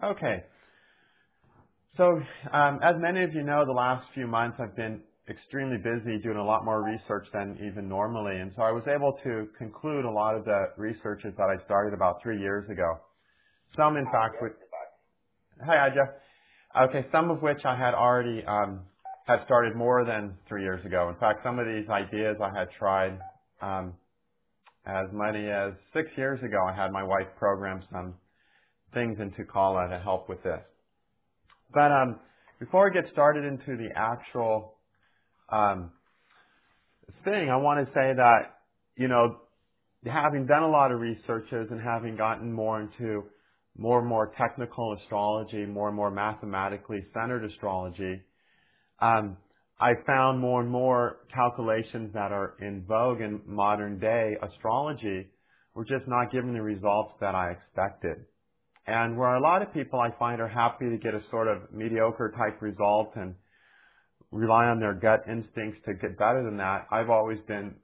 Okay. So, as many of you know, the last few months I've been extremely busy doing a lot more research than even normally. And so I was able to conclude a lot of the researches that I started about 3 years ago. Some, in fact, hi, Aja. Okay, some of which I had already had started more than 3 years ago. In fact, some of these ideas I had tried as many as 6 years ago. I had my wife program some things into Kala to help with this. But before I get started into the actual thing, I want to say that, you know, having done a lot of researches and having gotten more into more and more technical astrology, more and more mathematically centered astrology, I found more and more calculations that are in vogue in modern day astrology were just not giving the results that I expected. And where a lot of people I find are happy to get a sort of mediocre type result and rely on their gut instincts to get better than that, I've always been,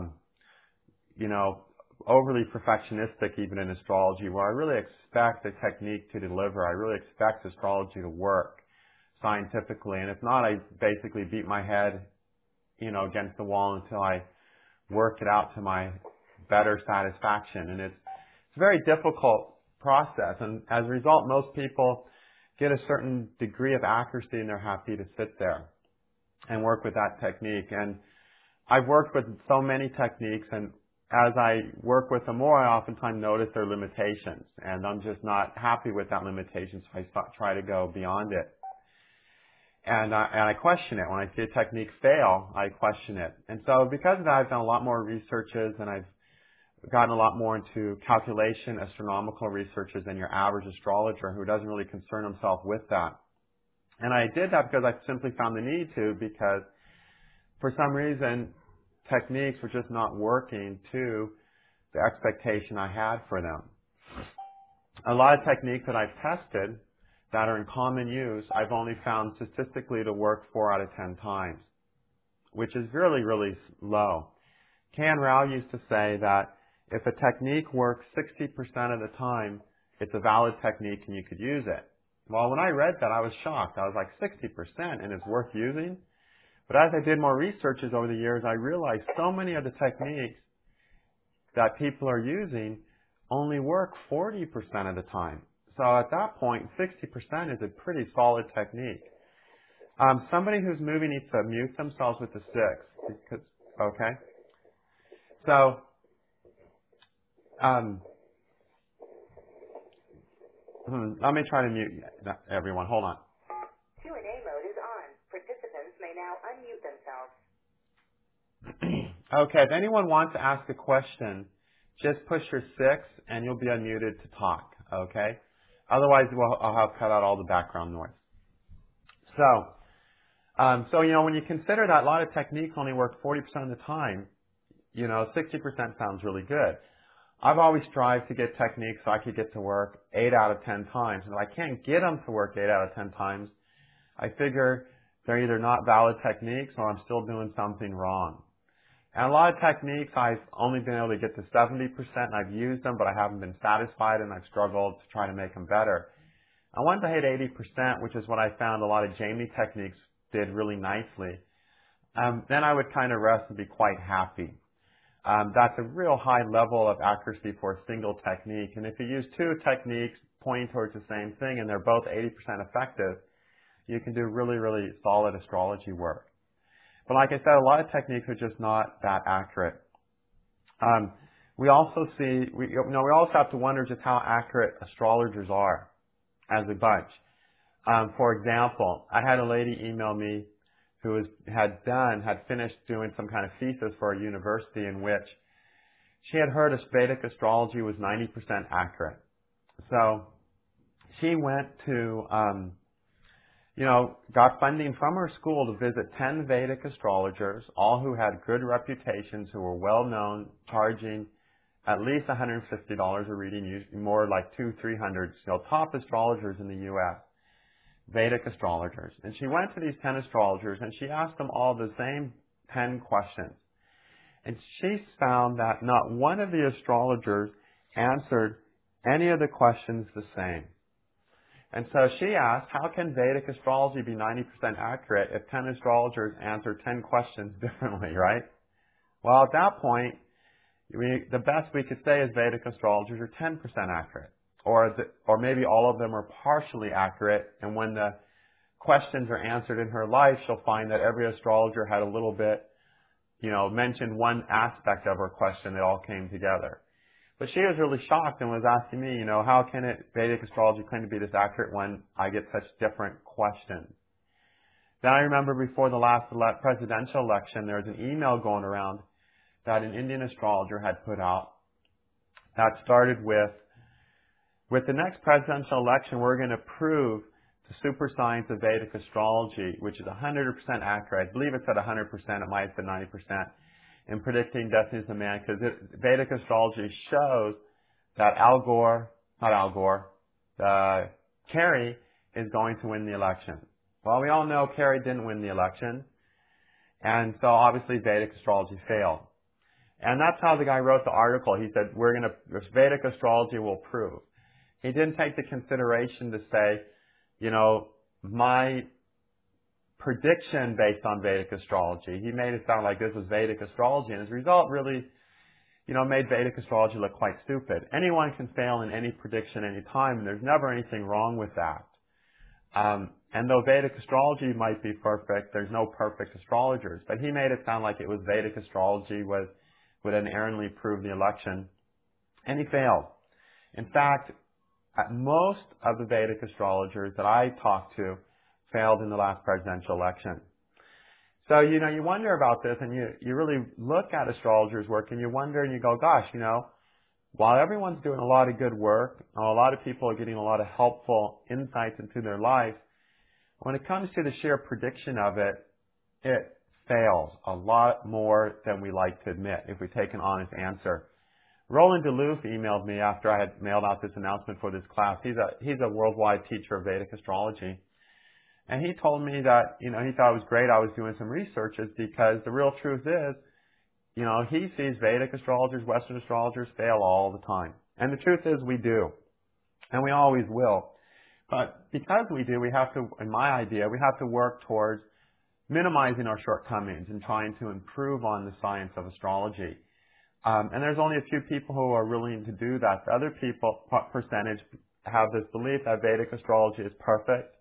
you know, overly perfectionistic even in astrology, where I really expect the technique to deliver. I really expect astrology to work scientifically. And if not, I basically beat my head, you know, against the wall until I work it out to my better satisfaction. And it's a very difficult process. And as a result, most people get a certain degree of accuracy and they're happy to sit there and work with that technique. And I've worked with so many techniques, and as I work with them more, I oftentimes notice their limitations, and I'm just not happy with that limitation, so I try to go beyond it. And I question it. When I see a technique fail, I question it. And so because of that, I've done a lot more researches, and I've gotten a lot more into calculation, astronomical researches than your average astrologer who doesn't really concern himself with that. And I did that because I simply found the need to, because for some reason, techniques were just not working to the expectation I had for them. A lot of techniques that I've tested that are in common use, I've only found statistically to work 4 out of 10 times, which is really, really low. Kan Rao used to say that if a technique works 60% of the time, it's a valid technique and you could use it. Well, when I read that, I was shocked. I was like, 60% and it's worth using? But as I did more researches over the years, I realized so many of the techniques that people are using only work 40% of the time. So at that point, 60% is a pretty solid technique. Somebody who's moving needs to mute themselves with the 6. Okay? So, let me try to mute everyone. Hold on. Q&A mode is on. Participants may now unmute themselves. Okay, if anyone wants to ask a question, just push your 6 and you'll be unmuted to talk, okay? Otherwise, I'll have cut out all the background noise. So, you know, when you consider that a lot of techniques only work 40% of the time, you know, 60% sounds really good. I've always strived to get techniques so I could get to work 8 out of 10 times. And if I can't get them to work 8 out of 10 times, I figure they're either not valid techniques or I'm still doing something wrong. And a lot of techniques I've only been able to get to 70%, and I've used them, but I haven't been satisfied, and I've struggled to try to make them better. I wanted to hit 80%, which is what I found a lot of Jamie techniques did really nicely. Then I would kind of rest and be quite happy. That's a real high level of accuracy for a single technique. And if you use 2 techniques pointing towards the same thing and they're both 80% effective, you can do really, really solid astrology work. But like I said, a lot of techniques are just not that accurate. We also have to wonder just how accurate astrologers are as a bunch. For example, I had a lady email me who had finished doing some kind of thesis for a university in which she had heard Vedic astrology was 90% accurate. So she went to, got funding from her school to visit 10 Vedic astrologers, all who had good reputations, who were well known, charging at least $150 a reading, more like $200-300, top astrologers in the U.S. Vedic astrologers. And she went to these 10 astrologers and she asked them all the same 10 questions. And she found that not one of the astrologers answered any of the questions the same. And so she asked, how can Vedic astrology be 90% accurate if 10 astrologers answer 10 questions differently, right? Well, at that point, the best we could say is Vedic astrologers are 10% accurate. Or maybe all of them are partially accurate, and when the questions are answered in her life, she'll find that every astrologer had a little bit, mentioned one aspect of her question. It all came together. But she was really shocked and was asking me, how can Vedic astrology claim to be this accurate when I get such different questions? Then I remember before the last presidential election, there was an email going around that an Indian astrologer had put out that started with the next presidential election, we're going to prove the super science of Vedic astrology, which is 100% accurate. I believe it said 100%. It might have said 90%. In predicting destinies of man, because Vedic astrology shows that Kerry is going to win the election. Well, we all know Kerry didn't win the election, and so obviously Vedic astrology failed. And that's how the guy wrote the article. He said, Vedic astrology will prove. He didn't take the consideration to say, my prediction based on Vedic astrology. He made it sound like this was Vedic astrology, and as a result really, made Vedic astrology look quite stupid. Anyone can fail in any prediction any time, and there's never anything wrong with that. And though Vedic astrology might be perfect, there's no perfect astrologers. But he made it sound like it was Vedic astrology would inerrantly prove the election, and he failed. In fact, most of the Vedic astrologers that I talked to failed in the last presidential election. So, you wonder about this, and you really look at astrologers' work and you wonder and you go, gosh, while everyone's doing a lot of good work, a lot of people are getting a lot of helpful insights into their life, when it comes to the sheer prediction of it, it fails a lot more than we like to admit if we take an honest answer. Roland DeLuth emailed me after I had mailed out this announcement for this class. He's a worldwide teacher of Vedic astrology. And he told me that, he thought it was great I was doing some researches because the real truth is, he sees Vedic astrologers, Western astrologers fail all the time. And the truth is we do. And we always will. But because we do, we have to, in my idea, we have to work towards minimizing our shortcomings and trying to improve on the science of astrology. And there's only a few people who are willing to do that. The other percentage have this belief that Vedic astrology is perfect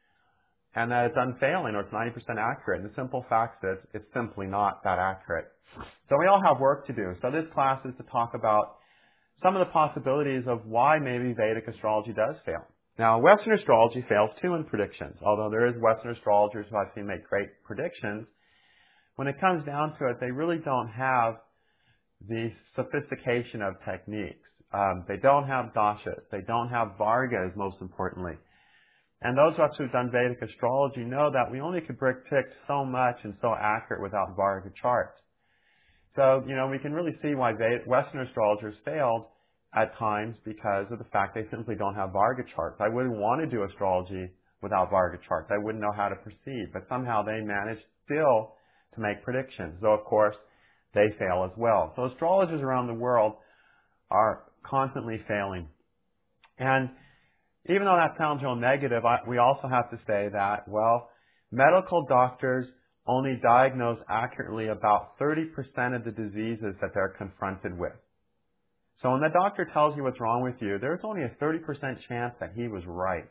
and that it's unfailing or it's 90% accurate. And the simple fact is it's simply not that accurate. So we all have work to do. So this class is to talk about some of the possibilities of why maybe Vedic astrology does fail. Now, Western astrology fails too in predictions. Although there is Western astrologers who I've seen make great predictions, when it comes down to it, they really don't have the sophistication of techniques. They don't have dashas. They don't have vargas, most importantly. And those of us who've done Vedic astrology know that we only could predict so much and so accurate without varga charts. So, we can really see why Western astrologers failed at times because of the fact they simply don't have varga charts. I wouldn't want to do astrology without varga charts. I wouldn't know how to proceed. But somehow they managed still to make predictions. Though, of course, they fail as well. So astrologers around the world are constantly failing. And even though that sounds real negative, we also have to say that, medical doctors only diagnose accurately about 30% of the diseases that they're confronted with. So when the doctor tells you what's wrong with you, there's only a 30% chance that he was right.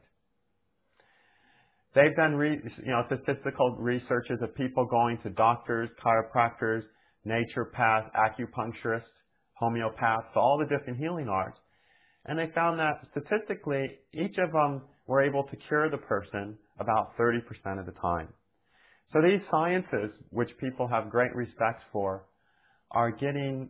They've done statistical researches of people going to doctors, chiropractors, naturopaths, acupuncturists, homeopaths, all the different healing arts. And they found that statistically, each of them were able to cure the person about 30% of the time. So these sciences, which people have great respect for, are getting,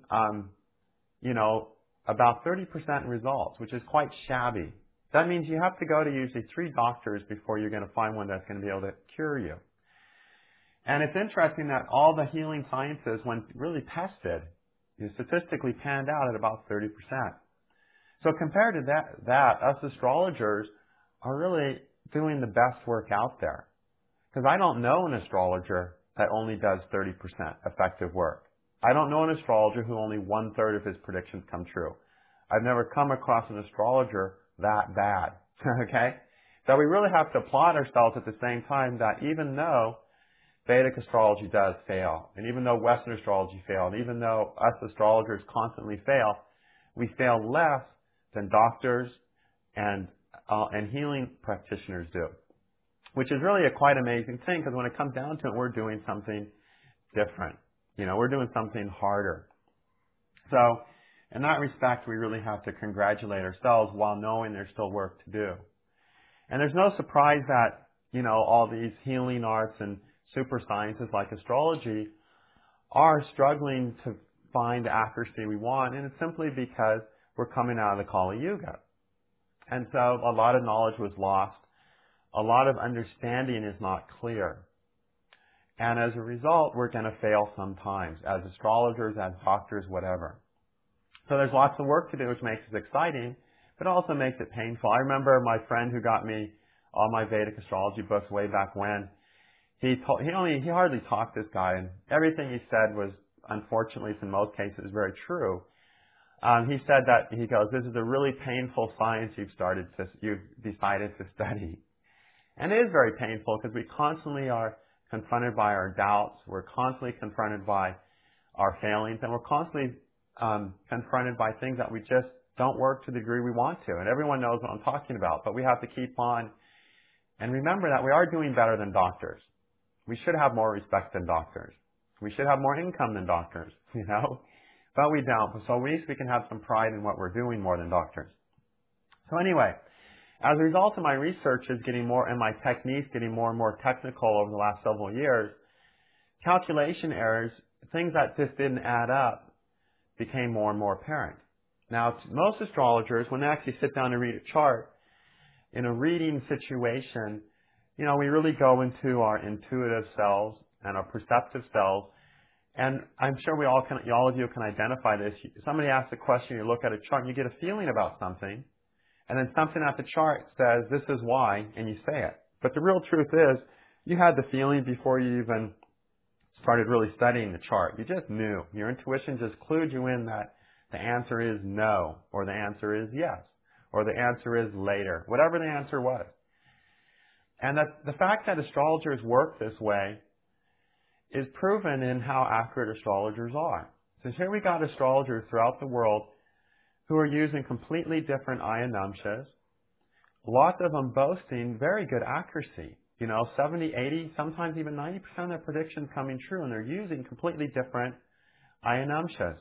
about 30% results, which is quite shabby. That means you have to go to usually 3 doctors before you're going to find one that's going to be able to cure you. And it's interesting that all the healing sciences, when really tested, statistically panned out at about 30%. So compared to that, us astrologers are really doing the best work out there. Because I don't know an astrologer that only does 30% effective work. I don't know an astrologer who only 1/3 of his predictions come true. I've never come across an astrologer that bad. Okay? So we really have to applaud ourselves at the same time that even though Vedic astrology does fail, and even though Western astrology failed, and even though us astrologers constantly fail, we fail less than doctors and healing practitioners do, which is really a quite amazing thing, because when it comes down to it, we're doing something different. We're doing something harder. So in that respect, we really have to congratulate ourselves while knowing there's still work to do. And there's no surprise that, all these healing arts and super sciences like astrology are struggling to find the accuracy we want, and it's simply because we're coming out of the Kali Yuga. And so a lot of knowledge was lost. A lot of understanding is not clear. And as a result, we're going to fail sometimes as astrologers, as doctors, whatever. So there's lots of work to do, which makes it exciting, but also makes it painful. I remember my friend who got me all my Vedic astrology books way back when. He hardly talked, this guy, and everything he said was, unfortunately, in most cases, very true. He said that, he goes, this is a really painful science you've decided to study. And it is very painful because we constantly are confronted by our doubts. We're constantly confronted by our failings, and we're constantly confronted by things that we just don't work to the degree we want to. And everyone knows what I'm talking about, but we have to keep on and remember that we are doing better than doctors. We should have more respect than doctors. We should have more income than doctors, but we don't. So at least we can have some pride in what we're doing more than doctors. So anyway, as a result of my research and my techniques getting more and more technical over the last several years, calculation errors, things that just didn't add up, became more and more apparent. Now, most astrologers, when they actually sit down to read a chart, in a reading situation, we really go into our intuitive selves and our perceptive selves. And I'm sure all of you can identify this. Somebody asks a question, you look at a chart, and you get a feeling about something. And then something at the chart says, this is why, and you say it. But the real truth is, you had the feeling before you even started really studying the chart. You just knew. Your intuition just clued you in that the answer is no, or the answer is yes, or the answer is later, whatever the answer was. And the fact that astrologers work this way is proven in how accurate astrologers are. So here we got astrologers throughout the world who are using completely different ayanamshas, lots of them boasting very good accuracy. 70, 80, sometimes even 90% of their predictions coming true, and they're using completely different ayanamshas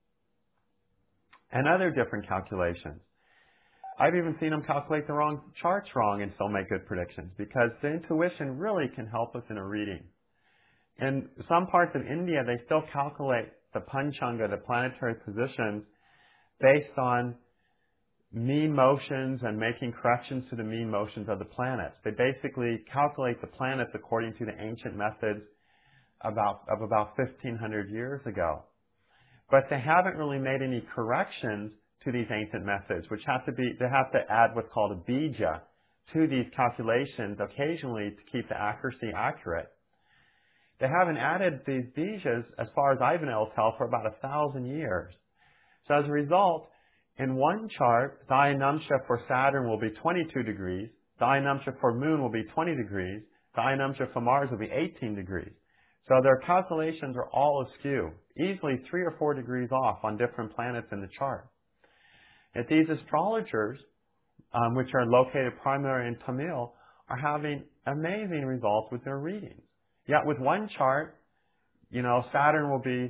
and other different calculations. I've even seen them calculate the wrong charts wrong and still make good predictions, because the intuition really can help us in a reading. In some parts of India, they still calculate the panchanga, the planetary positions, based on mean motions and making corrections to the mean motions of the planets. They basically calculate the planets according to the ancient methods of about 1,500 years ago. But they haven't really made any corrections to these ancient methods, which they have to add what's called a bija to these calculations occasionally to keep the accuracy accurate. They haven't added these bijas, as far as I've been able to tell, for about 1,000 years. So as a result, in one chart, the ayanamsha for Saturn will be 22 degrees, the ayanamsha for Moon will be 20 degrees, the ayanamsha for Mars will be 18 degrees. So their calculations are all askew, easily 3 or 4 degrees off on different planets in the chart. Yet these astrologers, which are located primarily in Tamil, are having amazing results with their readings. Yet with one chart, Saturn will be,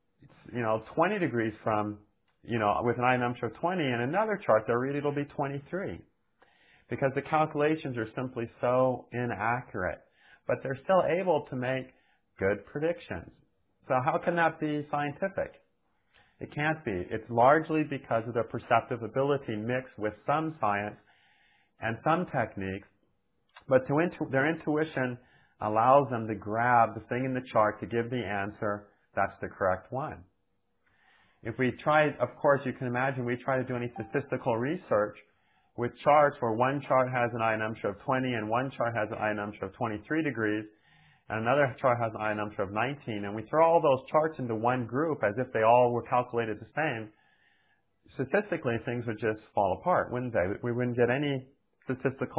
20 degrees from, with an ayanamsha of 20, and another chart their reading will be 23. Because the calculations are simply so inaccurate. But they're still able to make good predictions. So how can that be scientific? It can't be. It's largely because of their perceptive ability mixed with some science and some techniques, but their intuition allows them to grab the thing in the chart to give the answer that's the correct one. If we try, of course, you can imagine we try to do any statistical research with charts where one chart has an ayanamsha of 20 and one chart has an ayanamsha of 23 degrees, and another chart has an ayanamsha of 19, and we throw all those charts into one group as if they all were calculated the same, statistically things would just fall apart, wouldn't they? We wouldn't get any statistical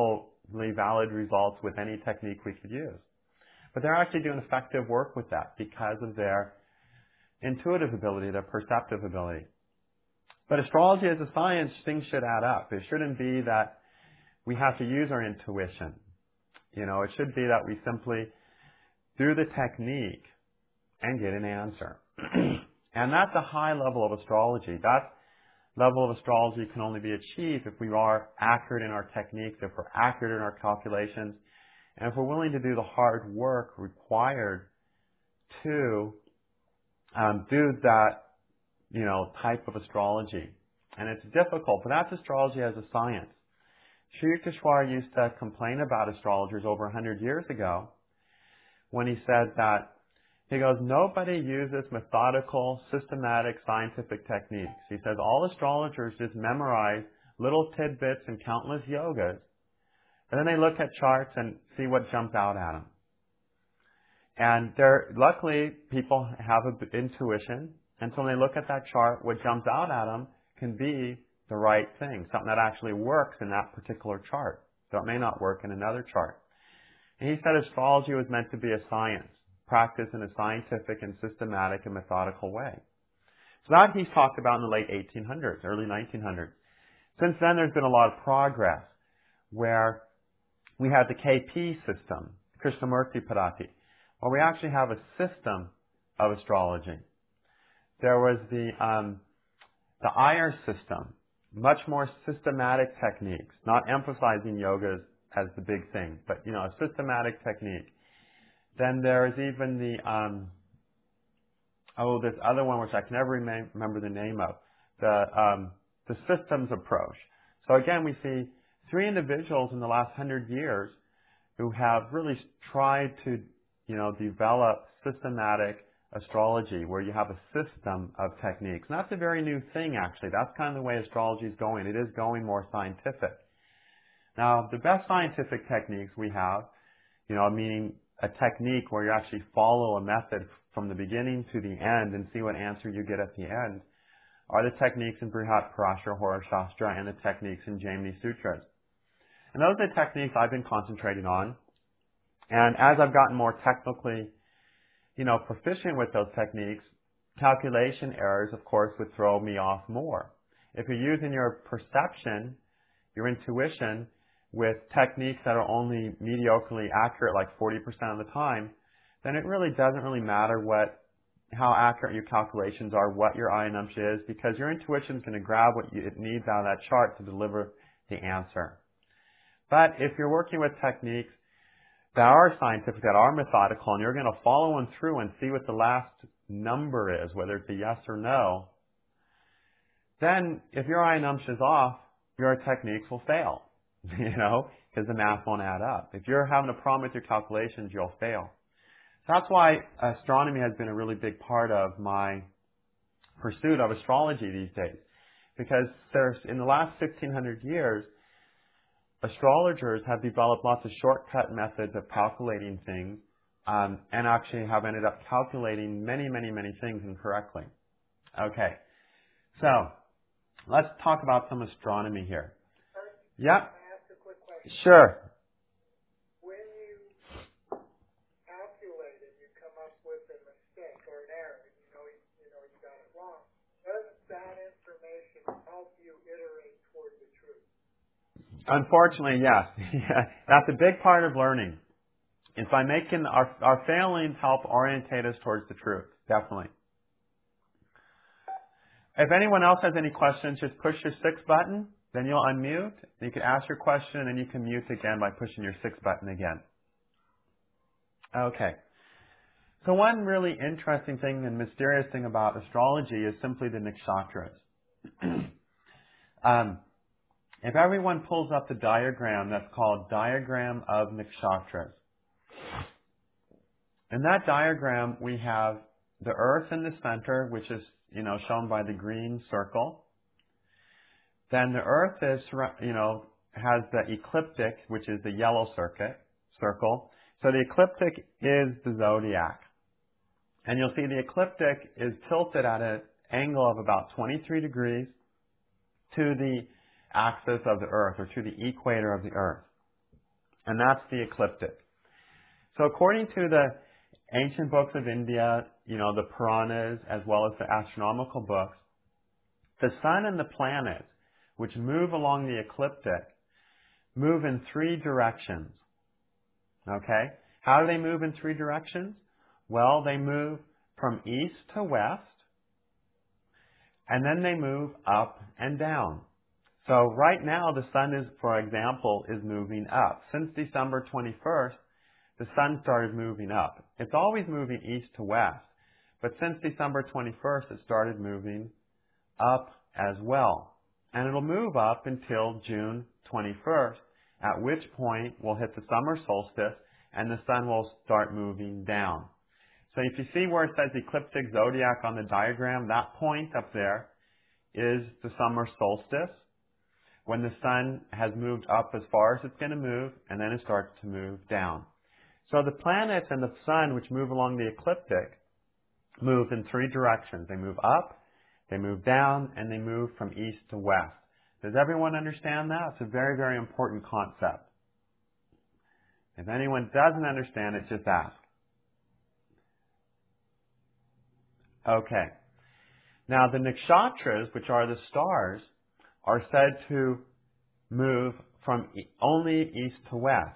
valid results with any technique we could use. But they're actually doing effective work with that because of their intuitive ability, their perceptive ability. But astrology as a science, things should add up. It shouldn't be that we have to use our intuition. It should be that we simply do the technique and get an answer. And that's a high level of astrology. That level of astrology can only be achieved if we are accurate in our techniques, if we're accurate in our calculations, and if we're willing to do the hard work required to do that, type of astrology. And it's difficult, but that's astrology as a science. Sri Yukteswar used to complain about astrologers over 100 years ago when he said that, he goes, nobody uses methodical, systematic, scientific techniques. He says all astrologers just memorize little tidbits and countless yogas, and then they look at charts and see what jumps out at them. And luckily, people have an intuition, and so when they look at that chart, what jumps out at them can be the right thing, something that actually works in that particular chart. So it may not work in another chart. And he said astrology was meant to be a science, practiced in a scientific and systematic and methodical way. So that he's talked about in the late 1800s, early 1900s. Since then, there's been a lot of progress where we have the KP system, Krishnamurti Parati, where we actually have a system of astrology. There was the IR system, much more systematic techniques, not emphasizing yogas as the big thing, but a systematic technique. Then there is even this other one which I can never remember the name of, the systems approach. So again, we see three individuals in the last 100 years who have really tried to, develop systematic astrology where you have a system of techniques. And that's a very new thing, actually. That's kind of the way astrology is going. It is going more scientific. Now, the best scientific techniques we have, meaning a technique where you actually follow a method from the beginning to the end and see what answer you get at the end, are the techniques in Brihat Parashara Hora Shastra and the techniques in Jaimini Sutras. And those are the techniques I've been concentrating on. And as I've gotten more technically, proficient with those techniques, calculation errors, of course, would throw me off more. If you're using your perception, your intuition, with techniques that are only mediocrely accurate, like 40% of the time, then it really doesn't really matter how accurate your calculations are, what your Ayanamsha is, because your intuition is going to grab what it needs out of that chart to deliver the answer. But if you're working with techniques that are scientific, that are methodical, and you're going to follow them through and see what the last number is, whether it's a yes or no, then if your Ayanamsha is off, your techniques will fail, because the math won't add up. If you're having a problem with your calculations, you'll fail. That's why astronomy has been a really big part of my pursuit of astrology these days. Because in the last 1,500 years, astrologers have developed lots of shortcut methods of calculating things and actually have ended up calculating many, many, many things incorrectly. Okay, so let's talk about some astronomy here. Yeah? Can I ask a quick question? Sure. When you calculate it, you come up with a mistake or an error, and you got it wrong. Doesn't that information help you iterate toward the truth? Unfortunately, yes. That's a big part of learning. It's by making our failings help orientate us towards the truth. Definitely. If anyone else has any questions, just push your 6 button. Then you'll unmute. You can ask your question, and then you can mute again by pushing your 6 button again. Okay. So one really interesting thing and mysterious thing about astrology is simply the nakshatras. If everyone pulls up the diagram that's called Diagram of Nakshatras. In that diagram, we have the Earth in the center, which is, shown by the green circle. Then the Earth is, has the ecliptic, which is the yellow circle. So the ecliptic is the zodiac. And you'll see the ecliptic is tilted at an angle of about 23 degrees to the axis of the Earth, or to the equator of the Earth. and that's the ecliptic. So according to the ancient books of India, the Puranas, as well as the astronomical books, the sun and the planets, which move along the ecliptic, move in three directions. Okay? How do they move in three directions? Well, they move from east to west, and then they move up and down. So right now the sun is, for example, is moving up. Since December 21st, the sun started moving up. It's always moving east to west, but since December 21st, it started moving up as well. And it'll move up until June 21st, at which point we'll hit the summer solstice and the sun will start moving down. So if you see where it says ecliptic zodiac on the diagram, that point up there is the summer solstice, when the sun has moved up as far as it's going to move, and then it starts to move down. So the planets and the sun, which move along the ecliptic, move in three directions. They move up, they move down, and they move from east to west. Does everyone understand that? It's a very, very important concept. If anyone doesn't understand it, just ask. Okay. Now the nakshatras, which are the stars, are said to move from only east to west.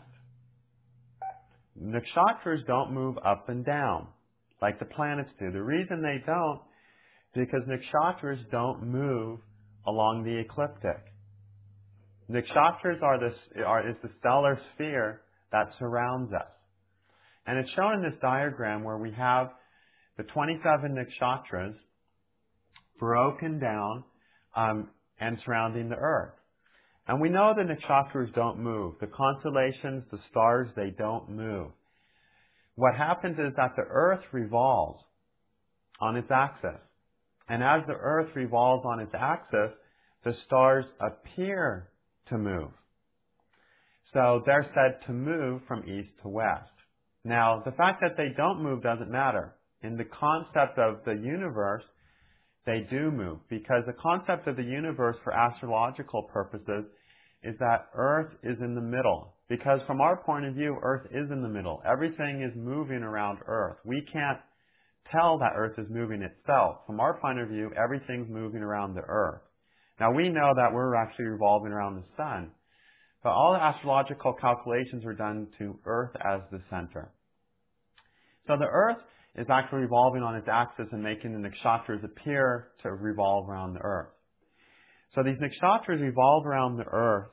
Nakshatras don't move up and down like the planets do. The reason they don't is because nakshatras don't move along the ecliptic. Nakshatras is the stellar sphere that surrounds us. And it's shown in this diagram where we have the 27 nakshatras broken down and surrounding the earth. And we know the nakshatras don't move. The constellations, the stars, they don't move. What happens is that the earth revolves on its axis. And as the earth revolves on its axis, the stars appear to move. So they're said to move from east to west. Now, the fact that they don't move doesn't matter. In the concept of the universe, they do move, because the concept of the universe for astrological purposes is that Earth is in the middle. Because from our point of view, Earth is in the middle. Everything is moving around Earth. We can't tell that Earth is moving itself. From our point of view, everything's moving around the Earth. Now we know that we're actually revolving around the sun, but all the astrological calculations are done to Earth as the center. So the Earth is actually revolving on its axis and making the nakshatras appear to revolve around the Earth. So these nakshatras revolve around the Earth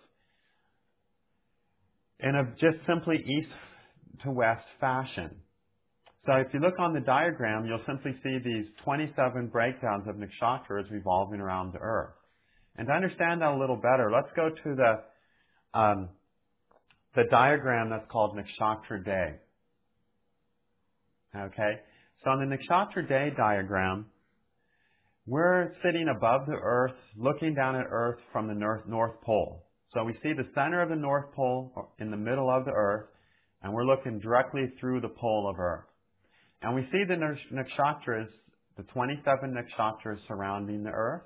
in a just simply east to west fashion. So if you look on the diagram, you'll simply see these 27 breakdowns of nakshatras revolving around the Earth. And to understand that a little better, let's go to the diagram that's called Nakshatra Day. Okay? So on the Nakshatra Day diagram, we're sitting above the Earth, looking down at Earth from the North Pole. So we see the center of the North Pole in the middle of the Earth, and we're looking directly through the pole of Earth. And we see the nakshatras, the 27 nakshatras surrounding the Earth.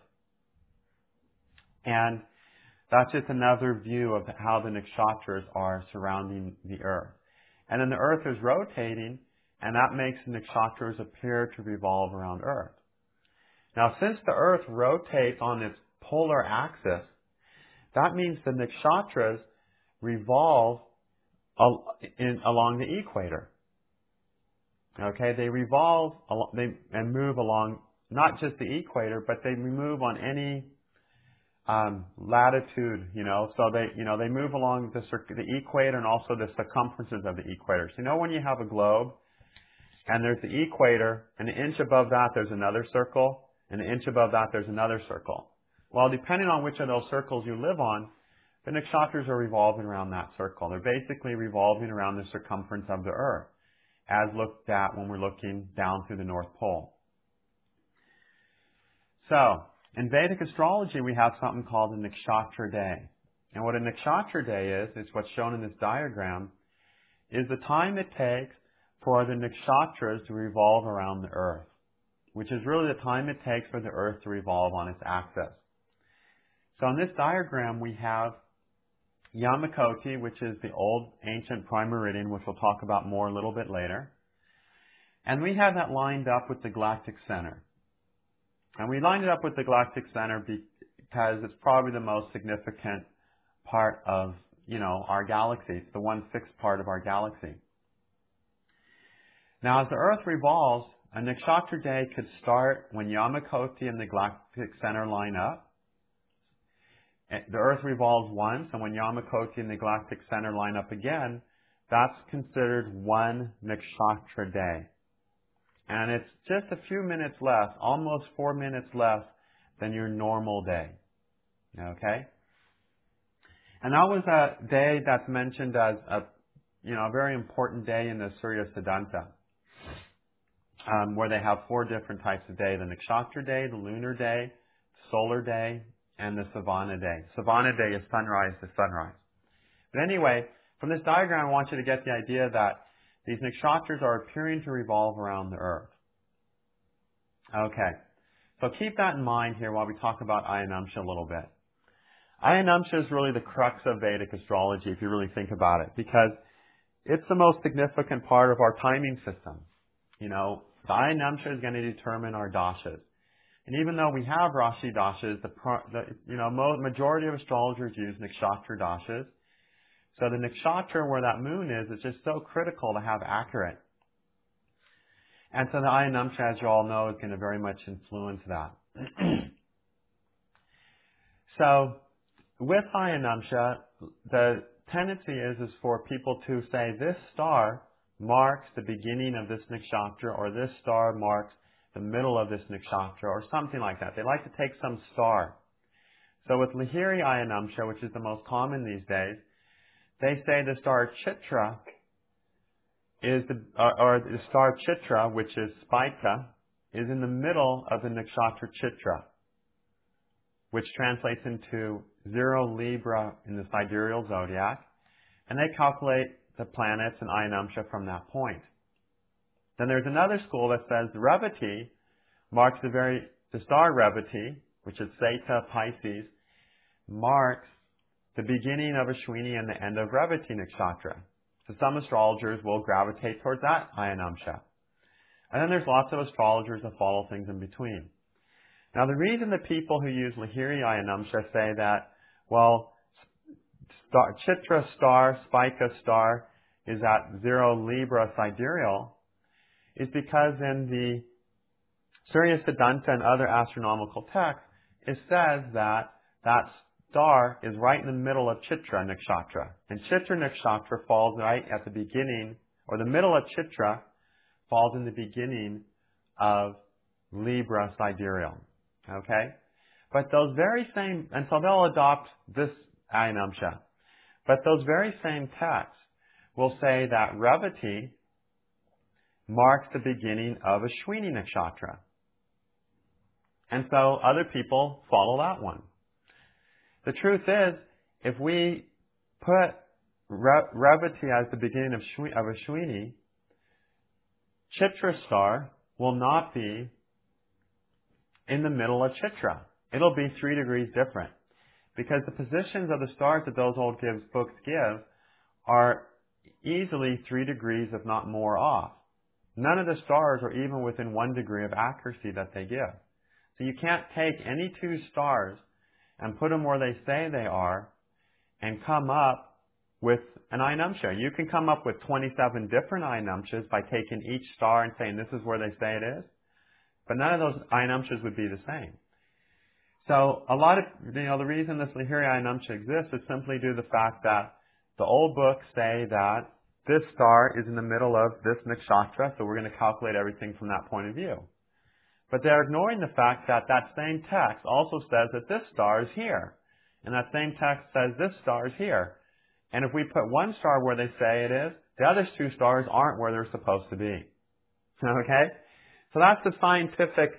And that's just another view of how the nakshatras are surrounding the Earth. And then the Earth is rotating, and that makes the nakshatras appear to revolve around Earth. Now, since the Earth rotates on its polar axis, that means the nakshatras revolve along the equator. Okay, they revolve and move along not just the equator, but they move on any latitude. So they move along the equator and also the circumferences of the equator. So when you have a globe, and there's the equator, and an inch above that there's another circle, and an inch above that there's another circle. Well, depending on which of those circles you live on, the nakshatras are revolving around that circle. They're basically revolving around the circumference of the Earth, as looked at when we're looking down through the North Pole. So, in Vedic astrology, we have something called a Nakshatra Day. And what a Nakshatra Day is what's shown in this diagram, is the time it takes for the nakshatras to revolve around the Earth, which is really the time it takes for the Earth to revolve on its axis. So in this diagram, we have Yamakoti, which is the old ancient prime meridian, which we'll talk about more a little bit later. And we have that lined up with the galactic center. And we lined it up with the galactic center because it's probably the most significant part of, our galaxy. It's the one fixed part of our galaxy. Now, as the Earth revolves, a nakshatra day could start when Yamakoti and the galactic center line up. The Earth revolves once, and when Yamakoti and the galactic center line up again, that's considered one nakshatra day. And it's just a few minutes less, almost 4 minutes less than your normal day. Okay? And that was a day that's mentioned as a very important day in the Surya Siddhanta, where they have 4 different types of day: the nakshatra day, the lunar day, the solar day, and the Savana day. Savana day is sunrise to sunrise. But anyway, from this diagram, I want you to get the idea that these nakshatras are appearing to revolve around the Earth. Okay, so keep that in mind here while we talk about Ayanamsha a little bit. Ayanamsha is really the crux of Vedic astrology, if you really think about it, because it's the most significant part of our timing system. The Ayanamsha is going to determine our dashas. And even though we have Rashi dashas, majority of astrologers use nakshatra dashas. So the nakshatra where that moon is just so critical to have accurate. And so the Ayanamsha, as you all know, is going to very much influence that. So with Ayanamsha, the tendency is for people to say this star marks the beginning of this nakshatra, or this star marks the middle of this nakshatra, or something like that. They like to take some star. So with Lahiri Ayanamsha, which is the most common these days, they say the star Chitra is the star Chitra, which is Spica, is in the middle of the nakshatra Chitra, which translates into 0 Libra in the sidereal zodiac, and they calculate the planets and Ayanamsha from that point. Then there's another school that says Revati marks the star Revati, which is Seta Pisces, marks the beginning of Ashwini and the end of Revati nakshatra. So some astrologers will gravitate towards that Ayanamsha. And then there's lots of astrologers that follow things in between. Now the reason the people who use Lahiri Ayanamsha say that, Chitra star, Spica star is at 0 Libra sidereal, is because in the Surya Siddhanta and other astronomical texts, it says that star is right in the middle of Chitra nakshatra. And Chitra nakshatra falls right at the beginning, or the middle of Chitra falls in the beginning of Libra sidereal. Okay? But those very same, and so they'll adopt this Ayanamsha. But those very same texts will say that Revati marks the beginning of Ashwini nakshatra. And so other people follow that one. The truth is, if we put Revati as the beginning of Ashwini, Chitra star will not be in the middle of Chitra. It'll be 3 degrees different. Because the positions of the stars that those old books give are easily 3 degrees, if not more, off. None of the stars are even within 1 degree of accuracy that they give. So you can't take any 2 stars and put them where they say they are and come up with an Ayanamsha. You can come up with 27 different Ayanamshas by taking each star and saying this is where they say it is. But none of those Ayanamshas would be the same. So a lot of, the reason this Lahiri Ayanamsha exists is simply due to the fact that the old books say that this star is in the middle of this nakshatra, so we're going to calculate everything from that point of view. But they're ignoring the fact that that same text also says that this star is here. And that same text says this star is here. And if we put one star where they say it is, the other 2 stars aren't where they're supposed to be. Okay? So that's the scientific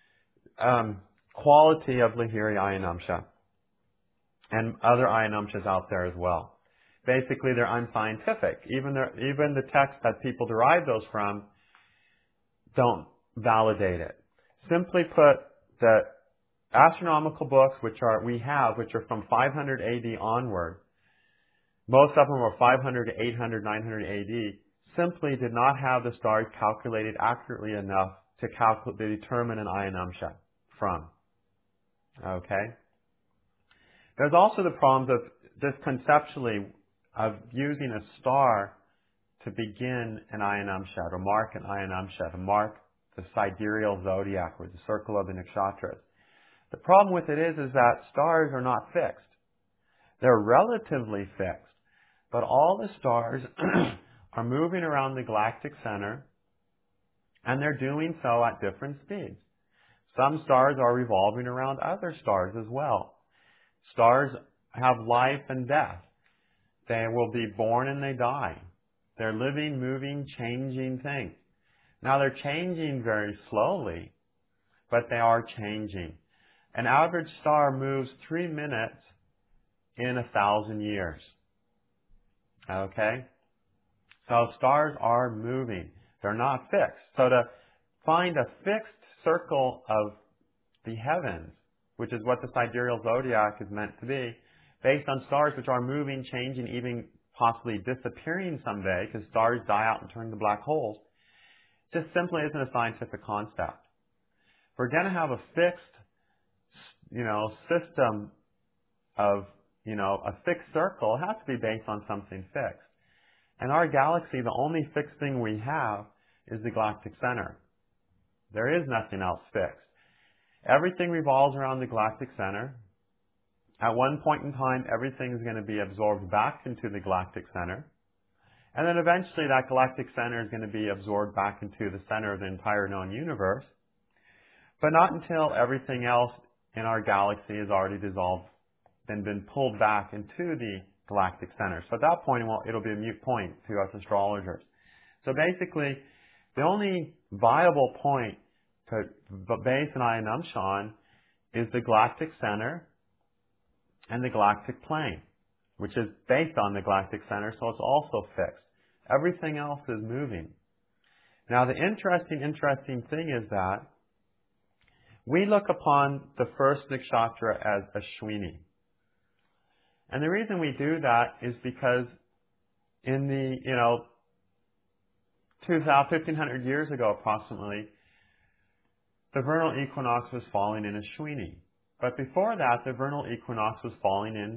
quality of Lahiri Ayanamsha and other Ayanamshas out there as well. Basically, they're unscientific. Even the texts that people derive those from don't validate it. Simply put, the astronomical books which are from 500 AD onward, most of them were 500 to 800, 900 AD, simply did not have the stars calculated accurately enough to determine an Ayan Amsha from. Okay? There's also the problems of just conceptually of using a star to begin an Ayan Amsha, or mark an Ayan Amsha, to mark the sidereal zodiac, or the circle of the nakshatras. The problem with it is that stars are not fixed. They're relatively fixed. But all the stars are moving around the galactic center, and they're doing so at different speeds. Some stars are revolving around other stars as well. Stars have life and death. They will be born and they die. They're living, moving, changing things. Now they're changing very slowly, but they are changing. An average star moves 3 minutes in 1,000 years. Okay? So stars are moving. They're not fixed. So to find a fixed circle of the heavens, which is what the sidereal zodiac is meant to be, based on stars which are moving, changing, even possibly disappearing someday, because stars die out and turn to black holes, just simply isn't a scientific concept. If we're going to have a fixed, system of, a fixed circle, it has to be based on something fixed. In our galaxy, the only fixed thing we have is the galactic center. There is nothing else fixed. Everything revolves around the galactic center. At one point in time, everything is going to be absorbed back into the galactic center. And then eventually that galactic center is going to be absorbed back into the center of the entire known universe. But not until everything else in our galaxy is already dissolved and been pulled back into the galactic center. So at that point, it'll be a moot point to us astrologers. So basically, the only viable point to base an Ayan Amsha on is the galactic center and the galactic plane, which is based on the galactic center, so it's also fixed. Everything else is moving. Now, the interesting thing is that we look upon the first nakshatra as Ashwini. And the reason we do that is because in the, 1,500 years ago approximately, the vernal equinox was falling in Ashwini. But before that, the vernal equinox was falling in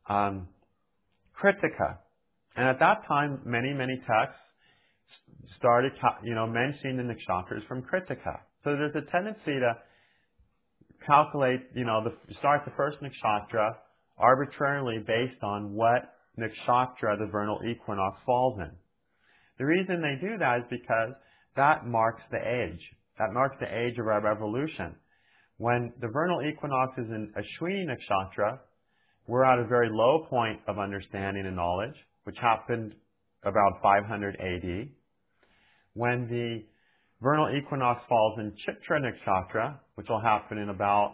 Kritika. And at that time, many texts started, mentioning the nakshatras from Kritika. So there's a tendency to calculate, start the first nakshatra arbitrarily based on what nakshatra the vernal equinox falls in. The reason they do that is because that marks the age. That marks the age of our evolution. When the vernal equinox is in Ashwini nakshatra, we're at a very low point of understanding and knowledge, which happened about 500 AD. When the vernal equinox falls in Chitra nakshatra, which will happen in about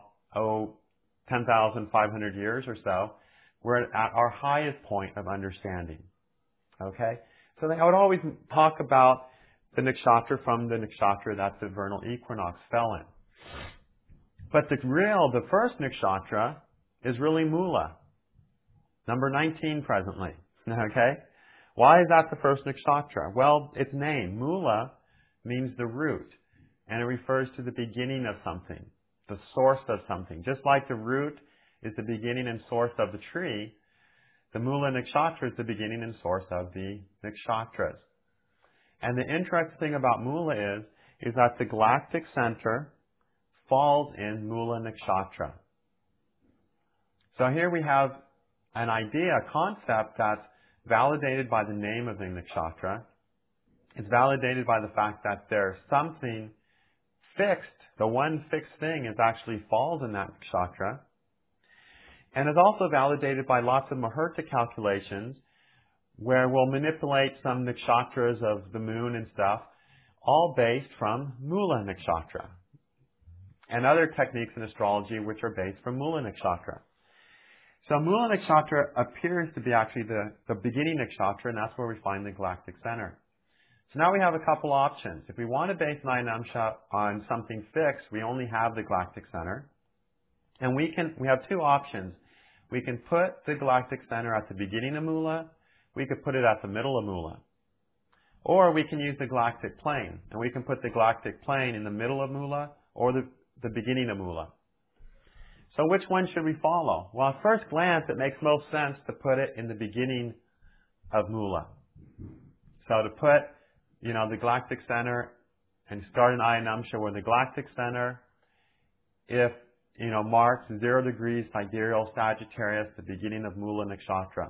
10,500 years or so, we're at our highest point of understanding. Okay? So I would always talk about the nakshatra from the nakshatra that the vernal equinox fell in. But the first nakshatra is really Mula, number 19 presently. Okay? Why is that the first nakshatra? Well, its name, Mula, means the root, and it refers to the beginning of something, the source of something. Just like the root is the beginning and source of the tree, the Mula nakshatra is the beginning and source of the nakshatras. And the interesting thing about Mula is that the galactic center falls in Mula nakshatra. So here we have an idea, a concept that's validated by the name of the nakshatra. It's validated by the fact that there's something fixed. The one fixed thing actually falls in that nakshatra. And it's also validated by lots of Muhurta calculations where we'll manipulate some nakshatras of the moon and stuff, all based from Mula nakshatra. And other techniques in astrology which are based from Mula nakshatra. So Mula nakshatra appears to be actually the beginning nakshatra, and that's where we find the galactic center. So now we have a couple options. If we want to base an Ayan Amsha on something fixed, we only have the galactic center. And we have two options. We can put the galactic center at the beginning of Mula, we could put it at the middle of Mula. Or we can use the galactic plane, and we can put the galactic plane in the middle of Mula or the beginning of Mula. So which one should we follow? Well, at first glance, it makes most sense to put it in the beginning of Mula. So to put, the galactic center and start an Aya Namsha where the galactic center, if, marks 0 degrees sidereal Sagittarius, the beginning of Mula Nakshatra.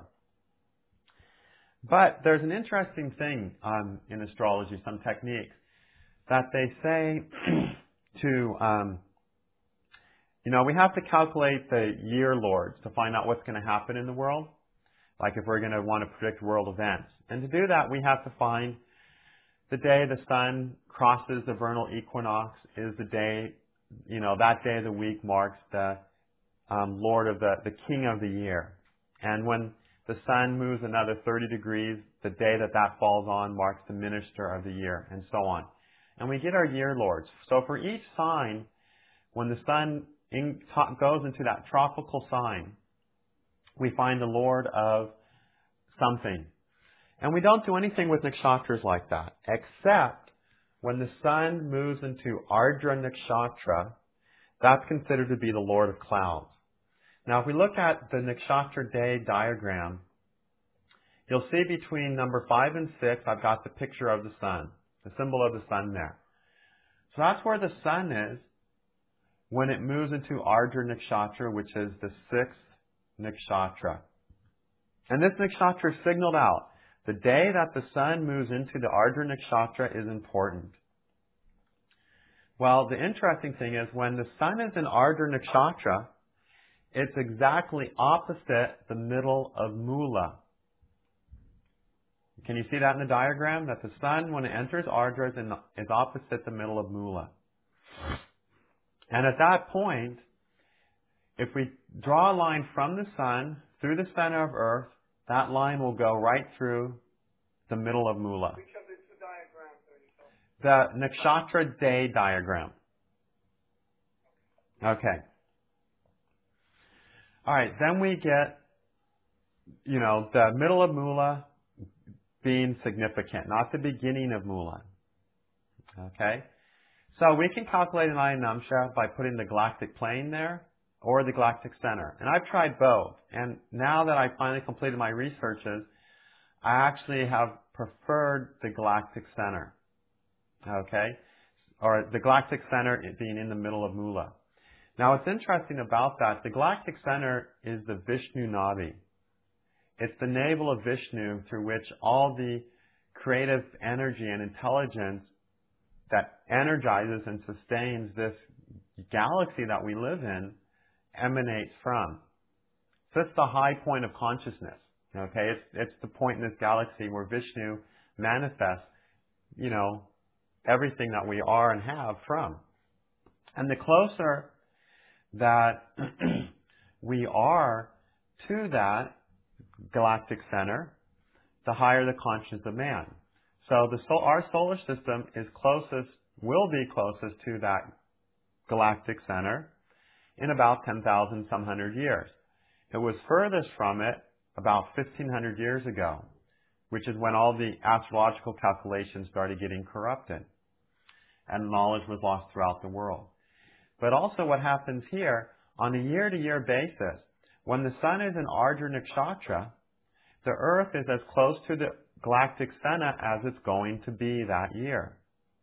But there's an interesting thing in astrology, some techniques, that they say to, we have to calculate the year lords to find out what's going to happen in the world, like if we're going to want to predict world events. And to do that, we have to find the day the sun crosses the vernal equinox is the day, that day of the week marks the lord of the king of the year. And when the sun moves another 30 degrees, the day that falls on marks the minister of the year, and so on. And we get our year lords. So for each sign, when the sun goes into that tropical sign, we find the lord of something. And we don't do anything with nakshatras like that, except when the sun moves into Ardra Nakshatra, that's considered to be the lord of clouds. Now, if we look at the nakshatra day diagram, you'll see between number 5 and 6, I've got the picture of the sun, the symbol of the sun there. So that's where the sun is when it moves into Ardra Nakshatra, which is the 6th nakshatra. And this nakshatra is signaled out. The day that the sun moves into the Ardra Nakshatra is important. Well, the interesting thing is when the sun is in Ardra Nakshatra, it's exactly opposite the middle of Mula. Can you see that in the diagram? That the sun, when it enters Ardra, is opposite the middle of Mula. And at that point, if we draw a line from the sun through the center of Earth, that line will go right through the middle of Mula. Which of it's the diagram? The nakshatra day diagram. Okay. All right, then we get, the middle of Mula being significant, not the beginning of Mula. Okay? So we can calculate an Aya Namsha by putting the galactic plane there or the galactic center. And I've tried both. And now that I've finally completed my researches, I actually have preferred the galactic center. Okay? Or the galactic center being in the middle of Mula. Now, what's interesting about that, the galactic center is the Vishnu Nadi. It's the navel of Vishnu through which all the creative energy and intelligence that energizes and sustains this galaxy that we live in emanates from. So it's the high point of consciousness. Okay, it's the point in this galaxy where Vishnu manifests, everything that we are and have from. And the closer that we are to that galactic center, the higher the consciousness of man. So our solar system will be closest to that galactic center in about 10,000 some hundred years. It was furthest from it about 1,500 years ago, which is when all the astrological calculations started getting corrupted and knowledge was lost throughout the world. But also what happens here, on a year-to-year basis, when the sun is in Ardra Nakshatra, the Earth is as close to the galactic center as it's going to be that year.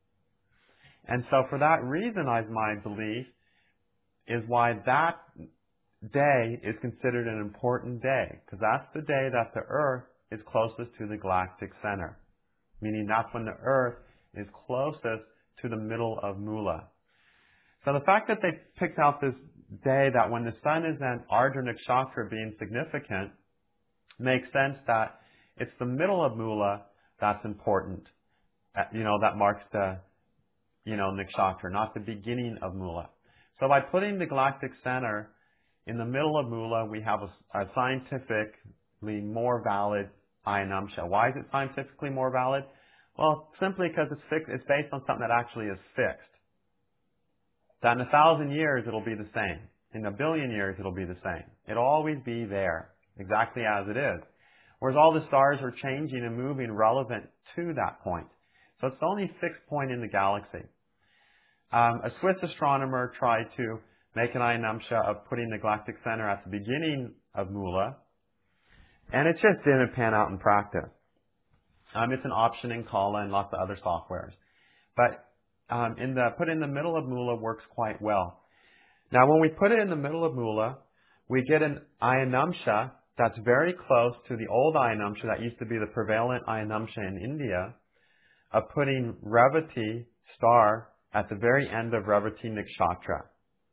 And so for that reason, my belief, is why that day is considered an important day, because that's the day that the Earth is closest to the galactic center, meaning that's when the Earth is closest to the middle of Mula. So the fact that they picked out this day that when the sun is in Ardra Nakshatra being significant makes sense that it's the middle of Mula that's important, that marks the, Nakshatra, not the beginning of Mula. So by putting the galactic center in the middle of Mula, we have a scientifically more valid Aya Namsha. Why is it scientifically more valid? Well, simply because it's based on something that actually is fixed. That in 1,000 years, it'll be the same. In 1 billion years, it'll be the same. It'll always be there, exactly as it is. whereas all the stars are changing and moving relevant to that point. So it's the only fixed point in the galaxy. A Swiss astronomer tried to make an eye nuptia of putting the galactic center at the beginning of Mula, and it just didn't pan out in practice. It's an option in Kala and lots of other softwares. But put it in the middle of Mula works quite well. Now, when we put it in the middle of Mula, we get an eye nuptia that's very close to the old eye nuptia that used to be the prevalent eye nuptia in India, of putting Revati star at the very end of Revati Nakshatra.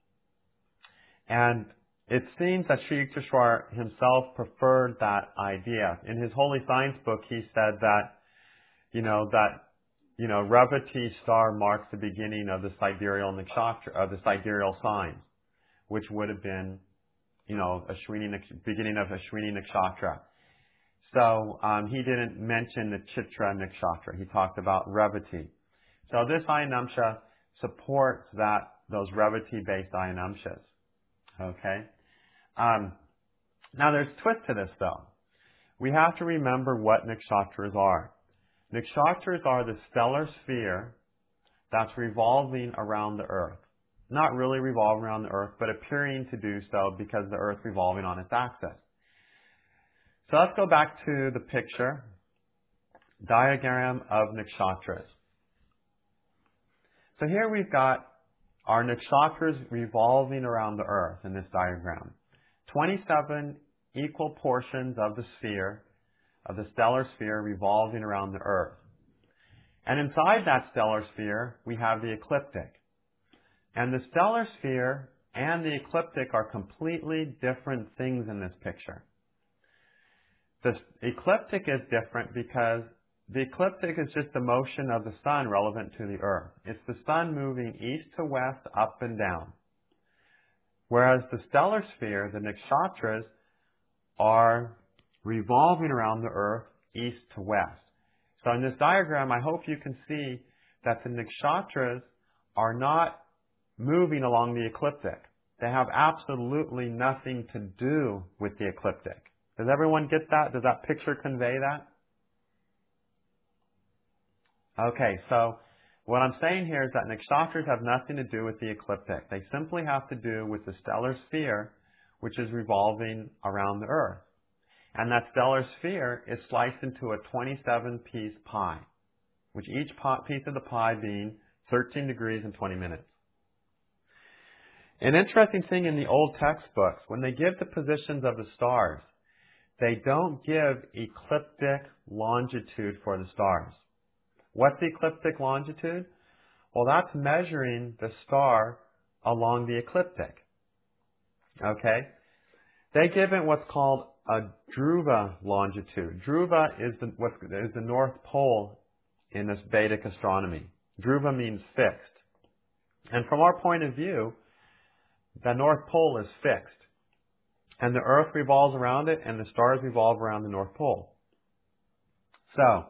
And it seems that Sri Yukteswar himself preferred that idea. In his Holy Science book, he said that, Revati star marks the beginning of the sidereal nakshatra, of the sidereal signs, which would have been, beginning of Ashwini Nakshatra. So he didn't mention the Chitra Nakshatra. He talked about Revati. So this eye nuptia supports those Revati-based eye nuptias. Okay. Now there's a twist to this though. We have to remember what nakshatras are. Nakshatras are the stellar sphere that's revolving around the Earth. Not really revolving around the Earth, but appearing to do so because the Earth revolving on its axis. So let's go back to the picture, diagram of nakshatras. So here we've got our nakshatras revolving around the Earth in this diagram. 27 equal portions of the sphere, of the stellar sphere revolving around the Earth. And inside that stellar sphere, we have the ecliptic. And the stellar sphere and the ecliptic are completely different things in this picture. The ecliptic is different because the ecliptic is just the motion of the sun relevant to the Earth. It's the sun moving east to west, up and down. Whereas the stellar sphere, the nakshatras, are revolving around the Earth east to west. So in this diagram, I hope you can see that the nakshatras are not moving along the ecliptic. They have absolutely nothing to do with the ecliptic. Does everyone get that? Does that picture convey that? Okay, so what I'm saying here is that nakshatras have nothing to do with the ecliptic. They simply have to do with the stellar sphere, which is revolving around the Earth. And that stellar sphere is sliced into a 27-piece pie, which each piece of the pie being 13 degrees and 20 minutes. An interesting thing in the old textbooks, when they give the positions of the stars, they don't give ecliptic longitude for the stars. What's the ecliptic longitude? Well, that's measuring the star along the ecliptic. Okay? They give it what's called a Dhruva longitude. Dhruva is the North Pole in this Vedic astronomy. Dhruva means fixed. And from our point of view, the North Pole is fixed. And the Earth revolves around it, and the stars revolve around the North Pole. So,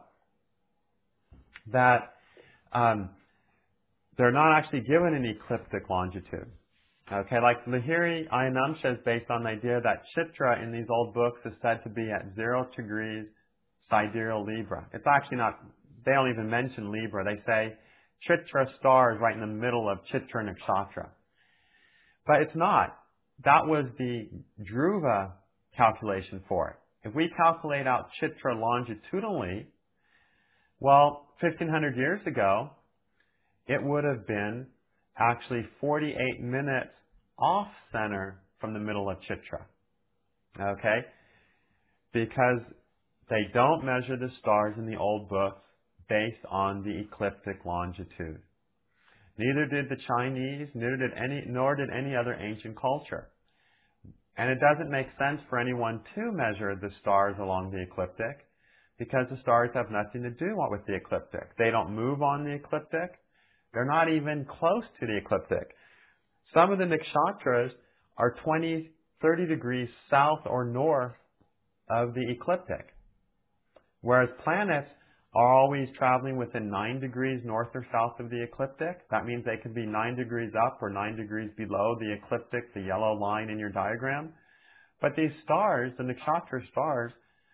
that they're not actually given an ecliptic longitude. Okay, like Lahiri eye nuptia is based on the idea that Chitra in these old books is said to be at 0 degrees sidereal Libra. It's actually not, they don't even mention Libra. They say Chitra star is right in the middle of Chitra Nakshatra. But it's not. That was the Dhruva calculation for it. If we calculate out Chitra longitudinally, well, 1,500 years ago, it would have been actually 48 minutes off center from the middle of Chitra. Okay? Because they don't measure the stars in the old books based on the ecliptic longitude. Neither did the Chinese, nor did any other ancient culture. And it doesn't make sense for anyone to measure the stars along the ecliptic because the stars have nothing to do with the ecliptic. They don't move on the ecliptic. They're not even close to the ecliptic. Some of the nakshatras are 20, 30 degrees south or north of the ecliptic. Whereas planets are always traveling within 9 degrees north or south of the ecliptic. That means they could be 9 degrees up or 9 degrees below the ecliptic, the yellow line in your diagram. But these stars, the nakshatra stars,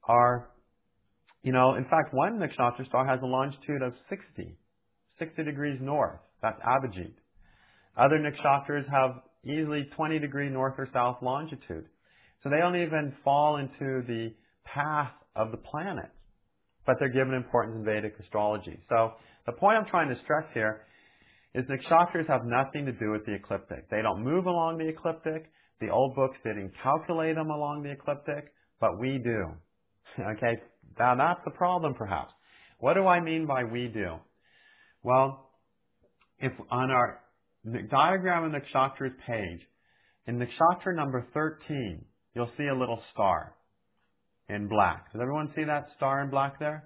are, in fact, one nakshatra star has a longitude of 60 degrees north. That's Abhijit. Other nakshatras have easily 20 degree north or south longitude. So they don't even fall into the path of the planets, but they're given importance in Vedic astrology. So the point I'm trying to stress here is nakshatras have nothing to do with the ecliptic. They don't move along the ecliptic. The old books didn't calculate them along the ecliptic, but we do. Okay, now that's the problem perhaps. What do I mean by we do? Well, if on our diagram in nakshatra's page, in nakshatra number 13, you'll see a little star in black. Does everyone see that star in black there?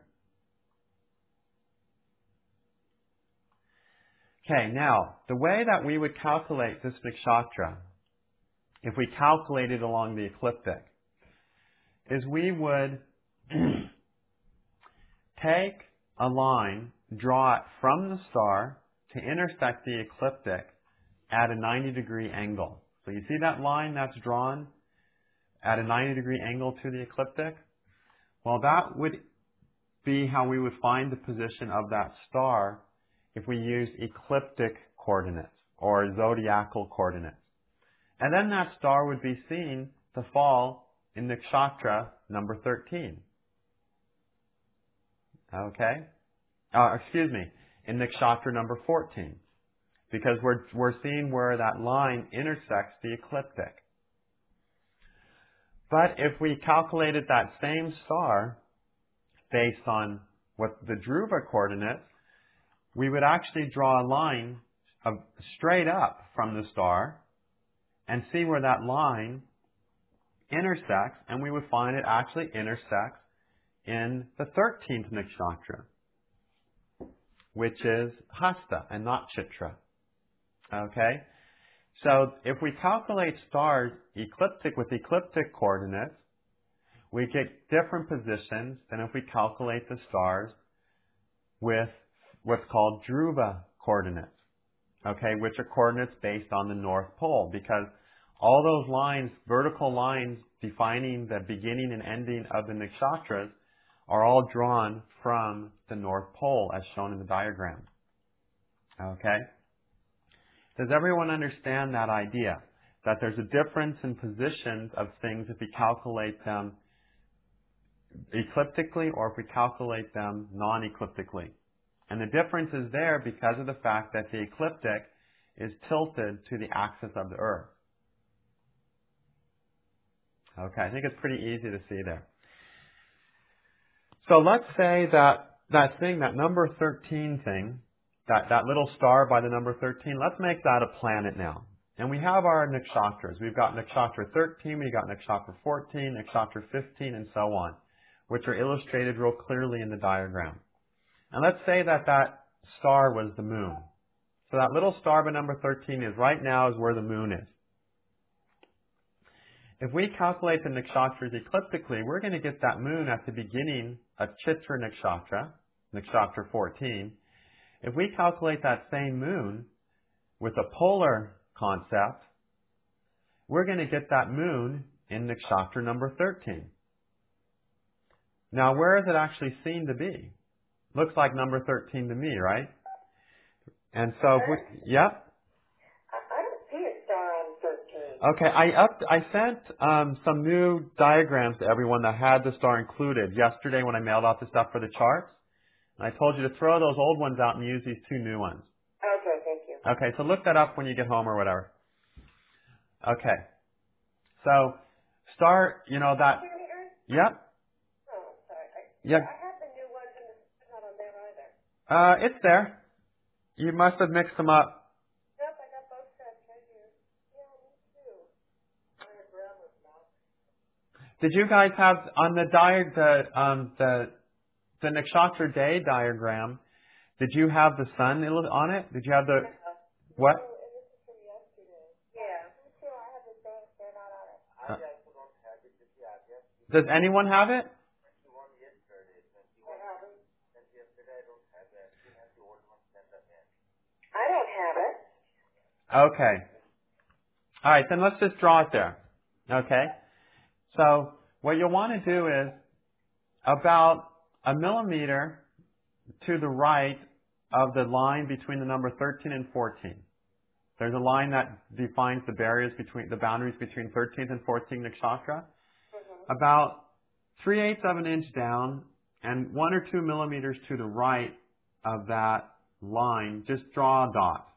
Okay, now, the way that we would calculate this nakshatra, if we calculate it along the ecliptic, is we would take a line, draw it from the star to intersect the ecliptic at a 90-degree angle. So you see that line that's drawn at a 90-degree angle to the ecliptic? Well, that would be how we would find the position of that star if we use ecliptic coordinates or zodiacal coordinates. And then that star would be seen to fall in nakshatra number 13. Okay? In nakshatra number 14. Because we're seeing where that line intersects the ecliptic. But if we calculated that same star based on what the Dhruva coordinates, we would actually draw a line straight up from the star and see where that line intersects, and we would find it actually intersects in the 13th nakshatra, which is Hasta and not Chitra. Okay? So if we calculate stars with ecliptic coordinates, we get different positions than if we calculate the stars with what's called Dhruva coordinates, okay, which are coordinates based on the North Pole, because all those lines, vertical lines defining the beginning and ending of the nakshatras, are all drawn from the North Pole as shown in the diagram. Okay? Does everyone understand that idea? That there's a difference in positions of things if we calculate them ecliptically or if we calculate them non-ecliptically. And the difference is there because of the fact that the ecliptic is tilted to the axis of the Earth. Okay, I think it's pretty easy to see there. So let's say that number 13 thing, that little star by the number 13, let's make that a planet now. And we have our nakshatras. We've got nakshatra 13, we've got nakshatra 14, nakshatra 15, and so on, which are illustrated real clearly in the diagram. And let's say that star was the moon. So that little star by number 13 is where the moon is. If we calculate the nakshatras ecliptically, we're going to get that moon at the beginning of Chitra nakshatra, nakshatra 14. If we calculate that same moon with a polar concept, we're going to get that moon in nakshatra number 13. Now, where is it actually seen to be? Looks like number 13 to me, right? And so, yep. I don't see a star on 13. Okay, I sent some new diagrams to everyone that had the star included yesterday when I mailed out the stuff for the charts. And I told you to throw those old ones out and use these two new ones. Okay, thank you. Okay, so look that up when you get home or whatever. Okay. So, star, that... Yep. Oh, sorry. Yeah. I have the new ones and it's not on there either. It's there. You must have mixed them up. Yep, I got both sets right here. Yeah, me too. Diagram is not. Did you guys have on the nakshatra day diagram? Did you have the sun on it? Did you have the what? Oh, and this is from yesterday. Yeah. Me too. I have the same. They're not on it. I also don't have it. Did you have it? Does anyone have it? The one yesterday. I haven't. And yesterday I don't have it. You have the old one sent again. I don't have it. Okay. All right, then let's just draw it there. Okay? So what you'll want to do is about a millimeter to the right of the line between the number 13 and 14. There's a line that defines the boundaries between 13th and 14th nakshatra. About 3/8 of an inch down and 1 or 2 millimeters to the right of that line, just draw a dot.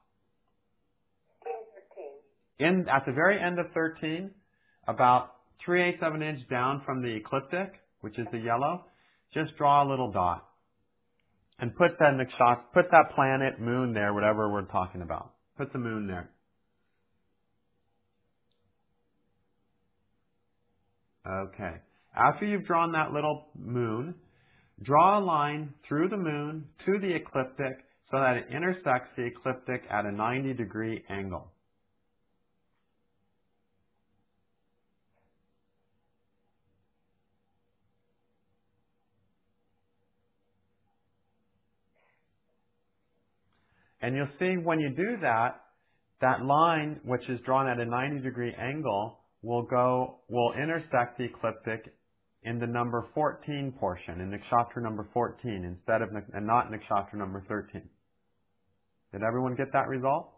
At the very end of 13, about 3/8 of an inch down from the ecliptic, which is the yellow, just draw a little dot. And put that planet, moon there, whatever we're talking about. Put the moon there. Okay. After you've drawn that little moon, draw a line through the moon to the ecliptic so that it intersects the ecliptic at a 90-degree angle. And you'll see when you do that, that line, which is drawn at a 90-degree angle, will intersect the ecliptic in the number 14 portion, in nakshatra number 14, and not nakshatra number 13. Did everyone get that result?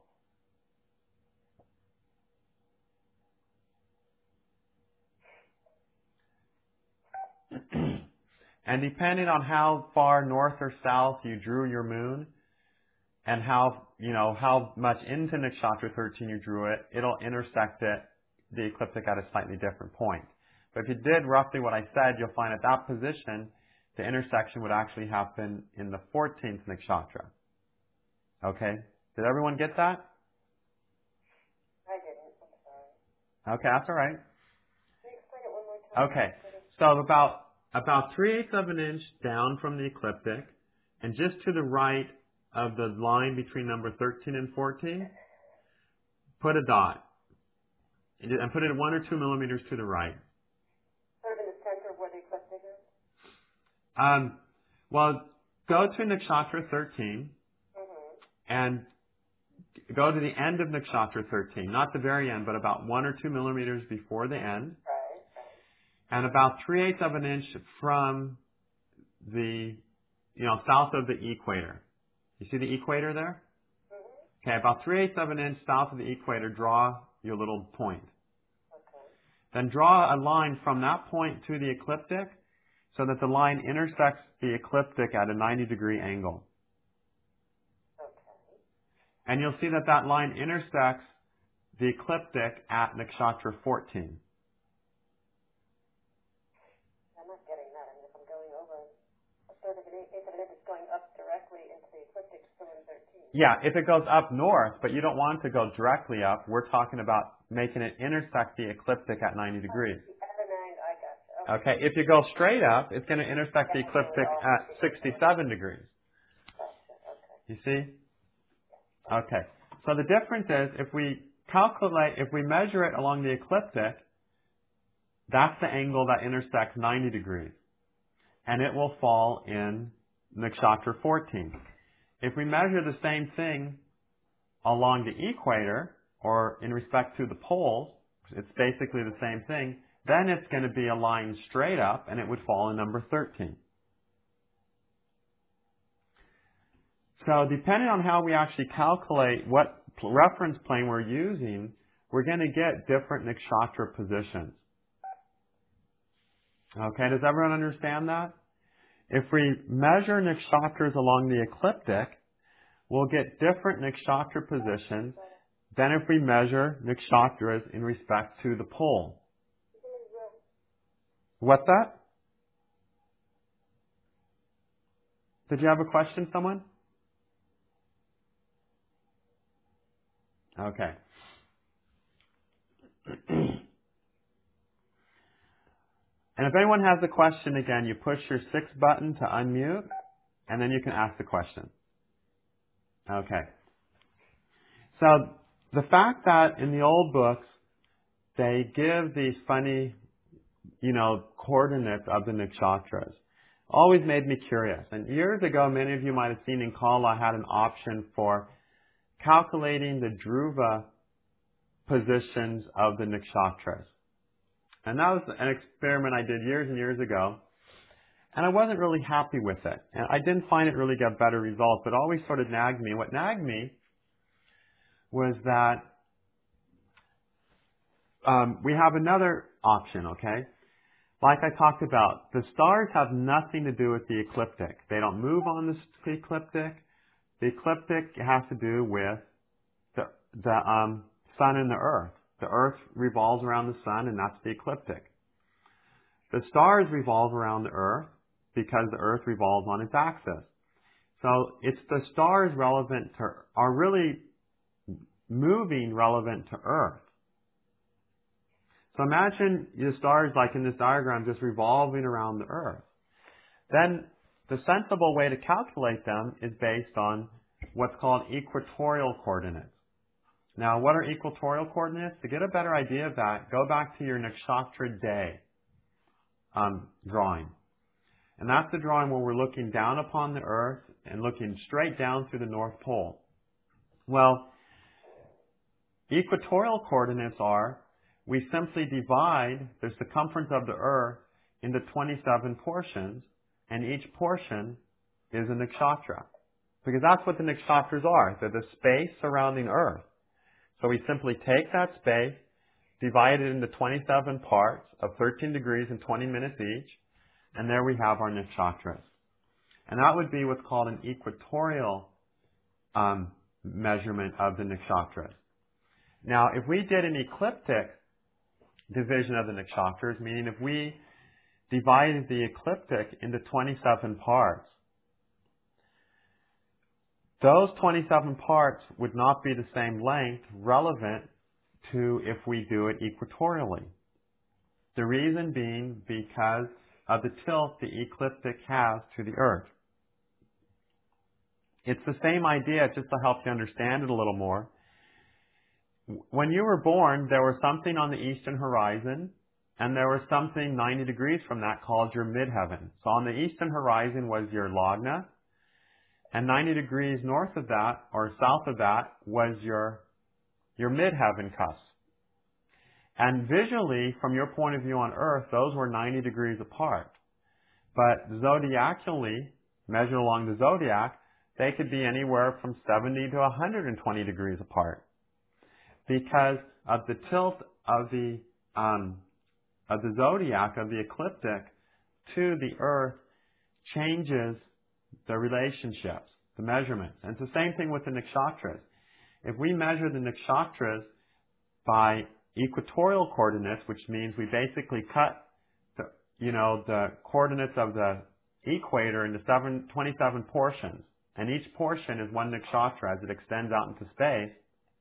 And depending on how far north or south you drew your moon, and how much into nakshatra 13 you drew it, it'll intersect the ecliptic at a slightly different point. But if you did roughly what I said, you'll find at that position, the intersection would actually happen in the 14th nakshatra. Okay? Did everyone get that? I didn't. I'm sorry. Okay, that's all right. Can you explain it one more time? Okay, so about 3/8 of an inch down from the ecliptic, and just to the right of the line between number 13 and 14, put a dot. And put it 1 or 2 millimeters to the right. Sort of in the center of where the ecliptic is? Well, go to nakshatra 13 and go to the end of nakshatra 13. Not the very end, but about 1 or 2 millimeters before the end. Right. And about 3/8 of an inch from the, south of the equator. You see the equator there? Okay, about 3/8 of an inch south of the equator, draw your little point. Okay. Then draw a line from that point to the ecliptic so that the line intersects the ecliptic at a 90-degree angle. Okay. And you'll see that that line intersects the ecliptic at nakshatra 14. I'm not getting that. I mean, if I'm going over a third of an inch, if it's going up directly into the ecliptic, still in 13. Yeah, if it goes up north, but you don't want it to go directly up, we're talking about making it intersect the ecliptic at 90 degrees. At the 9, I got you. Okay, if you go straight up, it's going to intersect the ecliptic at 67 degrees. You see? Okay, so the difference is if we measure it along the ecliptic, that's the angle that intersects 90 degrees. And it will fall in nakshatra 14. If we measure the same thing along the equator, or in respect to the poles, it's basically the same thing, then it's going to be a line straight up, and it would fall in number 13. So depending on how we actually calculate what reference plane we're using, we're going to get different nakshatra positions. Okay, does everyone understand that? If we measure nakshatras along the ecliptic, we'll get different nakshatra positions than if we measure nakshatras in respect to the pole. What's that? Did you have a question, someone? Okay. And if anyone has a question, again, you push your 6 button to unmute, and then you can ask the question. Okay. So the fact that in the old books, they give these funny, coordinates of the nakshatras always made me curious. And years ago, many of you might have seen in Kala had an option for calculating the dhruva positions of the nakshatras. And that was an experiment I did years and years ago. And I wasn't really happy with it. And I didn't find it really get better results, but it always sort of nagged me. What nagged me was that we have another option, okay? Like I talked about, the stars have nothing to do with the ecliptic. They don't move on the ecliptic. The ecliptic has to do with the sun and the earth. The earth revolves around the sun, and that's the ecliptic. The stars revolve around the earth because the earth revolves on its axis. So it's the stars are really moving relevant to earth. So imagine the stars, like in this diagram, just revolving around the earth. Then the sensible way to calculate them is based on what's called equatorial coordinates. Now, what are equatorial coordinates? To get a better idea of that, go back to your nakshatra day drawing. And that's the drawing where we're looking down upon the earth and looking straight down through the North Pole. Well, equatorial coordinates are, we simply divide the circumference of the earth into 27 portions, and each portion is a nakshatra. Because that's what the nakshatras are. They're the space surrounding earth. So we simply take that space, divide it into 27 parts of 13 degrees and 20 minutes each, and there we have our nakshatras. And that would be what's called an equatorial measurement of the nakshatras. Now, if we did an ecliptic division of the nakshatras, meaning if we divided the ecliptic into 27 parts, those 27 parts would not be the same length relevant to if we do it equatorially. The reason being because of the tilt the ecliptic has to the earth. It's the same idea, just to help you understand it a little more. When you were born, there was something on the eastern horizon, and there was something 90 degrees from that called your midheaven. So on the eastern horizon was your Lagna, and 90 degrees north of that, or south of that, was your midheaven cusp. And visually, from your point of view on Earth, those were 90 degrees apart. But zodiacally, measured along the zodiac, they could be anywhere from 70 to 120 degrees apart. Because of the tilt of the zodiac, of the ecliptic, to the Earth changes the relationships, the measurements. And it's the same thing with the nakshatras. If we measure the nakshatras by equatorial coordinates, which means we basically cut the coordinates of the equator into 27 portions, and each portion is one nakshatra as it extends out into space,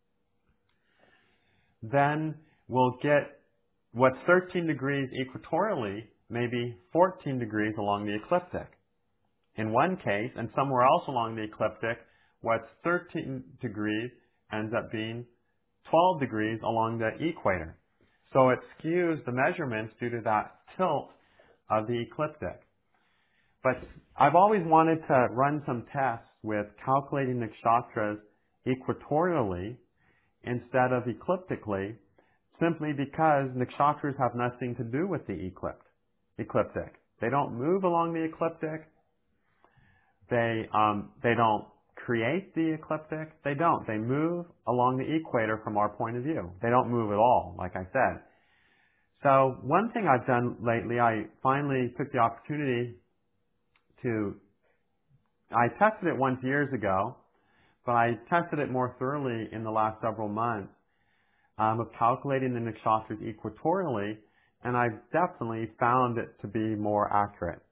then we'll get what's 13 degrees equatorially, maybe 14 degrees along the ecliptic. In one case, and somewhere else along the ecliptic, what's 13 degrees ends up being 12 degrees along the equator. So it skews the measurements due to that tilt of the ecliptic. But I've always wanted to run some tests with calculating nakshatras equatorially instead of ecliptically, simply because nakshatras have nothing to do with the ecliptic. They don't move along the ecliptic. They don't create the ecliptic. They don't. They move along the equator from our point of view. They don't move at all, like I said. So one thing I've done lately, I finally took the opportunity I tested it once years ago, but I tested it more thoroughly in the last several months of calculating the nakshatras equatorially, and I've definitely found it to be more accurate.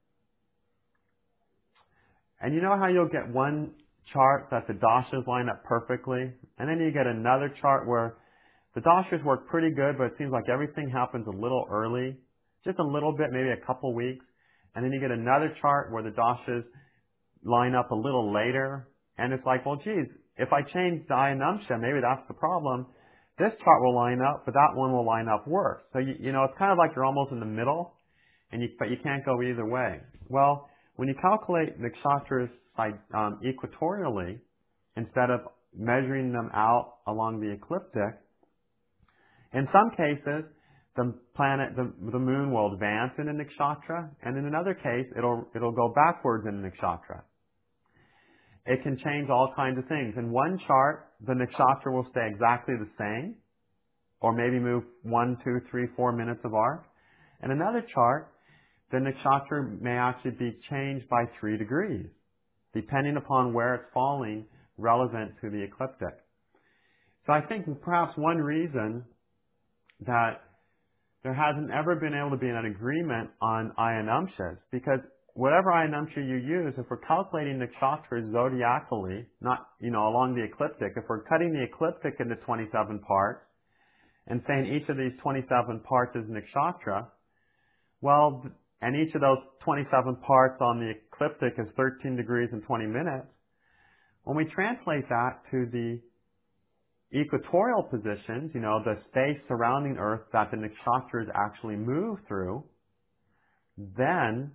And you know how you'll get one chart that the dashas line up perfectly, and then you get another chart where the dashas work pretty good, but it seems like everything happens a little early, just a little bit, maybe a couple weeks, and then you get another chart where the dashas line up a little later, and it's like, well, geez, if I change the Ayanamsha, maybe that's the problem. This chart will line up, but that one will line up worse. So, you know, it's kind of like you're almost in the middle, but you can't go either way. Well, when you calculate nakshatras equatorially, instead of measuring them out along the ecliptic, in some cases, the moon will advance in a nakshatra, and in another case, it'll go backwards in a nakshatra. It can change all kinds of things. In one chart, the nakshatra will stay exactly the same, or maybe move 1, 2, 3, 4 minutes of arc. In another chart, the nakshatra may actually be changed by 3 degrees, depending upon where it's falling relevant to the ecliptic. So I think perhaps one reason that there hasn't ever been able to be an agreement on ayanamshas, because whatever ayanamsha you use, if we're calculating nakshatras zodiacally, not, along the ecliptic, if we're cutting the ecliptic into 27 parts and saying each of these 27 parts is nakshatra, well, and each of those 27 parts on the ecliptic is 13 degrees and 20 minutes, when we translate that to the equatorial positions, the space surrounding Earth that the nakshatras actually move through, then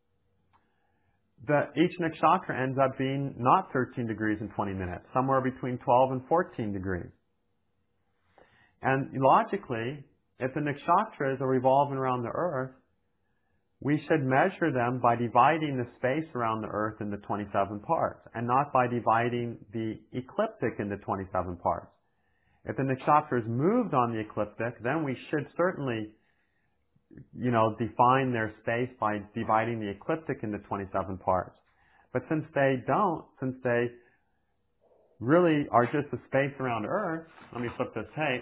each nakshatra ends up being not 13 degrees and 20 minutes, somewhere between 12 and 14 degrees. And logically, if the nakshatras are revolving around the Earth, we should measure them by dividing the space around the Earth into 27 parts, and not by dividing the ecliptic into 27 parts. If the nakshatras moved on the ecliptic, then we should certainly, define their space by dividing the ecliptic into 27 parts. But since they don't, since they really are just the space around Earth, let me flip this tape.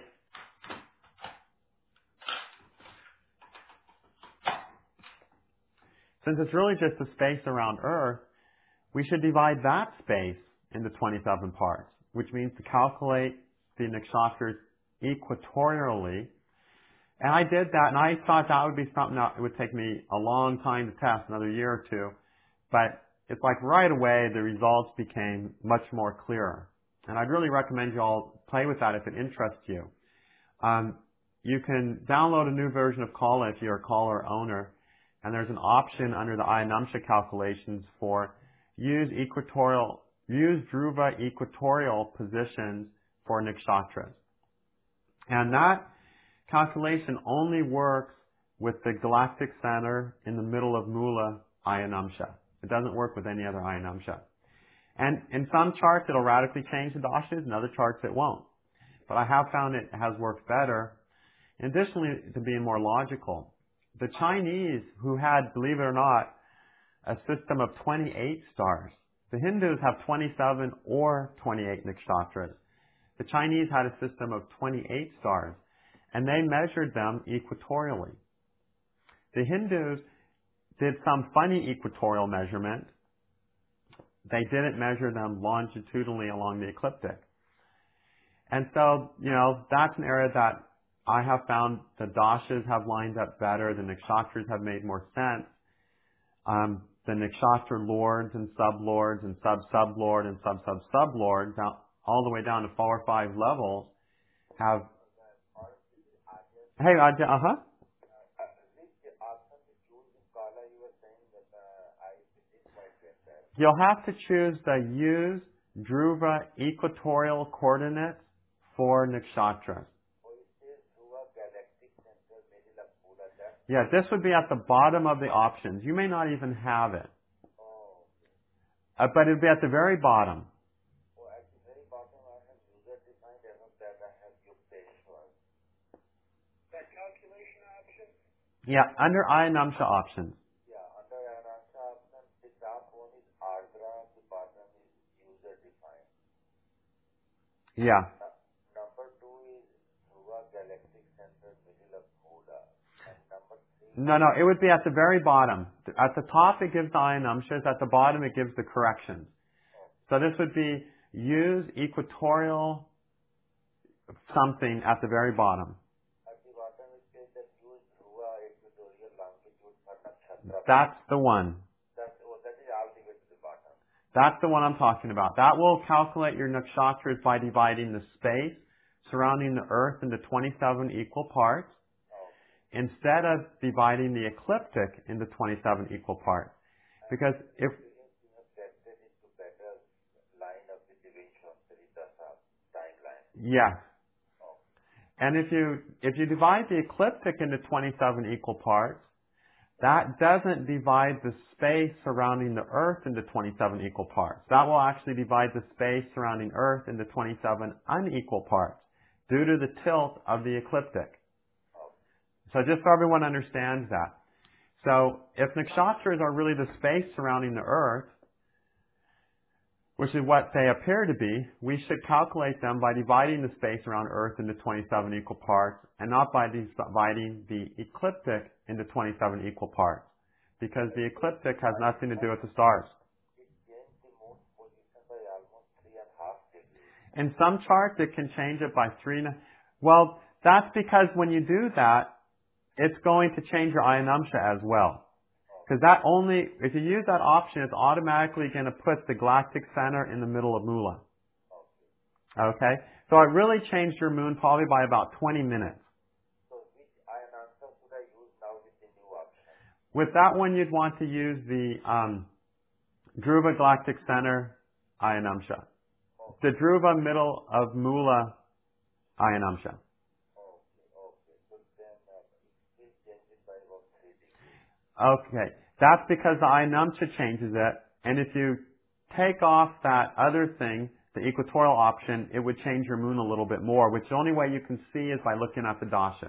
Since it's really just the space around Earth, we should divide that space into 27 parts, which means to calculate the nakshatras equatorially. And I did that, and I thought that would be something that it would take me a long time to test, another year or two. But it's like right away the results became much more clearer. And I'd really recommend you all play with that if it interests you. You can download a new version of Kala if you're a Kala owner. And there's an option under the ayanamsha calculations for use Dhruva equatorial positions for nakshatras. And that calculation only works with the galactic center in the middle of Mula ayanamsha. It doesn't work with any other ayanamsha. And in some charts it'll radically change the dashas, in other charts it won't. But I have found it has worked better, additionally to being more logical. The Chinese, who had, believe it or not, a system of 28 stars. The Hindus have 27 or 28 nakshatras. The Chinese had a system of 28 stars, and they measured them equatorially. The Hindus did some funny equatorial measurement. They didn't measure them longitudinally along the ecliptic. And so, that's an area that I have found the dashas have lined up better, the nakshatras have made more sense. The nakshatra lords and sublords and sub-sublord and sub-sub-sublord, all the way down to 4 or 5 levels, have... Hey, You'll have to choose the use Dhruva equatorial coordinates for nakshatras. Yeah, this would be at the bottom of the options. You may not even have it. But it would be at the very bottom. At the very bottom, I have user-defined, above that I have Yukteshwar. That calculation option? Yeah, under ayanamsha options. Yeah, under ayanamsha options, the top one is Ardra, the bottom is user-defined. Yeah. Number 2 is Dhruva Galactic Center, middle of Buddha. And number 3... No, it would be at the very bottom. At the top it gives the ayanamshas, at the bottom it gives the corrections. So this would be use equatorial something at the very bottom. At the bottom it says that use Dhruva equatorial longitude for nakshatra. That's the one. That is all the way to the bottom. That's the one I'm talking about. That will calculate your nakshatras by dividing the space surrounding the Earth into 27 equal parts, instead of dividing the ecliptic into 27 equal parts. Because if... Line of the division, timeline. Yes. And if you divide the ecliptic into 27 equal parts, that doesn't divide the space surrounding the Earth into 27 equal parts. That will actually divide the space surrounding Earth into 27 unequal parts due to the tilt of the ecliptic. So just so everyone understands that. So if nakshatras are really the space surrounding the Earth, which is what they appear to be, we should calculate them by dividing the space around Earth into 27 equal parts and not by dividing the ecliptic into 27 equal parts, because the ecliptic has nothing to do with the stars. In some charts, it can change it by 3. Well, that's because when you do that, it's going to change your Ayanamsha as well. Because if you use that option, it's automatically going to put the galactic center in the middle of Mula. Okay? So it really changed your moon probably by about 20 minutes. So which Ayanamsha should I use now with the new option? With that one, you'd want to use the Dhruva galactic center Ayanamsha. The Dhruva middle of Mula Ayanamsha. Okay, that's because the Ayanamsha changes it, and if you take off that other thing, the equatorial option, it would change your moon a little bit more, which the only way you can see is by looking at the dashas.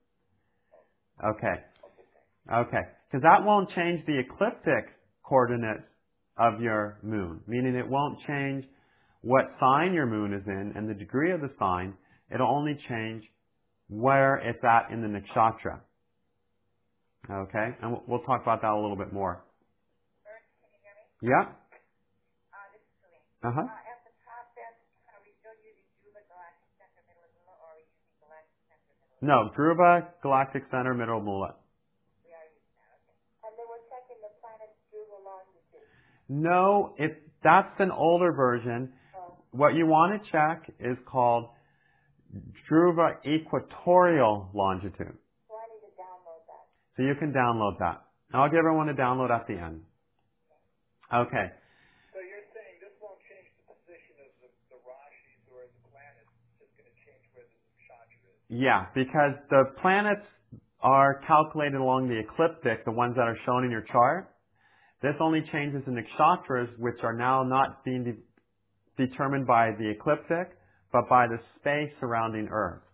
Okay, because that won't change the ecliptic coordinates of your moon, meaning it won't change what sign your moon is in and the degree of the sign. It'll only change where it's at in the nakshatra. Okay, and we'll talk about that a little bit more. Bert, can you hear me? Yeah. This is Celine. Uh-huh. At the top, then, are we still using Dhruva Galactic Center Middle of Mula, or are we using Galactic Center Middle of Mula? No, Dhruva Galactic Center Middle of Mula. We are using that, okay. And then we're checking the planet's Dhruva longitude. No, that's an older version. Oh. What you want to check is called Dhruva Equatorial Longitude. So I need to download that. So you can download that. I'll give everyone a download at the end. Okay. So you're saying this won't change the position of the Rashis or the planets, it's just going to change where the nakshatra is? Yeah, because the planets are calculated along the ecliptic, the ones that are shown in your chart. This only changes the nakshatras, which are now not being determined by the ecliptic, but by the space surrounding Earth.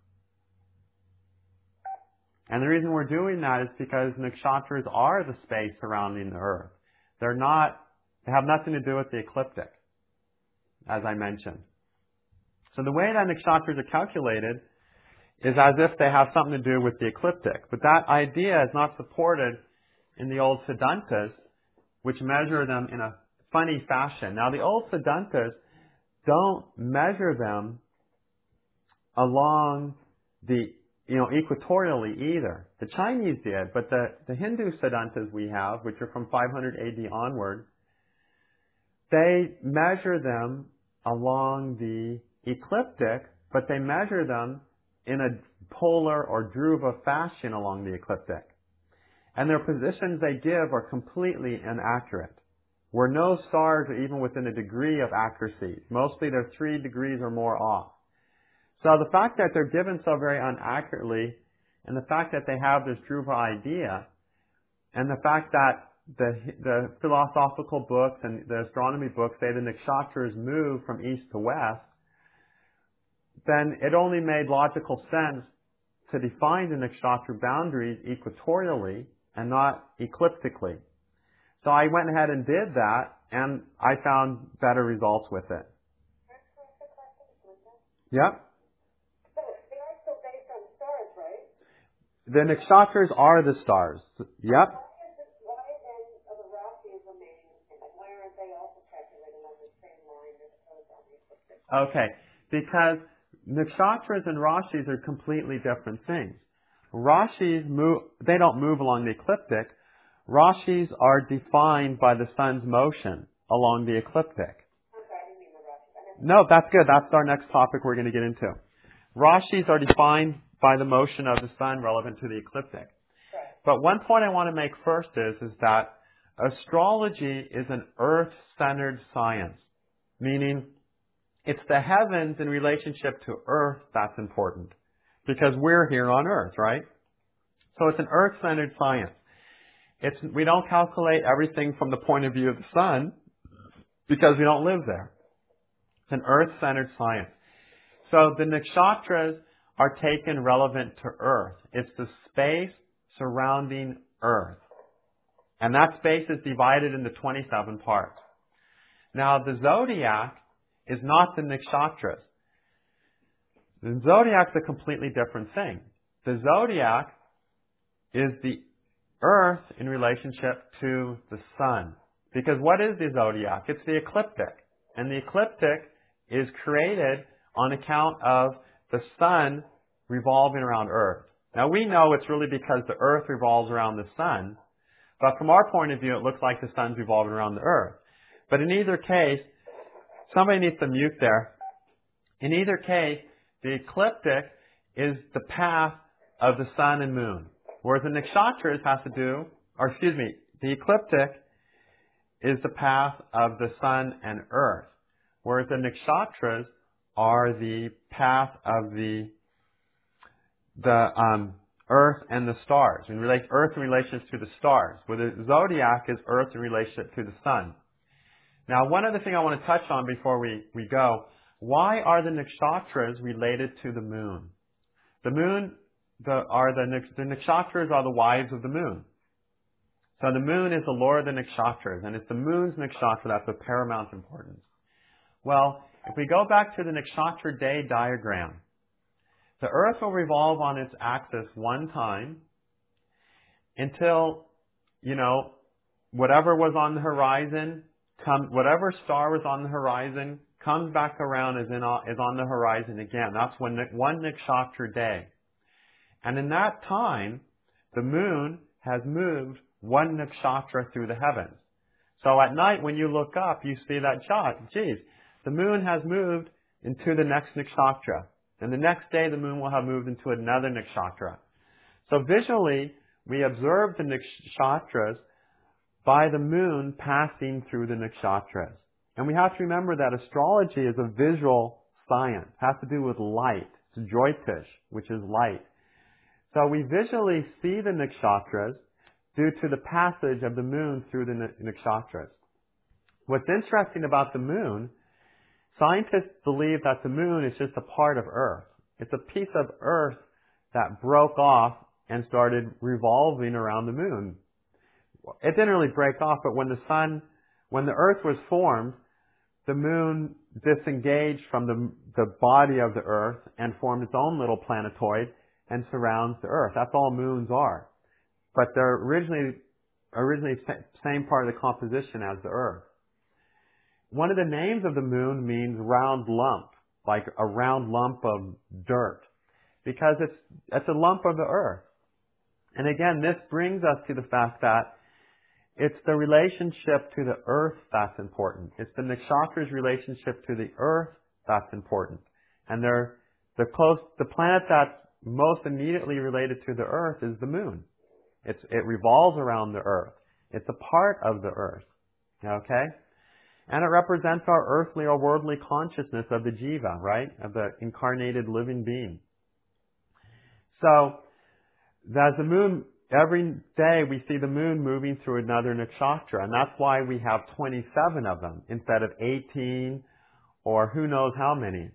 And the reason we're doing that is because nakshatras are the space surrounding the Earth. They have nothing to do with the ecliptic, as I mentioned. So the way that nakshatras are calculated is as if they have something to do with the ecliptic. But that idea is not supported in the old Siddhantas, which measure them in a funny fashion. Now the old Siddhantas don't measure them along the equatorially either. The Chinese did, but the Hindu Siddhantas we have, which are from 500 AD onward, they measure them along the ecliptic, but they measure them in a polar or Dhruva fashion along the ecliptic. And their positions they give are completely inaccurate, where no stars are even within a degree of accuracy. Mostly they're 3 degrees or more off. So the fact that they're given so very unaccurately, and the fact that they have this Dhruva idea, and the fact that the philosophical books and the astronomy books say the nakshatras move from east to west, then it only made logical sense to define the nakshatra boundaries equatorially and not ecliptically. So I went ahead and did that, and I found better results with it. Yep. The nakshatras are the stars. Yep. Why then are the Rashis remaining the same? Why aren't they also calculated on the same line as on the ecliptic? Okay, because nakshatras and Rashis are completely different things. Rashis they don't move along the ecliptic. Rashis are defined by the sun's motion along the ecliptic. Okay, I didn't mean the Rashis. No, that's good. That's our next topic we're going to get into. Rashis are defined by the motion of the sun relevant to the ecliptic. Right. But one point I want to make first is that astrology is an earth-centered science, meaning it's the heavens in relationship to Earth that's important. because we're here on Earth, right? So it's an Earth-centered science. We don't calculate everything from the point of view of the sun because we don't live there. It's an Earth-centered science. So the nakshatras are taken relevant to Earth. It's the space surrounding Earth. And that space is divided into 27 parts. Now, the zodiac is not the nakshatras. The zodiac is a completely different thing. The zodiac is the Earth in relationship to the sun. Because what is the zodiac? It's the ecliptic. And the ecliptic is created on account of the sun revolving around Earth. Now we know it's really because the Earth revolves around the sun, but from our point of view it looks like the sun's revolving around the Earth. But in either case, somebody needs to mute there. In either case, the ecliptic is the path of the sun and moon. Whereas the nakshatras has to do, the ecliptic is the path of the sun and earth. Whereas the nakshatras are the path of the earth and the stars. Earth in relation to the stars. Where the zodiac is earth in relation to the sun. Now, one other thing I want to touch on before we go. Why are the nakshatras related to the moon? The moon, the nakshatras are the wives of the moon. So the moon is the lord of the nakshatras, and it's the moon's nakshatra that's of paramount importance. Well, if we go back to the nakshatra day diagram, the earth will revolve on its axis one time until, whatever was on the horizon, whatever star was on the horizon, comes back around is on the horizon again. That's one nakshatra day. And in that time, the moon has moved one nakshatra through the heavens. So at night when you look up, you see that, the moon has moved into the next nakshatra. And the next day the moon will have moved into another nakshatra. So visually, we observe the nakshatras by the moon passing through the nakshatras. And we have to remember that astrology is a visual science. It has to do with light. It's Jyotish, which is light. So we visually see the nakshatras due to the passage of the moon through the nakshatras. What's interesting about the moon, scientists believe that the moon is just a part of Earth. It's a piece of Earth that broke off and started revolving around the moon. It didn't really break off, but when the Earth was formed, the moon disengaged from the body of the Earth and formed its own little planetoid and surrounds the Earth. That's all moons are. But they're originally same part of the composition as the Earth. One of the names of the moon means round lump, like a round lump of dirt, because it's a lump of the Earth. And again, this brings us to the fact that it's the relationship to the Earth that's important. It's the nakshatra's relationship to the Earth that's important. And the planet that's most immediately related to the Earth is the moon. It revolves around the Earth. It's a part of the Earth. Okay? And it represents our earthly or worldly consciousness of the jiva, right? Of the incarnated living being. So, as the moon, every day we see the moon moving through another nakshatra, and that's why we have 27 of them instead of 18 or who knows how many.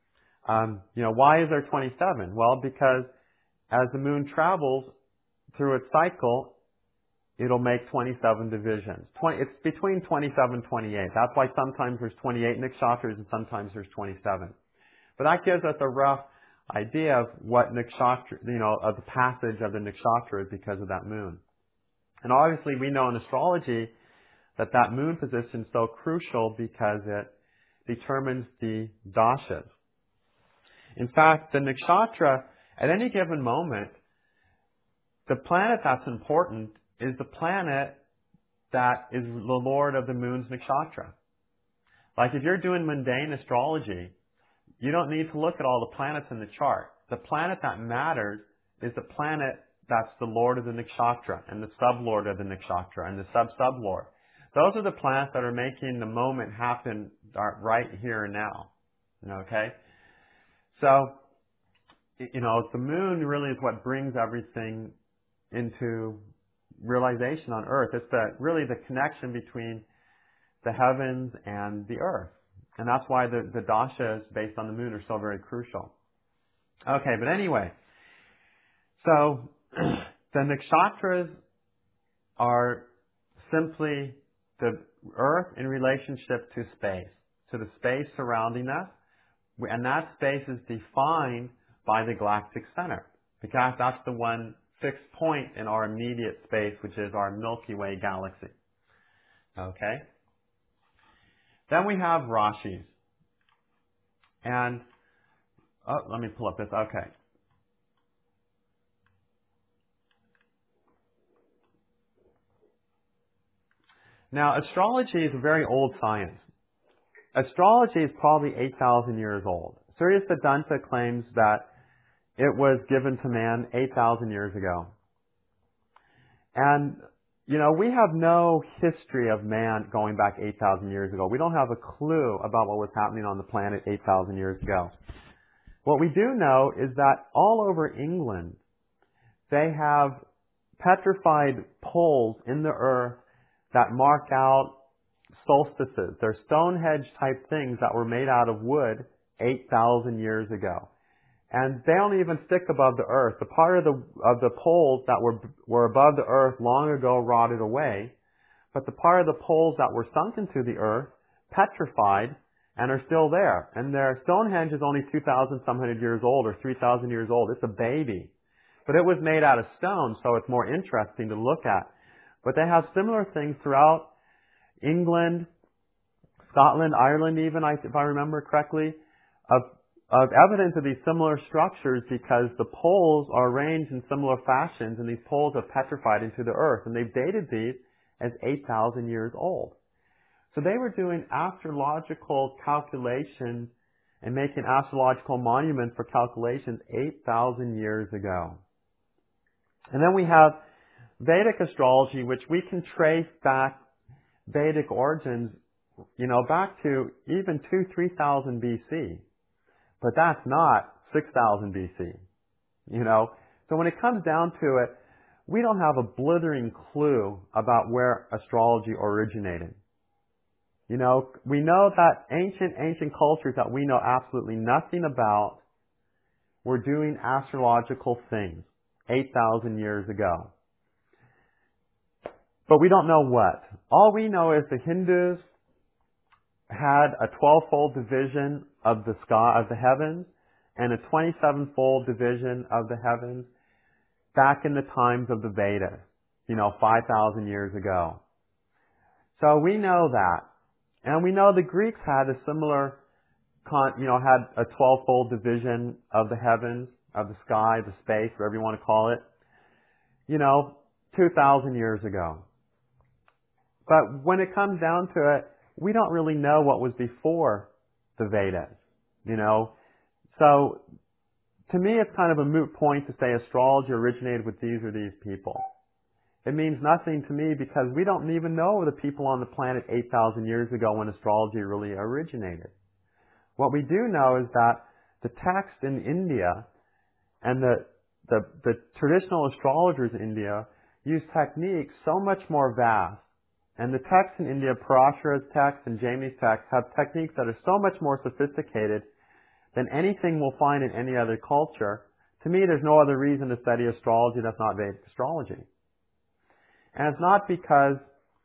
Why is there 27? Well, because as the moon travels through its cycle, it'll make 27 divisions. It's between 27 and 28. That's why sometimes there's 28 nakshatras and sometimes there's 27. But that gives us a rough idea of what nakshatra, of the passage of the nakshatras because of that moon. And obviously we know in astrology that moon position is so crucial because it determines the dashas. In fact, the nakshatra, at any given moment, the planet that's important is the planet that is the lord of the moon's nakshatra. Like if you're doing mundane astrology, you don't need to look at all the planets in the chart. The planet that matters is the planet that's the lord of the nakshatra and the sublord of the nakshatra and the sub-sublord. Those are the planets that are making the moment happen right here and now. Okay? So, the moon really is what brings everything into realization on Earth. It's really the connection between the heavens and the Earth. And that's why the dashas based on the moon are so very crucial. Okay, but anyway, so the nakshatras are simply the Earth in relationship to space, to the space surrounding us, and that space is defined by the galactic center, because that's the one fixed point in our immediate space, which is our Milky Way galaxy. Okay? Then we have Rashis. And, let me pull up this. Okay. Now, astrology is a very old science. Astrology is probably 8,000 years old. Surya Siddhanta claims that it was given to man 8,000 years ago. And, we have no history of man going back 8,000 years ago. We don't have a clue about what was happening on the planet 8,000 years ago. What we do know is that all over England, they have petrified poles in the earth that mark out solstices. They're Stonehenge type things that were made out of wood 8,000 years ago. And they don't even stick above the earth. The part of the poles that were above the earth long ago rotted away, but the part of the poles that were sunk into the earth petrified and are still there. And their Stonehenge is only 2,000 some hundred years old or 3,000 years old. It's a baby. But it was made out of stone, so it's more interesting to look at. But they have similar things throughout England, Scotland, Ireland even, if I remember correctly, of evidence of these similar structures, because the poles are arranged in similar fashions and these poles have petrified into the earth, and they've dated these as 8,000 years old. So they were doing astrological calculations and making astrological monuments for calculations 8,000 years ago. And then we have Vedic astrology, which we can trace back Vedic origins, back to even 3,000 BC. But that's not 6,000 BC. So when it comes down to it, we don't have a blithering clue about where astrology originated. We know that ancient cultures that we know absolutely nothing about were doing astrological things 8,000 years ago. But we don't know what. All we know is the Hindus had a 12-fold division of the sky, of the heavens, and a 27-fold division of the heavens back in the times of the Vedas, 5,000 years ago. So we know that. And we know the Greeks had a similar, had a 12-fold division of the heavens, of the sky, the space, whatever you want to call it, 2,000 years ago. But when it comes down to it, we don't really know what was before the Vedas, So, to me, it's kind of a moot point to say astrology originated with these or these people. It means nothing to me because we don't even know the people on the planet 8,000 years ago when astrology really originated. What we do know is that the text in India and the traditional astrologers in India use techniques so much more vast. And the texts in India, Parashara's text and Jaimi's text, have techniques that are so much more sophisticated than anything we'll find in any other culture. To me, there's no other reason to study astrology that's not Vedic astrology. And it's not because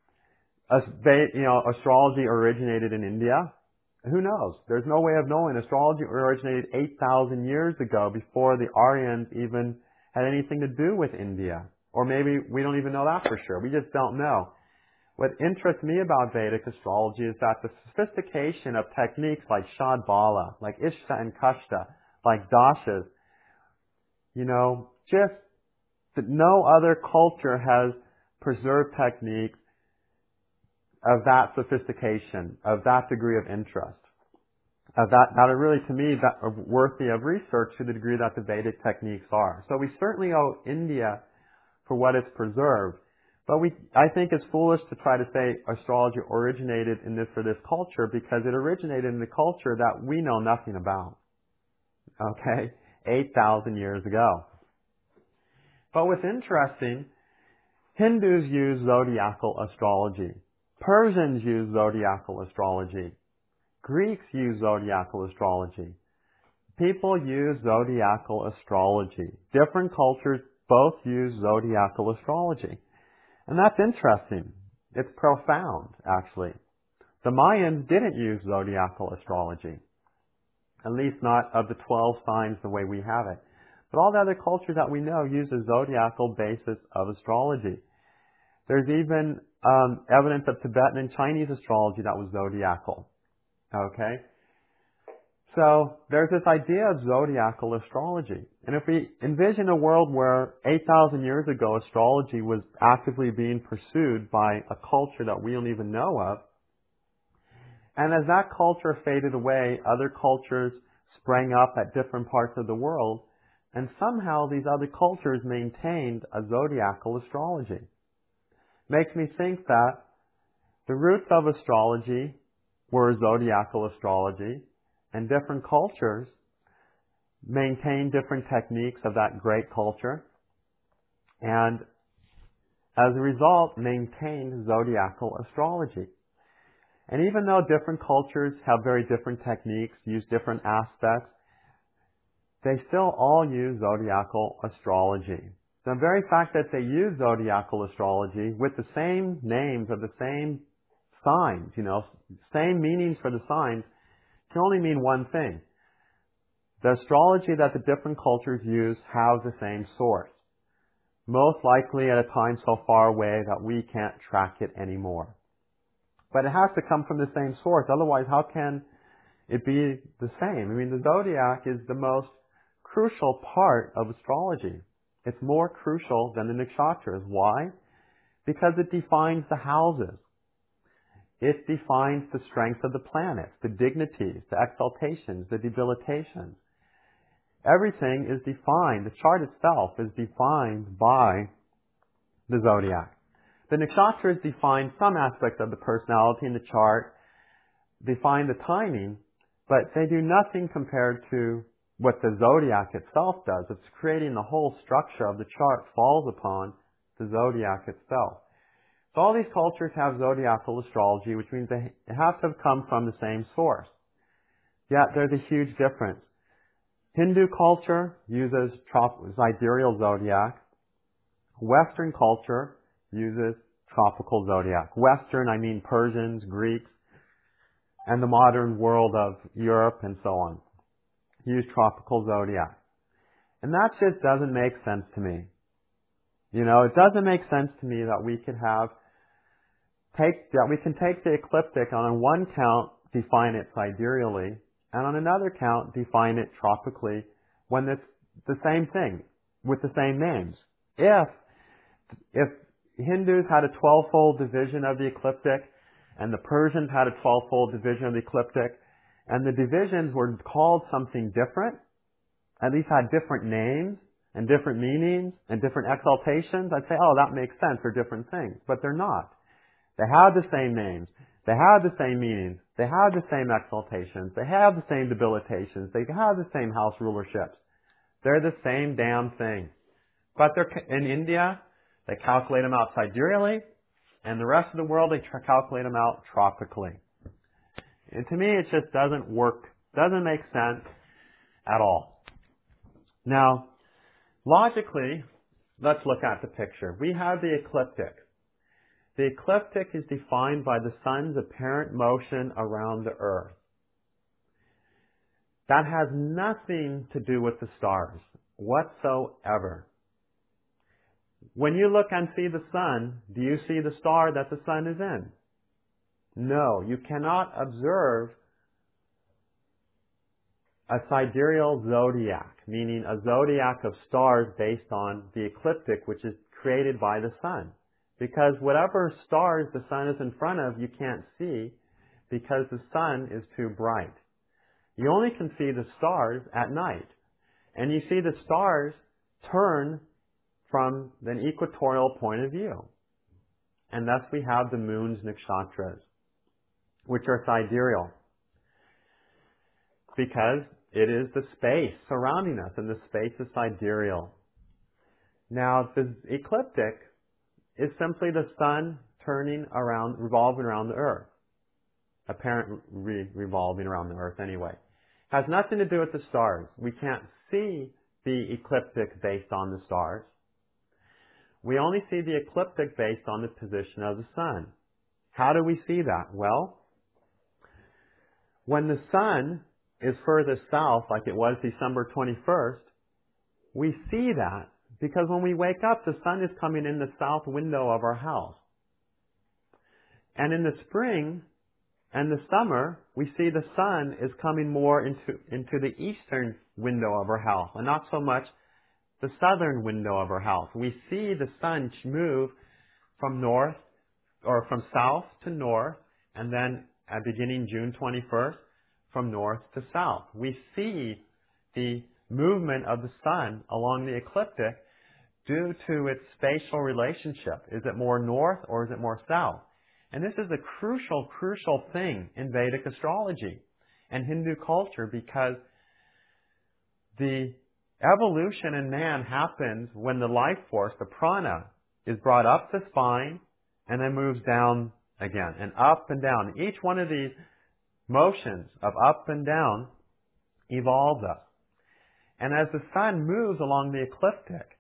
astrology originated in India. Who knows? There's no way of knowing. Astrology originated 8,000 years ago before the Aryans even had anything to do with India. Or maybe we don't even know that for sure. We just don't know. What interests me about Vedic astrology is that the sophistication of techniques like Shadbala, like Ishta and Kashta, like Dashas, just that no other culture has preserved techniques of that sophistication, of that degree of interest, of that are really, to me, that are worthy of research to the degree that the Vedic techniques are. So we certainly owe India for what it's preserved. But I think it's foolish to try to say astrology originated in this or this culture, because it originated in the culture that we know nothing about. Okay? 8,000 years ago. But what's interesting, Hindus use zodiacal astrology. Persians use zodiacal astrology. Greeks use zodiacal astrology. People use zodiacal astrology. Different cultures both use zodiacal astrology. And that's interesting. It's profound, actually. The Mayans didn't use zodiacal astrology. At least not of the 12 signs the way we have it. But all the other cultures that we know use a zodiacal basis of astrology. There's even evidence of Tibetan and Chinese astrology that was zodiacal. Okay? So there's this idea of zodiacal astrology. And if we envision a world where 8,000 years ago astrology was actively being pursued by a culture that we don't even know of, and as that culture faded away, other cultures sprang up at different parts of the world, and somehow these other cultures maintained a zodiacal astrology. Makes me think that the roots of astrology were zodiacal astrology, and different cultures maintained different techniques of that great culture, and as a result maintained zodiacal astrology. And even though different cultures have very different techniques, use different aspects, they still all use zodiacal astrology. The very fact that they use zodiacal astrology with the same names of the same signs, same meanings for the signs, can only mean one thing. The astrology that the different cultures use has the same source. Most likely at a time so far away that we can't track it anymore. But it has to come from the same source. Otherwise, how can it be the same? I mean, the zodiac is the most crucial part of astrology. It's more crucial than the nakshatras. Why? Because it defines the houses. It defines the strength of the planets, the dignities, the exaltations, the debilitations. Everything is defined. The chart itself is defined by the zodiac. The nakshatras define some aspects of the personality in the chart, define the timing, but they do nothing compared to what the zodiac itself does. It's creating the whole structure of the chart falls upon the zodiac itself. So all these cultures have zodiacal astrology, which means they have to have come from the same source. Yet there's a huge difference. Hindu culture uses sidereal zodiac. Western culture uses tropical zodiac. Western, I mean Persians, Greeks, and the modern world of Europe and so on, use tropical zodiac. And that just doesn't make sense to me. It doesn't make sense to me that we could take the ecliptic and on one count define it sidereally, and on another count define it tropically, when it's the same thing, with the same names. If Hindus had a 12-fold division of the ecliptic, and the Persians had a 12-fold division of the ecliptic, and the divisions were called something different, at least had different names, and different meanings, and different exaltations, I'd say, oh, that makes sense, they're different things. But they're not. They have the same names. They have the same meanings. They have the same exaltations. They have the same debilitations. They have the same house rulerships. They're the same damn thing. But in India, they calculate them out sidereally, and the rest of the world, they calculate them out tropically. And to me, it just doesn't work, doesn't make sense at all. Now, logically, let's look at the picture. We have the ecliptic. The ecliptic is defined by the sun's apparent motion around the earth. That has nothing to do with the stars whatsoever. When you look and see the sun, do you see the star that the sun is in? No, you cannot observe a sidereal zodiac, meaning a zodiac of stars based on the ecliptic, which is created by the sun. Because whatever stars the sun is in front of, you can't see because the sun is too bright. You only can see the stars at night. And you see the stars turn from an equatorial point of view. And thus we have the moon's nakshatras, which are sidereal. Because It is the space surrounding us, and the space is sidereal. Now, the ecliptic is simply the sun turning around, revolving around the Earth. Apparent revolving around the Earth anyway. Has nothing to do with the stars. We can't see the ecliptic based on the stars. We only see the ecliptic based on the position of the sun. How do we see that? Well, when the sun is furthest south, like it was December 21st, we see that because when we wake up, the sun is coming in the south window of our house. And in the spring and the summer, we see the sun is coming more into the eastern window of our house, and not so much the southern window of our house. We see the sun move from north, or from south to north, and then beginning June 21st, from north to south. We see the movement of the sun along the ecliptic due to its spatial relationship. Is it more north or is it more south? And this is a crucial thing in Vedic astrology and Hindu culture, because the evolution in man happens when the life force, the prana, is brought up the spine and then moves down again, and up and down. Each one of these motions of up and down evolves us. And as the sun moves along the ecliptic,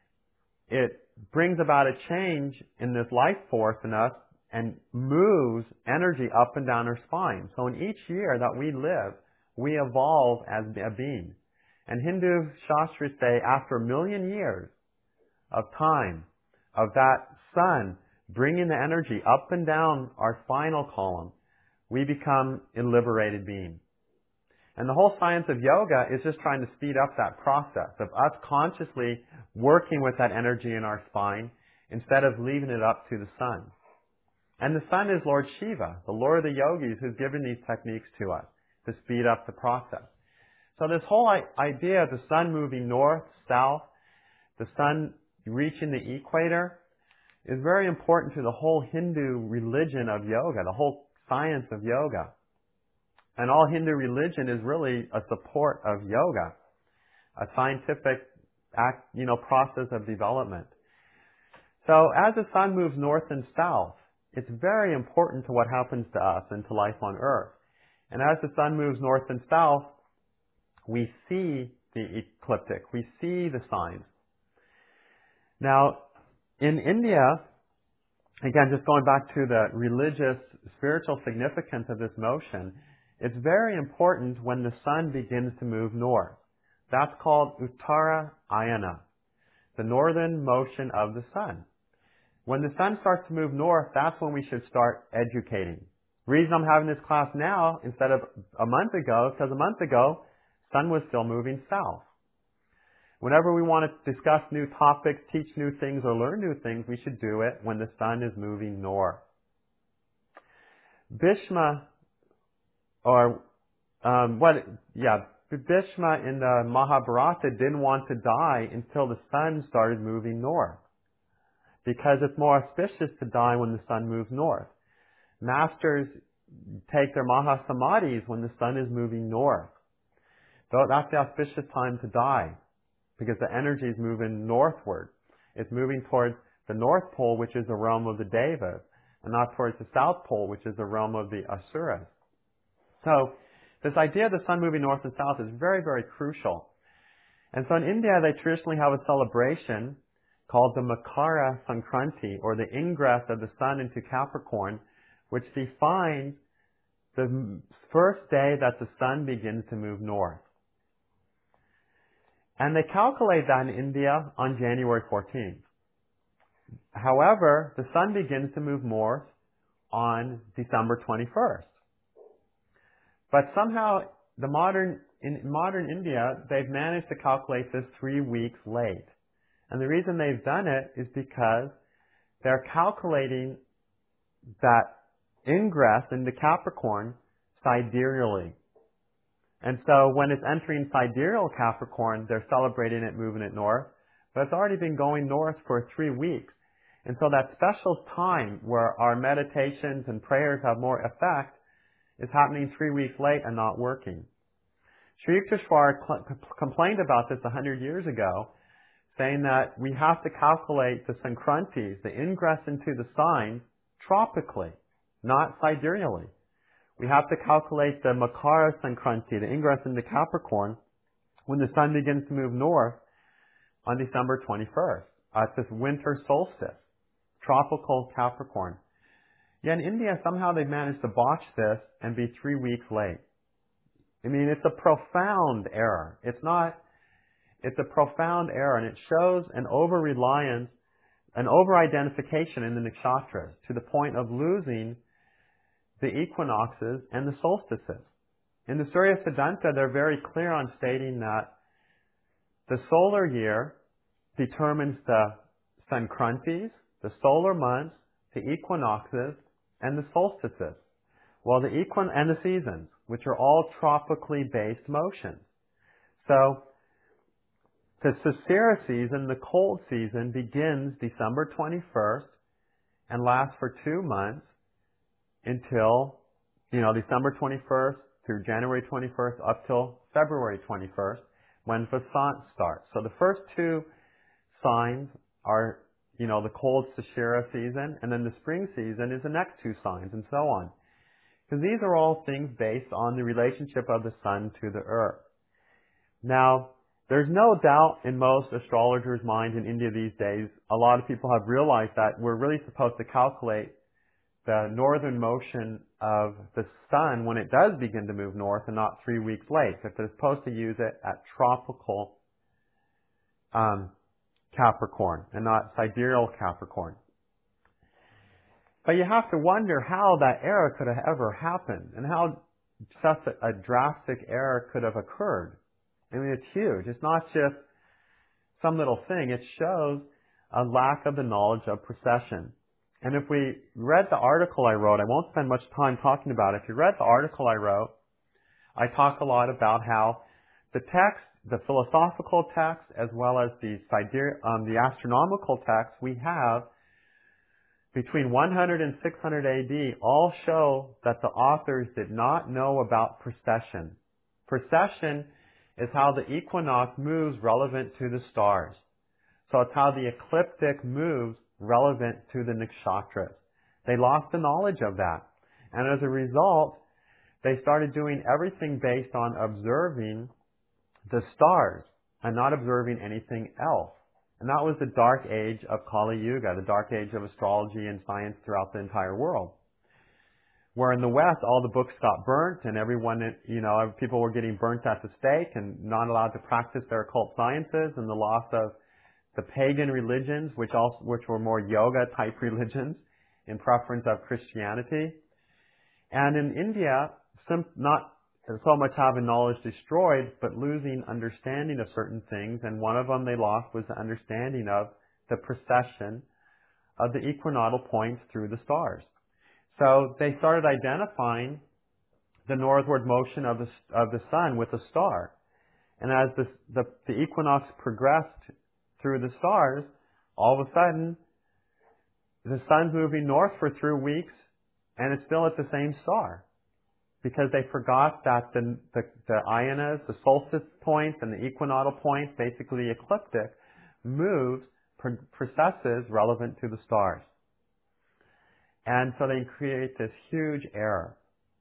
it brings about a change in this life force in us and moves energy up and down our spine. So in each year that we live, we evolve as a being. And Hindu Shastras say after 1 million years of time, of that sun bringing the energy up and down our spinal column, we become a liberated being. And the whole science of yoga is just trying to speed up that process of us consciously working with that energy in our spine instead of leaving it up to the sun. And the sun is Lord Shiva, the Lord of the yogis, who's given these techniques to us to speed up the process. So this whole idea of the sun moving north, south, the sun reaching the equator, is very important to the whole Hindu religion of yoga, the whole science of yoga. And all Hindu religion is really a support of yoga, a scientific process of development. So as the sun moves north and south, it's very important to what happens to us and to life on Earth. And as the sun moves north and south, we see the ecliptic, we see the signs. Now, in India, again, just going back to the religious, spiritual significance of this motion, it's very important when the sun begins to move north. That's called Uttara Ayana, the northern motion of the sun. When the sun starts to move north, that's when we should start educating. The reason I'm having this class now instead of a month ago is because a month ago, sun was still moving south. Whenever we want to discuss new topics, teach new things, or learn new things, we should do it when the sun is moving north. Bhishma, Bhishma in the Mahabharata didn't want to die until the sun started moving north, because it's more auspicious to die when the sun moves north. Masters take their Mahasamadhis when the sun is moving north. So that's the auspicious time to die, because the energy is moving northward. It's moving towards the North Pole, which is the realm of the Devas, and not towards the South Pole, which is the realm of the Asuras. So this idea of the sun moving north and south is very, very crucial. And so in India, they traditionally have a celebration called the Makara Sankranti, or the ingress of the sun into Capricorn, which defines the first day that the sun begins to move north. And they calculate that in India on January 14th. However, the sun begins to move north on December 21st. But somehow, in modern India, they've managed to calculate this 3 weeks late. And the reason they've done it is because they're calculating that ingress into Capricorn sidereally. And so when it's entering sidereal Capricorn, they're celebrating it, moving it north. But it's already been going north for 3 weeks. And so that special time where our meditations and prayers have more effect is happening 3 weeks late and not working. Sri Yukteswar complained about this 100 years ago, saying that we have to calculate the Sankrantis, the ingress into the signs, tropically, not sidereally. We have to calculate the Makara Sankranti, the ingress into Capricorn, when the sun begins to move north on December 21st, at this winter solstice, tropical Capricorn. Yet in India, somehow they've managed to botch this and be 3 weeks late. I mean, it's a profound error. It's a profound error, and it shows an over-reliance, an over-identification in the nakshatras to the point of losing the equinoxes and the solstices. In the Surya Siddhanta, they're very clear on stating that the solar year determines the Sankrantis, the solar months, the equinoxes, and the solstices. Well, and the seasons, which are all tropically based motions. So, the Sisira season, the cold season, begins December 21st and lasts for 2 months until, December 21st through January 21st up till February 21st, when Vasant starts. So the first 2 signs are, the cold Sisira season, and then the spring season is the next 2 signs, and so on. Because these are all things based on the relationship of the sun to the earth. Now, there's no doubt in most astrologers' minds in India these days, a lot of people have realized that we're really supposed to calculate the northern motion of the sun when it does begin to move north and not 3 weeks late. If they're supposed to use it at tropical Capricorn and not sidereal Capricorn. But you have to wonder how that error could have ever happened and how such a drastic error could have occurred. I mean, it's huge. It's not just some little thing. It shows a lack of the knowledge of precession. And if we read the article I wrote, I won't spend much time talking about it. If you read the article I wrote, I talk a lot about how the text, the philosophical text, as well as the astronomical text we have between 100 and 600 AD all show that the authors did not know about precession. Precession is how the equinox moves relevant to the stars. So it's how the ecliptic moves relevant to the nakshatras. They lost the knowledge of that. And as a result, they started doing everything based on observing the stars and not observing anything else. And that was the dark age of Kali Yuga, the dark age of astrology and science throughout the entire world. Where in the West, all the books got burnt and everyone, people were getting burnt at the stake and not allowed to practice their occult sciences, and the loss of the pagan religions, which were more yoga-type religions in preference of Christianity. And in India, not so much having knowledge destroyed, but losing understanding of certain things, and one of them they lost was the understanding of the precession of the equinoctial points through the stars. So they started identifying the northward motion of the sun with a star. And as the equinox progressed through the stars, all of a sudden, the sun's moving north for 3 weeks, and it's still at the same star. Because they forgot that the ayanas, the solstice points, and the equinoctial points, basically the ecliptic, moves, precesses relevant to the stars. And so they create this huge error.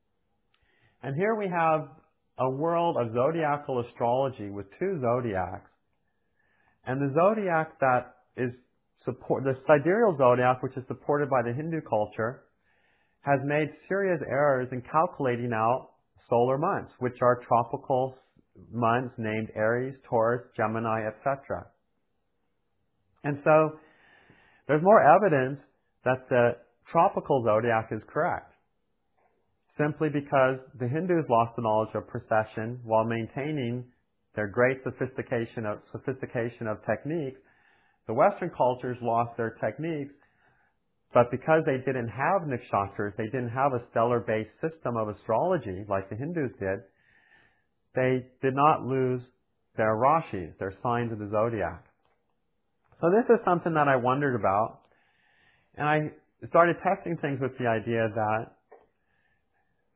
And here we have a world of zodiacal astrology with 2 zodiacs. And the zodiac that is the sidereal zodiac, which is supported by the Hindu culture, has made serious errors in calculating out solar months, which are tropical months named Aries, Taurus, Gemini, etc. And so there's more evidence that the tropical zodiac is correct, simply because the Hindus lost the knowledge of precession while maintaining their great sophistication of techniques. The Western cultures lost their techniques, but because they didn't have nakshatras, they didn't have a stellar-based system of astrology like the Hindus did, they did not lose their rashis, their signs of the zodiac. So this is something that I wondered about, and I started testing things with the idea that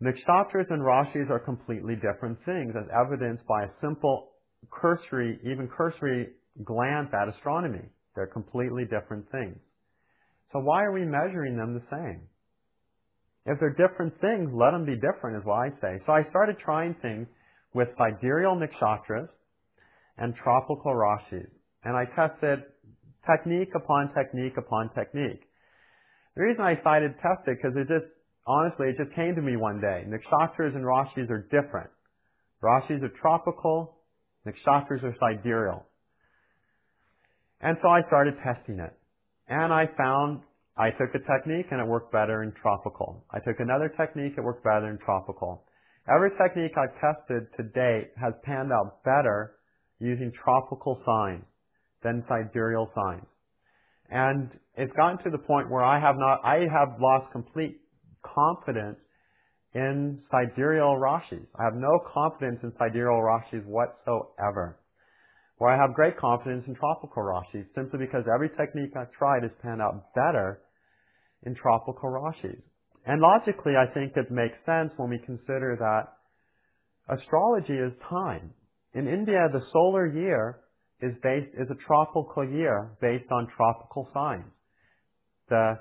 Nakshatras and Rashis are completely different things, as evidenced by a simple cursory glance at astronomy. They're completely different things. So why are we measuring them the same? If they're different things, let them be different, is what I say. So I started trying things with sidereal nakshatras and tropical Rashis. And I tested technique upon technique upon technique. The reason I decided to test it, because honestly, it just came to me one day. Nakshatras and Rashis are different. Rashis are tropical, nakshatras are sidereal. And so I started testing it. And I found I took a technique and it worked better in tropical. I took another technique, it worked better in tropical. Every technique I've tested to date has panned out better using tropical signs than sidereal signs. And it's gotten to the point where I have lost complete confidence in sidereal Rashis. I have no confidence in sidereal Rashis whatsoever. Where I have great confidence in tropical Rashis, simply because every technique I've tried has panned out better in tropical Rashis. And logically, I think it makes sense when we consider that astrology is time. In India, the solar year is a tropical year based on tropical signs. The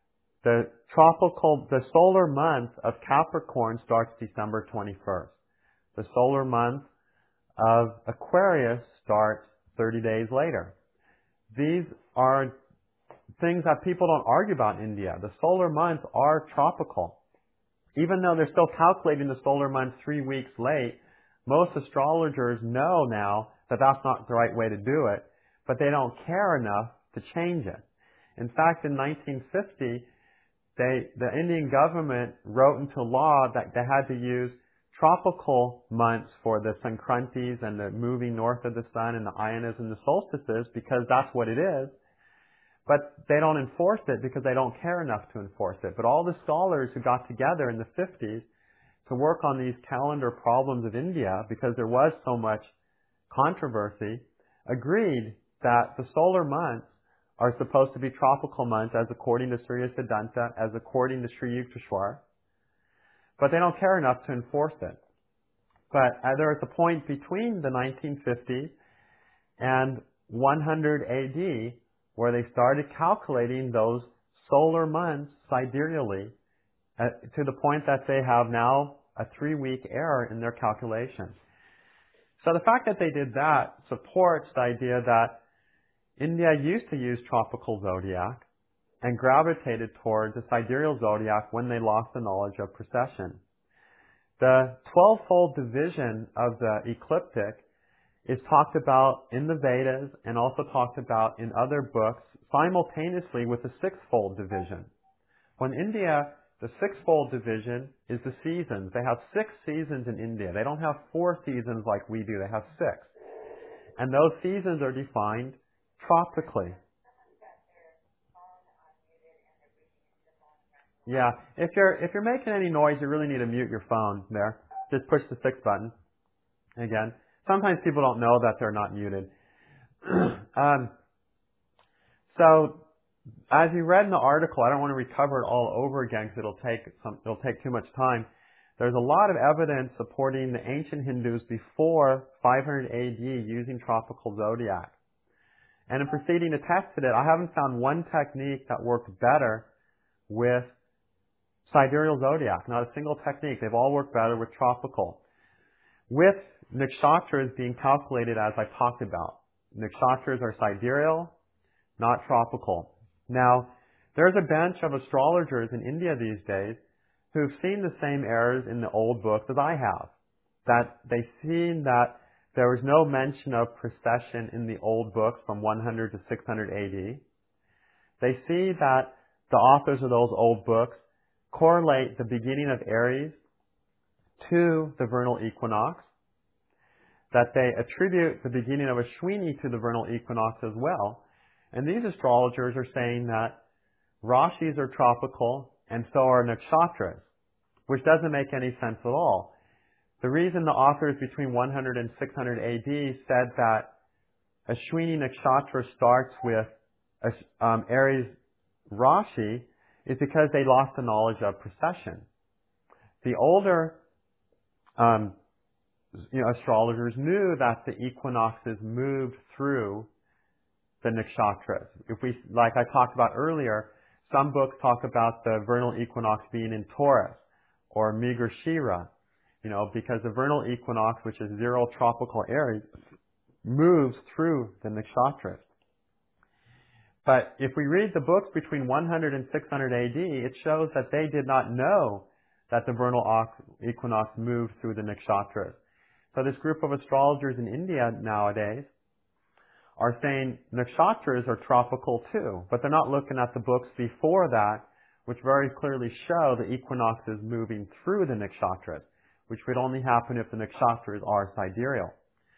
solar month of Capricorn starts December 21st. The solar month of Aquarius starts 30 days later. These are things that people don't argue about in India. The solar months are tropical. Even though they're still calculating the solar month 3 weeks late, most astrologers know now that that's not the right way to do it, but they don't care enough to change it. In fact, in 1950, the Indian government wrote into law that they had to use tropical months for the Sankrantis and the moving north of the sun and the Ayanas and the solstices, because that's what it is. But they don't enforce it because they don't care enough to enforce it. But all the scholars who got together in the 50s to work on these calendar problems of India, because there was so much controversy, agreed that the solar months are supposed to be tropical months, as according to Surya Siddhanta, as according to Sri Yukteswar, but they don't care enough to enforce it. But there was a point between the 1950s and 100 AD where they started calculating those solar months sidereally to the point that they have now a 3-week error in their calculations. So the fact that they did that supports the idea that India used to use tropical zodiac and gravitated towards the sidereal zodiac when they lost the knowledge of precession. The 12-fold division of the ecliptic is talked about in the Vedas and also talked about in other books simultaneously with the 6-fold division. When India, the 6-fold division is the seasons. They have 6 seasons in India. They don't have 4 seasons like we do. They have 6. And those seasons are defined tropically. Yeah, if you're making any noise, you really need to mute your phone there. Just push the 6 button. Again, sometimes people don't know that they're not muted. So, as you read in the article, I don't want to recover it all over again because it'll take too much time. There's a lot of evidence supporting the ancient Hindus before 500 AD using tropical zodiac. And in proceeding to test it, I haven't found one technique that worked better with sidereal zodiac. Not a single technique. They've all worked better with tropical. With nakshatras being calculated as I talked about. Nakshatras are sidereal, not tropical. Now, there's a bench of astrologers in India these days who've seen the same errors in the old books as I have. That they've seen that there was no mention of precession in the old books from 100 to 600 AD. They see that the authors of those old books correlate the beginning of Aries to the vernal equinox, that they attribute the beginning of Ashwini to the vernal equinox as well. And these astrologers are saying that Rashis are tropical and so are nakshatras, which doesn't make any sense at all. The reason the authors between 100 and 600 AD said that Ashwini nakshatra starts with Aries Rashi is because they lost the knowledge of precession. the older astrologers knew that the equinoxes moved through the nakshatras. Like I talked about earlier, some books talk about the vernal equinox being in Taurus or Mrigashira, because the vernal equinox, which is 0 tropical Aries, moves through the nakshatras. But if we read the books between 100 and 600 AD, it shows that they did not know that the vernal equinox moved through the nakshatras. So this group of astrologers in India nowadays are saying nakshatras are tropical too, but they're not looking at the books before that, which very clearly show the equinoxes moving through the nakshatras, which would only happen if the nakshatras are sidereal.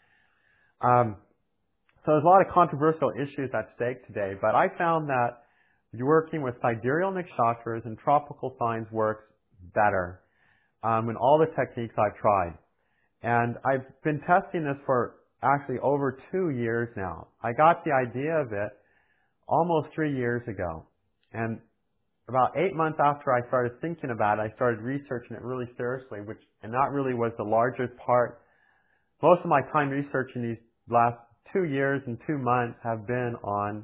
So there's a lot of controversial issues at stake today, but I found that working with sidereal nakshatras and tropical signs works better in all the techniques I've tried. And I've been testing this for actually over 2 years now. I got the idea of it almost 3 years ago. And about 8 months after I started thinking about it, I started researching it really seriously, and that really was the largest part. Most of my time researching these last 2 years and 2 months have been on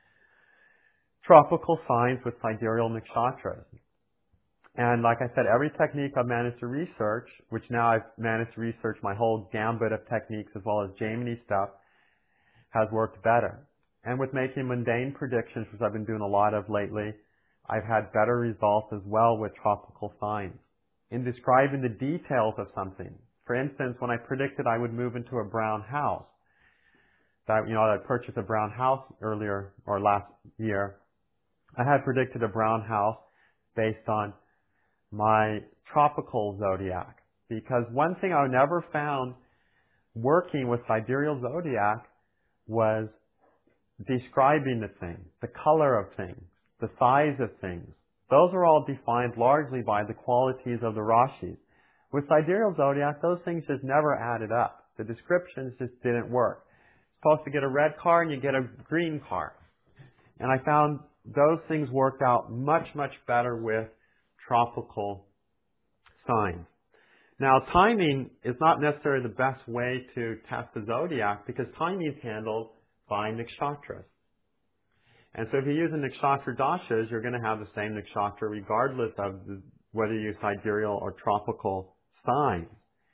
tropical signs with sidereal nakshatras. And like I said, every technique I've managed to research, which now I've managed to research my whole gambit of techniques as well as Gemini stuff, has worked better. And with making mundane predictions, which I've been doing a lot of lately, I've had better results as well with tropical signs. In describing the details of something, for instance, when I predicted I would move into a brown house, that, I purchased a brown house earlier or last year, I had predicted a brown house based on my tropical zodiac. Because one thing I never found working with sidereal zodiac was describing the thing, the color of things, the size of things. Those are all defined largely by the qualities of the rashis. With sidereal zodiac, those things just never added up. The descriptions just didn't work. You're supposed to get a red car and you get a green car. And I found those things worked out much, much better with tropical signs. Now, timing is not necessarily the best way to test the zodiac because timing is handled by nakshatras. And so if you use a nakshatra dashas, you're going to have the same nakshatra regardless of whether you use sidereal or tropical signs.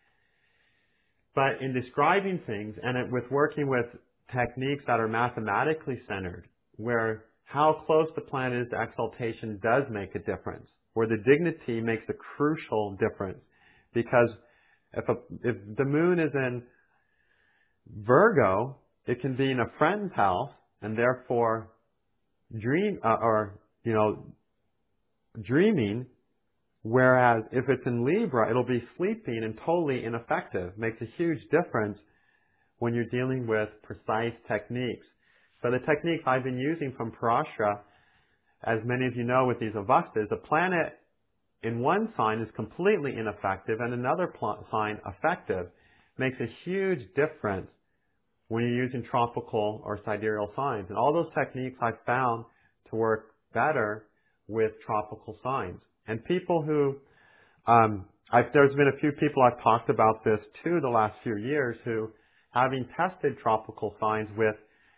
But in describing things and with working with techniques that are mathematically centered, where how close the planet is to exaltation does make a difference, where the dignity makes a crucial difference. Because if the moon is in Virgo, it can be in a friend's house and therefore dreaming, whereas if it's in Libra, it'll be sleeping and totally ineffective. Makes a huge difference when you're dealing with precise techniques. So the techniques I've been using from Parashara, as many of you know with these avastas, a planet in one sign is completely ineffective and another sign effective. Makes a huge difference when you're using tropical or sidereal signs. And all those techniques I've found to work better with tropical signs. And people who, there's been a few people I've talked about this too the last few years who, having tested tropical signs with,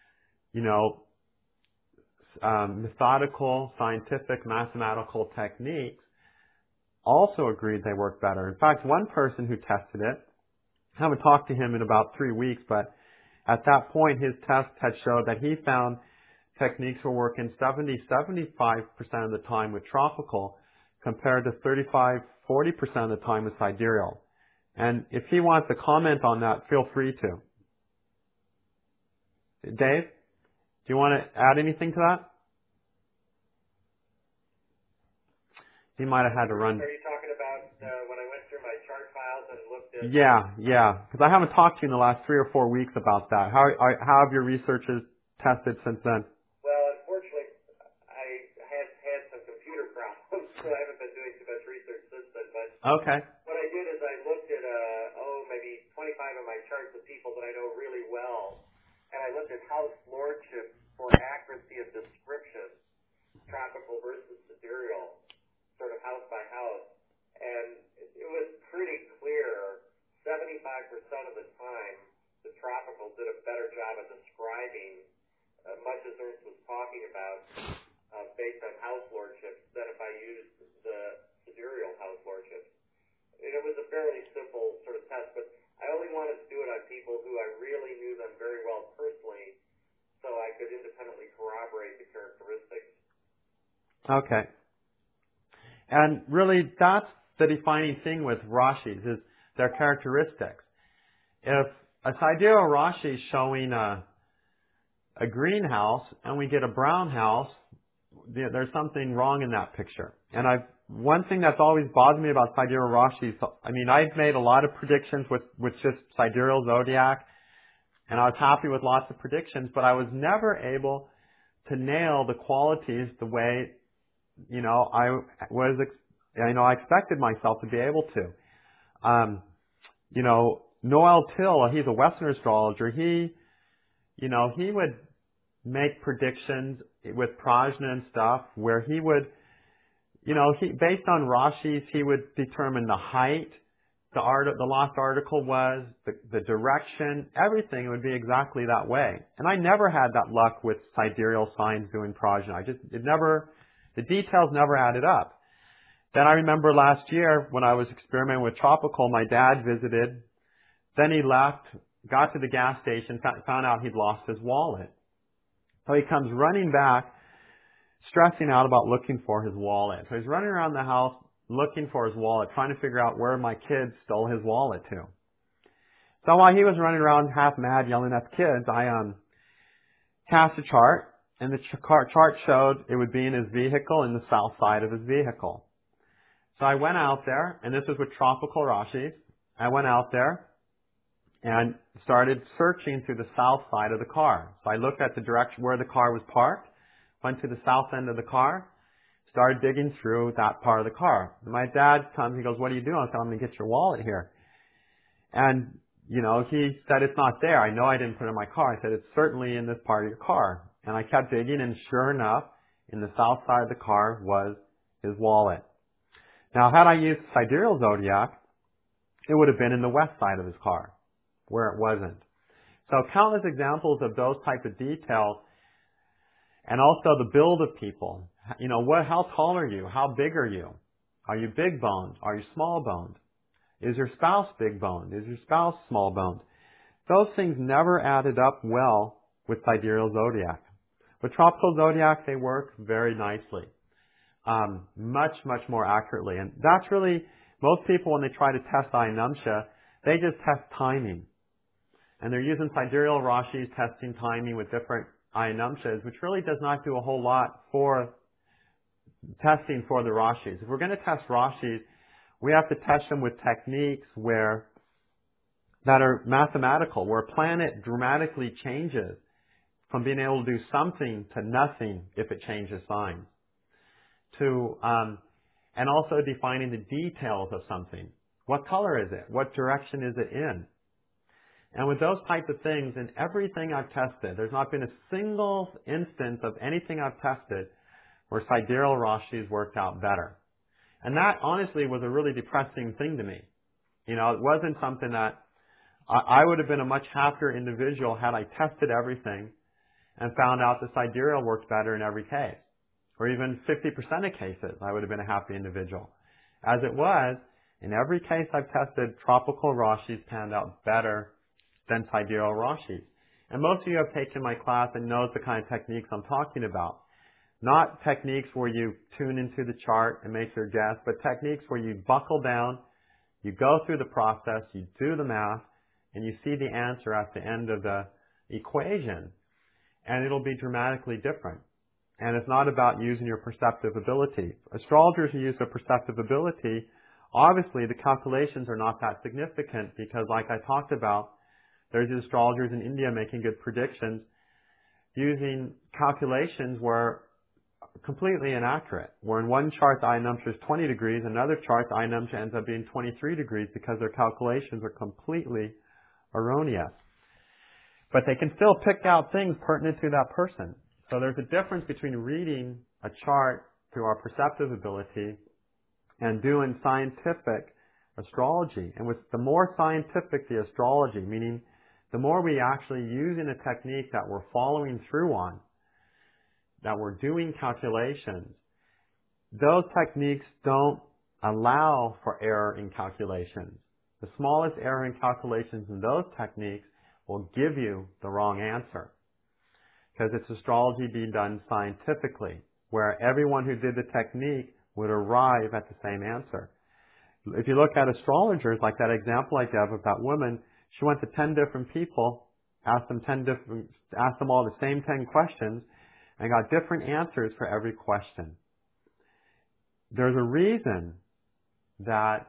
methodical, scientific, mathematical techniques, also agreed they work better. In fact, one person who tested it, I haven't talked to him in about 3 weeks, but at that point his test had showed that he found techniques were working 70-75% of the time with tropical compared to 35-40% of the time with sidereal. And if he wants to comment on that, feel free to. Dave, do you want to add anything to that? He might have had to run. Are you talking about when I went through my chart files and looked at... Yeah. Because I haven't talked to you in the last 3 or 4 weeks about that. How have your researches tested since then? Well, unfortunately, I had some computer problems, so I haven't been doing too much research since then. But Okay. what I did is I looked at, maybe 25 of my charts of people that I know really well, and I looked at house lordship for accuracy of description, tropical versus sidereal, sort of house by house. And it of the time, the tropical did a better job at describing much as Ernst was talking about based on house lordships than if I used the sidereal house lordships. And it was a fairly simple sort of test, but I only wanted to do it on people who I really knew them very well personally, so I could independently corroborate the characteristics. Okay. And really, that's the defining thing with Rashis, is their characteristics. If a sidereal Rashi is showing a greenhouse and we get a brown house, there's something wrong in that picture. And one thing that's always bothered me about sidereal Rashis, I mean, I've made a lot of predictions with just sidereal zodiac, and I was happy with lots of predictions, but I was never able to nail the qualities the way, I expected myself to be able to. Noel Till, he's a Western astrologer. He would make predictions with Prajna and stuff where he would, based on Rashis, he would determine the height, the lost article was, the direction, everything would be exactly that way. And I never had that luck with sidereal signs doing Prajna. The details never added up. Then I remember last year when I was experimenting with tropical, my dad visited. Then he left, got to the gas station, found out he'd lost his wallet. So he comes running back, stressing out about looking for his wallet. So he's running around the house looking for his wallet, trying to figure out where my kids stole his wallet to. So while he was running around half mad yelling at the kids, I cast a chart, and the chart showed it would be in his vehicle, in the south side of his vehicle. So I went out there, and this was with tropical Rashis. I went out there and started searching through the south side of the car. So I looked at the direction where the car was parked, went to the south end of the car, started digging through that part of the car. And my dad comes, he goes, "What are you doing?" I said, "I'm going to get your wallet here." And, he said, "It's not there. I know I didn't put it in my car." I said, "It's certainly in this part of your car." And I kept digging, and sure enough, in the south side of the car was his wallet. Now, had I used sidereal zodiac, it would have been in the west side of his car, where it wasn't. So countless examples of those type of details, and also the build of people. How tall are you? How big are you? Are you big boned? Are you small boned? Is your spouse big boned? Is your spouse small boned? Those things never added up well with sidereal zodiac. With tropical zodiac, they work very nicely. Much, much more accurately. And that's really, most people when they try to test Aya Namsha, they just test timing. And they're using sidereal Rashis testing timing with different Aya Namshas, which really does not do a whole lot for testing for the Rashis. If we're going to test Rashis, we have to test them with techniques that are mathematical, where a planet dramatically changes from being able to do something to nothing if it changes signs. And also defining the details of something. What color is it? What direction is it in? And with those types of things, in everything I've tested, there's not been a single instance of anything I've tested where sidereal Rashis worked out better. And that, honestly, was a really depressing thing to me. It wasn't something that I would have been a much happier individual had I tested everything and found out the sidereal worked better in every case. Or even 50% of cases, I would have been a happy individual. As it was, in every case I've tested, tropical Rashis panned out better than sidereal Rashis. And most of you have taken my class and knows the kind of techniques I'm talking about. Not techniques where you tune into the chart and make your guess, but techniques where you buckle down, you go through the process, you do the math, and you see the answer at the end of the equation. And it'll be dramatically different. And it's not about using your perceptive ability. Astrologers who use their perceptive ability, obviously the calculations are not that significant because, like I talked about, there's astrologers in India making good predictions using calculations where completely inaccurate. Where in one chart the Aya Namsha is 20 degrees, another chart the Aya Namsha ends up being 23 degrees because their calculations are completely erroneous. But they can still pick out things pertinent to that person. So there's a difference between reading a chart through our perceptive ability and doing scientific astrology. And with the more scientific the astrology, meaning the more we actually using a technique that we're following through on, that we're doing calculations, those techniques don't allow for error in calculations. The smallest error in calculations in those techniques will give you the wrong answer, because it's astrology being done scientifically, where everyone who did the technique would arrive at the same answer. If you look at astrologers, like that example I gave of that woman, she went to 10 different people, asked them all the same 10 questions, and got different answers for every question. There's a reason that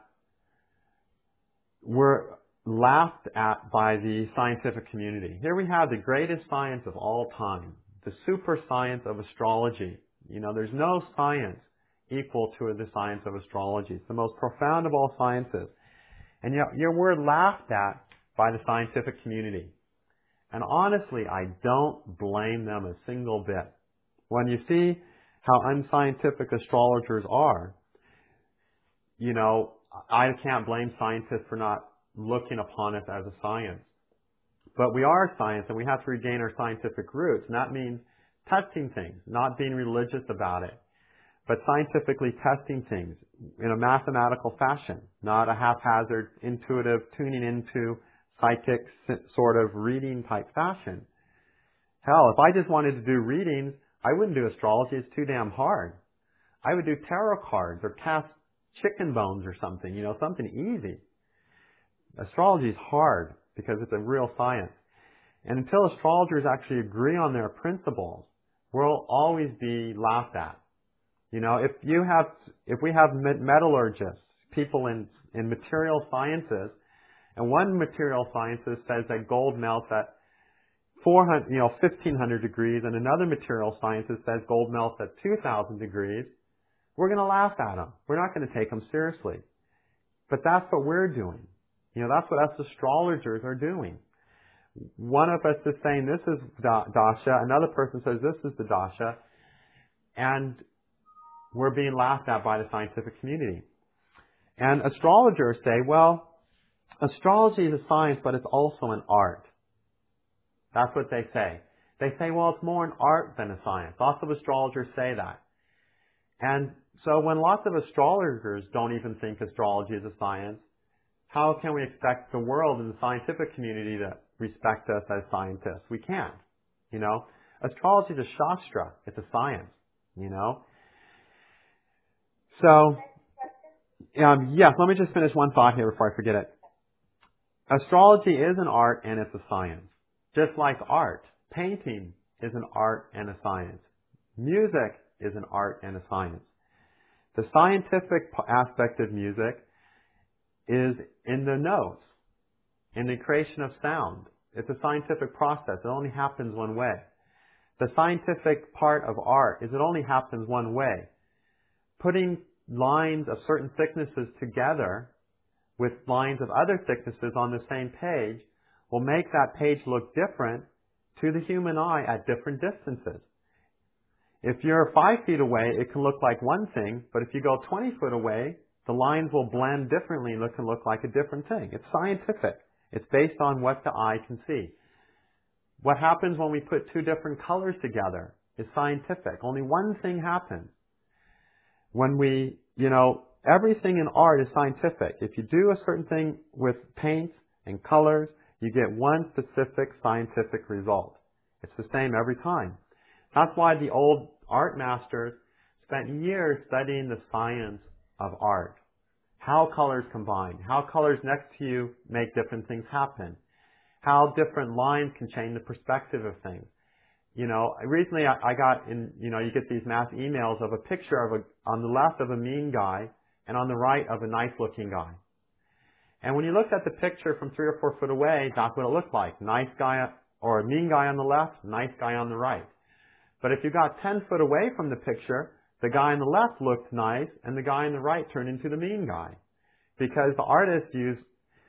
we're laughed at by the scientific community. Here we have the greatest science of all time, the super science of astrology. You know, there's no science equal to the science of astrology. It's the most profound of all sciences. And yet we're laughed at by the scientific community. And honestly, I don't blame them a single bit. When you see how unscientific astrologers are, you know, I can't blame scientists for not looking upon us as a science. But we are science, and we have to regain our scientific roots. And that means testing things, not being religious about it, but scientifically testing things in a mathematical fashion, not a haphazard, intuitive, tuning into psychic sort of reading type fashion. Hell, if I just wanted to do readings, I wouldn't do astrology. It's too damn hard. I would do tarot cards or cast chicken bones or something, you know, something easy. Astrology is hard because it's a real science. And until astrologers actually agree on their principles, we'll always be laughed at. You know, if we have metallurgists, people in material sciences, and one material scientist says that gold melts at 1,500 degrees, and another material scientist says gold melts at 2,000 degrees, we're going to laugh at them. We're not going to take them seriously. But that's what we're doing. You know, that's what us astrologers are doing. One of us is saying this is dasha, another person says this is the dasha, and we're being laughed at by the scientific community. And astrologers say, well, astrology is a science, but it's also an art. That's what they say. They say, well, it's more an art than a science. Lots of astrologers say that. And so when lots of astrologers don't even think astrology is a science, how can we expect the world and the scientific community to respect us as scientists? We can't. You know, astrology is a shastra. It's a science. You know. So, yes. Let me just finish one thought here before I forget it. Astrology is an art and it's a science. Just like art, painting is an art and a science. Music is an art and a science. The scientific aspect of music is in the notes, in the creation of sound. It's a scientific process. It only happens one way. The scientific part of art is it only happens one way. Putting lines of certain thicknesses together with lines of other thicknesses on the same page will make that page look different to the human eye at different distances. If you're 5 feet away, it can look like one thing, but if you go 20 foot away, the lines will blend differently and can look like a different thing. It's scientific. It's based on what the eye can see. What happens when we put two different colors together is scientific. Only one thing happens. When we, everything in art is scientific. If you do a certain thing with paints and colors, you get one specific scientific result. It's the same every time. That's why the old art masters spent years studying the science of art. How colors combine, how colors next to you make different things happen, how different lines can change the perspective of things. Recently I got you get these mass emails of a picture on the left of a mean guy and on the right of a nice looking guy. And when you looked at the picture from 3 or 4 foot away, that's what it looked like. Nice guy or a mean guy on the left, nice guy on the right. But if you got 10 foot away from the picture, the guy on the left looked nice and the guy on the right turned into the mean guy. Because the artist used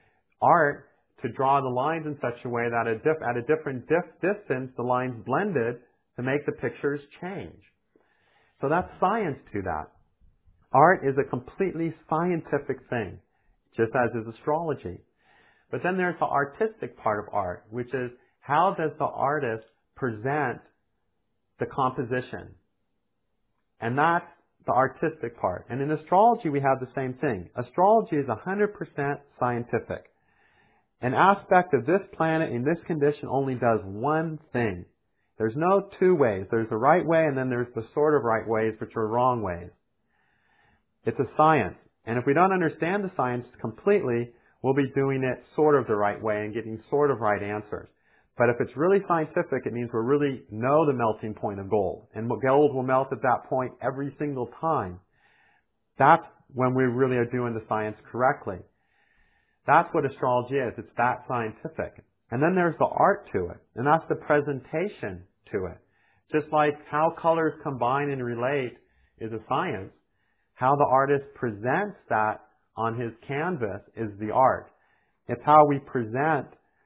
art to draw the lines in such a way that at a different distance, the lines blended to make the pictures change. So that's science to that. Art is a completely scientific thing. just as is astrology. But then there's the artistic part of art, which is how does the artist present the composition? And that's the artistic part. And in astrology, we have the same thing. Astrology is 100% scientific. An aspect of this planet in this condition only does one thing. There's no two ways. There's the right way and then there's the sort of right ways, which are wrong ways. It's a science. And if we don't understand the science completely, we'll be doing it sort of the right way and getting sort of right answers. But if it's really scientific, it means we really know the melting point of gold. And gold will melt at that point every single time. That's when we really are doing the science correctly. That's what astrology is. It's that scientific. And then there's the art to it. And that's the presentation to it. Just like how colors combine and relate is a science, how the artist presents that on his canvas is the art. It's how we present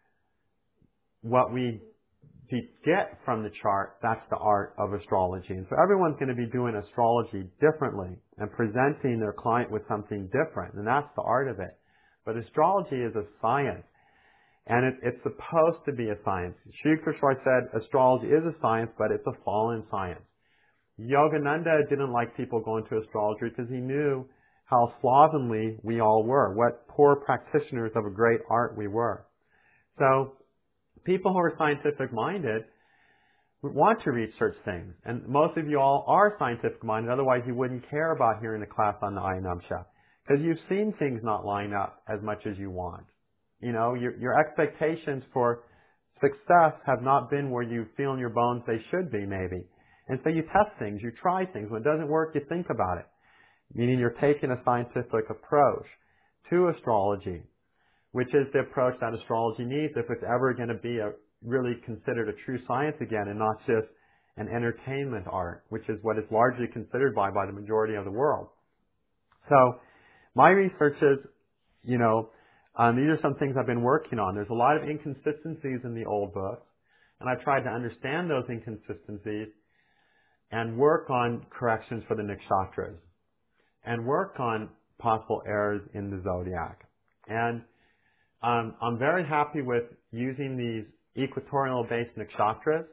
what we get from the chart, that's the art of astrology. And so everyone's going to be doing astrology differently and presenting their client with something different. And that's the art of it. But astrology is a science. And it's supposed to be a science. Sri Krishna said astrology is a science, but it's a fallen science. Yogananda didn't like people going to astrology because he knew how slovenly we all were, what poor practitioners of a great art we were. So people who are scientific-minded want to research things. And most of you all are scientific-minded, otherwise you wouldn't care about hearing a class on the Ayanamsha. Because you've seen things not line up as much as you want. You know, your expectations for success have not been where you feel in your bones they should be, maybe. And so you test things, you try things. When it doesn't work, you think about it. Meaning you're taking a scientific approach to astrology, which is the approach that astrology needs if it's ever going to be really considered a true science again and not just an entertainment art, which is what it's largely considered by the majority of the world. So my research is, these are some things I've been working on. There's a lot of inconsistencies in the old books, and I've tried to understand those inconsistencies and work on corrections for the nakshatras and work on possible errors in the zodiac. And I'm very happy with using these equatorial-based nakshatras.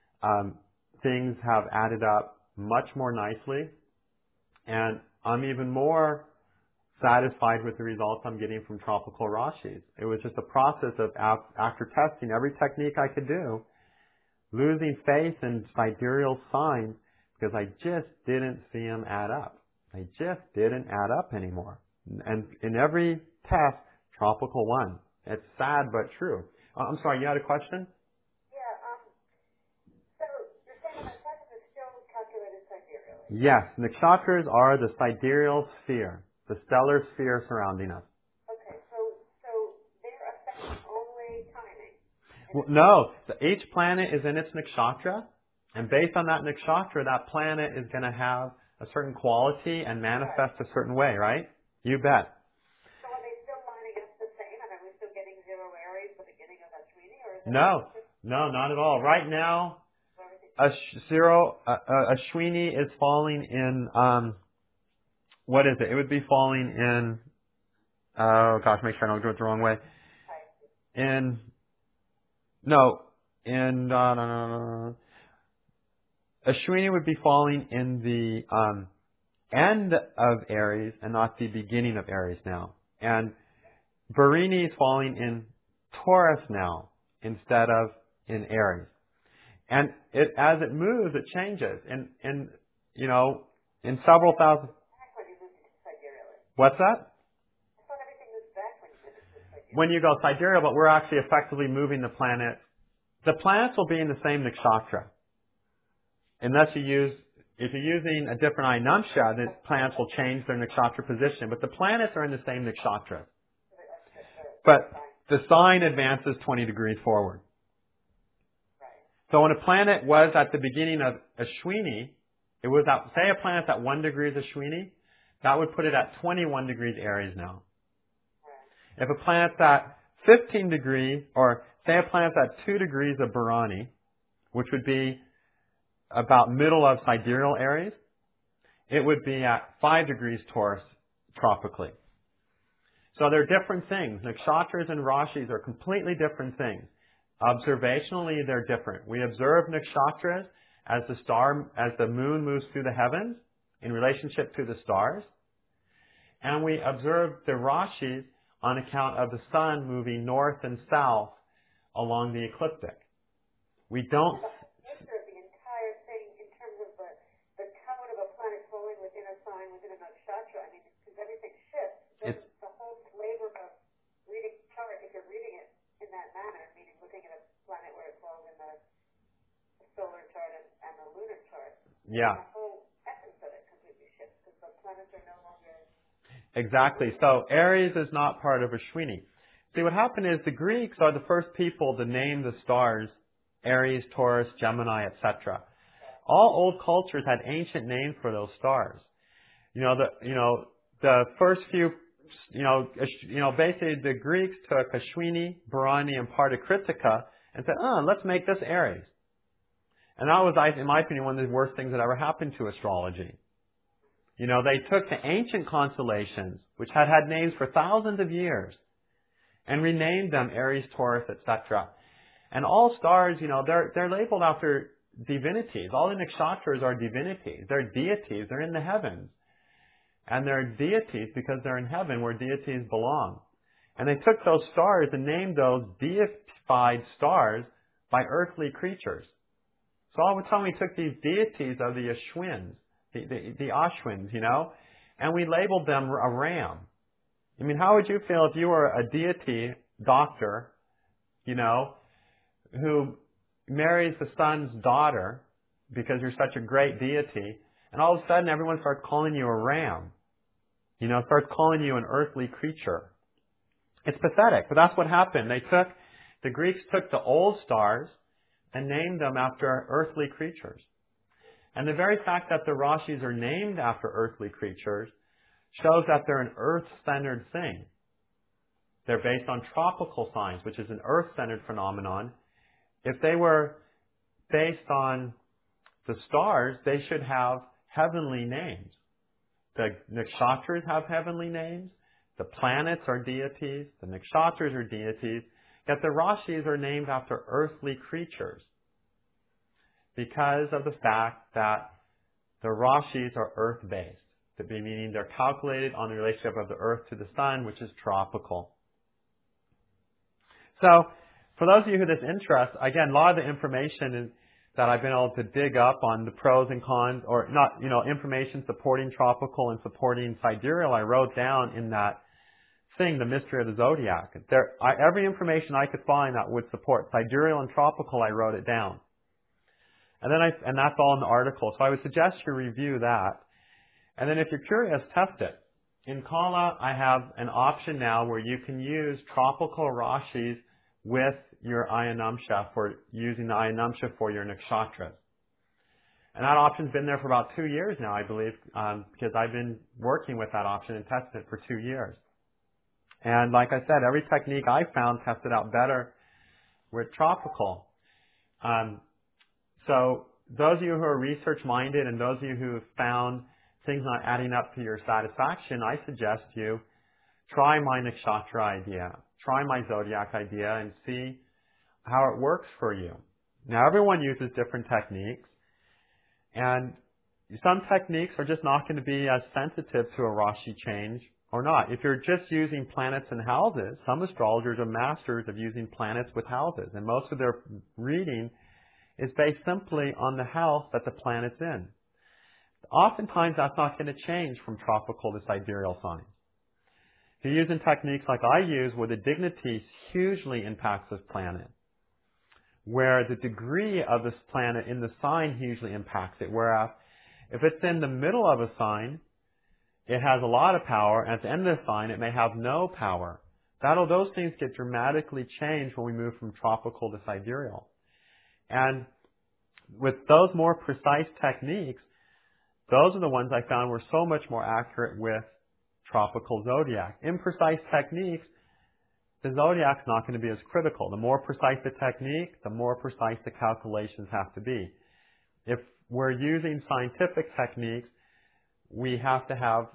Things have added up much more nicely, and I'm even more satisfied with the results I'm getting from tropical rashis. It was just a process of, after testing every technique I could do, losing faith in sidereal signs because I just didn't see them add up. They just didn't add up anymore. And in every test, tropical won. It's sad but true. I'm sorry, you had a question? Yeah, so you're saying that nakshatras are still calculated sidereally? Yes, nakshatras are the sidereal sphere, the stellar sphere surrounding us. Okay, so they're affecting only timing? Well, no, each planet is in its nakshatra, and based on that nakshatra, that planet is going to have a certain quality and manifest a certain way, right? You bet. So are they still lining up the same, and are we still getting 0 Aries at the beginning of Ashwini, or is it No, not at all. Right now, Ashwini is falling in, what is it? It would be falling in, make sure I don't do it the wrong way. Ashwini would be falling in the end of Aries and not the beginning of Aries now. And Bharini is falling in Taurus now instead of in Aries. And as it moves, it changes. In several thousand. What's that? I thought everything was back when you did it to sidereal. When you go sidereal, but we're actually effectively moving the planet. The planets will be in the same nakshatra. Unless if you're using a different Ainamsha, the planets will change their nakshatra position. But the planets are in the same nakshatra. But the sign advances 20 degrees forward. So when a planet was at the beginning of Ashwini, it was at, say a planet's at 1 degree Ashwini, that would put it at 21 degrees Aries now. If a planet's at 15 degrees, or say a planet's at 2 degrees of Bharani, which would be about middle of sidereal Aries, it would be at 5 degrees Taurus tropically. So they're different things. Nakshatras and Rashis are completely different things. Observationally, they're different. We observe nakshatras as the moon moves through the heavens in relationship to the stars. And we observe the Rashis on account of the sun moving north and south along the ecliptic. We don't... The entire thing in terms of the tone of a planet falling within a sign, within a nakshatra. I mean, because everything shifts. The whole flavor of reading chart, if you're reading it in that manner, meaning looking at a planet where it falls in the solar chart and the lunar chart, yeah. the whole essence of it completely shifts because the planets are no longer... Exactly. So Aries is not part of Ashwini. See, what happened is the Greeks are the first people to name the stars Aries, Taurus, Gemini, etc. All old cultures had ancient names for those stars. The first few, basically the Greeks took Ashwini, Bharani, and part of Kritika and said, let's make this Aries. And that was, in my opinion, one of the worst things that ever happened to astrology. They took the ancient constellations, which had had names for thousands of years, and renamed them Aries, Taurus, etc. And all stars, they're labeled after divinities. All the nakshatras are divinities. They're deities. They're in the heavens. And they're deities because they're in heaven where deities belong. And they took those stars and named those deified stars by earthly creatures. So all the time we took these deities of the Ashwins, the Ashwins, and we labeled them a ram. I mean, how would you feel if you were a deity doctor, who marries the sun's daughter because you're such a great deity, and all of a sudden everyone starts calling you a ram, starts calling you an earthly creature. It's pathetic, but that's what happened. The Greeks took the old stars and named them after earthly creatures. And the very fact that the Rashis are named after earthly creatures shows that they're an earth-centered thing. They're based on tropical signs, which is an earth-centered phenomenon. If they were based on the stars, they should have heavenly names. The nakshatras have heavenly names. The planets are deities. The nakshatras are deities. Yet the Rashis are named after earthly creatures because of the fact that the Rashis are earth-based, meaning they're calculated on the relationship of the earth to the sun, which is tropical. So, for those of you who this interests, again, a lot of the information that I've been able to dig up on the pros and cons, or not, information supporting tropical and supporting sidereal, I wrote down in that thing, The Mystery of the Zodiac. Every information I could find that would support sidereal and tropical, I wrote it down. And that's all in the article. So I would suggest you review that. And then if you're curious, test it. In Kala, I have an option now where you can use tropical Rashis with your Ayanamsha for using the Ayanamsha for your nakshatras. And that option's been there for about 2 years now, I believe, because I've been working with that option and testing it for 2 years. And like I said, every technique I found tested out better with tropical. So those of you who are research-minded and those of you who have found things not adding up to your satisfaction, I suggest you try my nakshatra idea, try my zodiac idea, and see how it works for you. Now, everyone uses different techniques, and some techniques are just not going to be as sensitive to a Rashi change or not. If you're just using planets and houses, some astrologers are masters of using planets with houses, and most of their reading is based simply on the house that the planet's in. Oftentimes, that's not going to change from tropical to sidereal signs. If you're using techniques like I use, where the dignity hugely impacts this planet, where the degree of this planet in the sign hugely impacts it, whereas if it's in the middle of a sign, it has a lot of power, and at the end of the sign, it may have no power. Those things get dramatically changed when we move from tropical to sidereal. And with those more precise techniques, those are the ones I found were so much more accurate with tropical zodiac. Imprecise techniques, the zodiac's not going to be as critical. The more precise the technique, the more precise the calculations have to be. If we're using scientific techniques, we have to have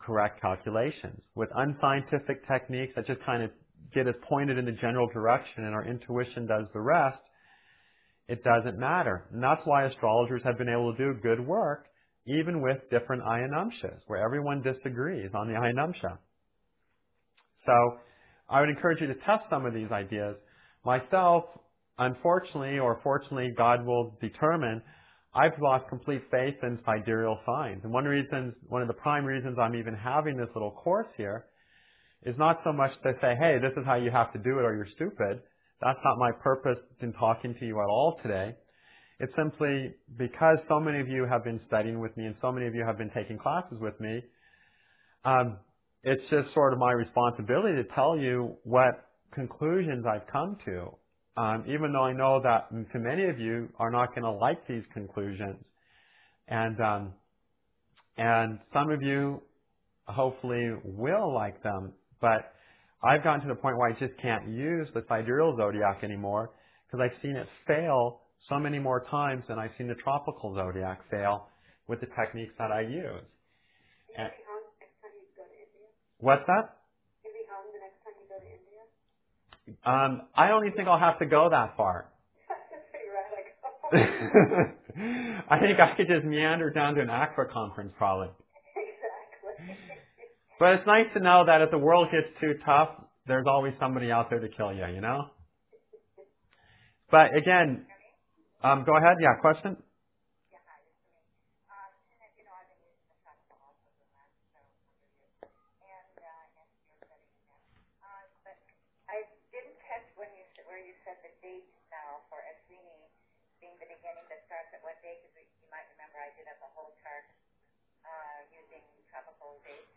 correct calculations. With unscientific techniques that just kind of get us pointed in the general direction and our intuition does the rest, it doesn't matter. And that's why astrologers have been able to do good work even with different Ayanamshas, where everyone disagrees on the Ayanamsha. So I would encourage you to test some of these ideas. Myself, unfortunately, or fortunately, God will determine, I've lost complete faith in sidereal signs. And one of the prime reasons I'm even having this little course here is not so much to say, hey, this is how you have to do it or you're stupid. That's not my purpose in talking to you at all today. It's simply because so many of you have been studying with me and so many of you have been taking classes with me, it's just sort of my responsibility to tell you what conclusions I've come to, even though I know that to many of you are not going to like these conclusions. And some of you hopefully will like them, but I've gotten to the point where I just can't use the sidereal zodiac anymore because I've seen it fail so many more times than I've seen the tropical zodiac fail with the techniques that I use. And, what's that? You'll be home the next time you go to India? I don't even think I'll have to go that far. That's pretty radical. I think I could just meander down to an ACRA conference probably. Exactly. But it's nice to know that if the world gets too tough, there's always somebody out there to kill you, you know? But again, go ahead. Yeah, question? Yeah, hi, this is me. I've been using the tropical also for the last several years, and you're studying that. But I didn't catch where you said the date now for Ashwini being the beginning that starts at what date, because you might remember I did up a whole chart using tropical dates.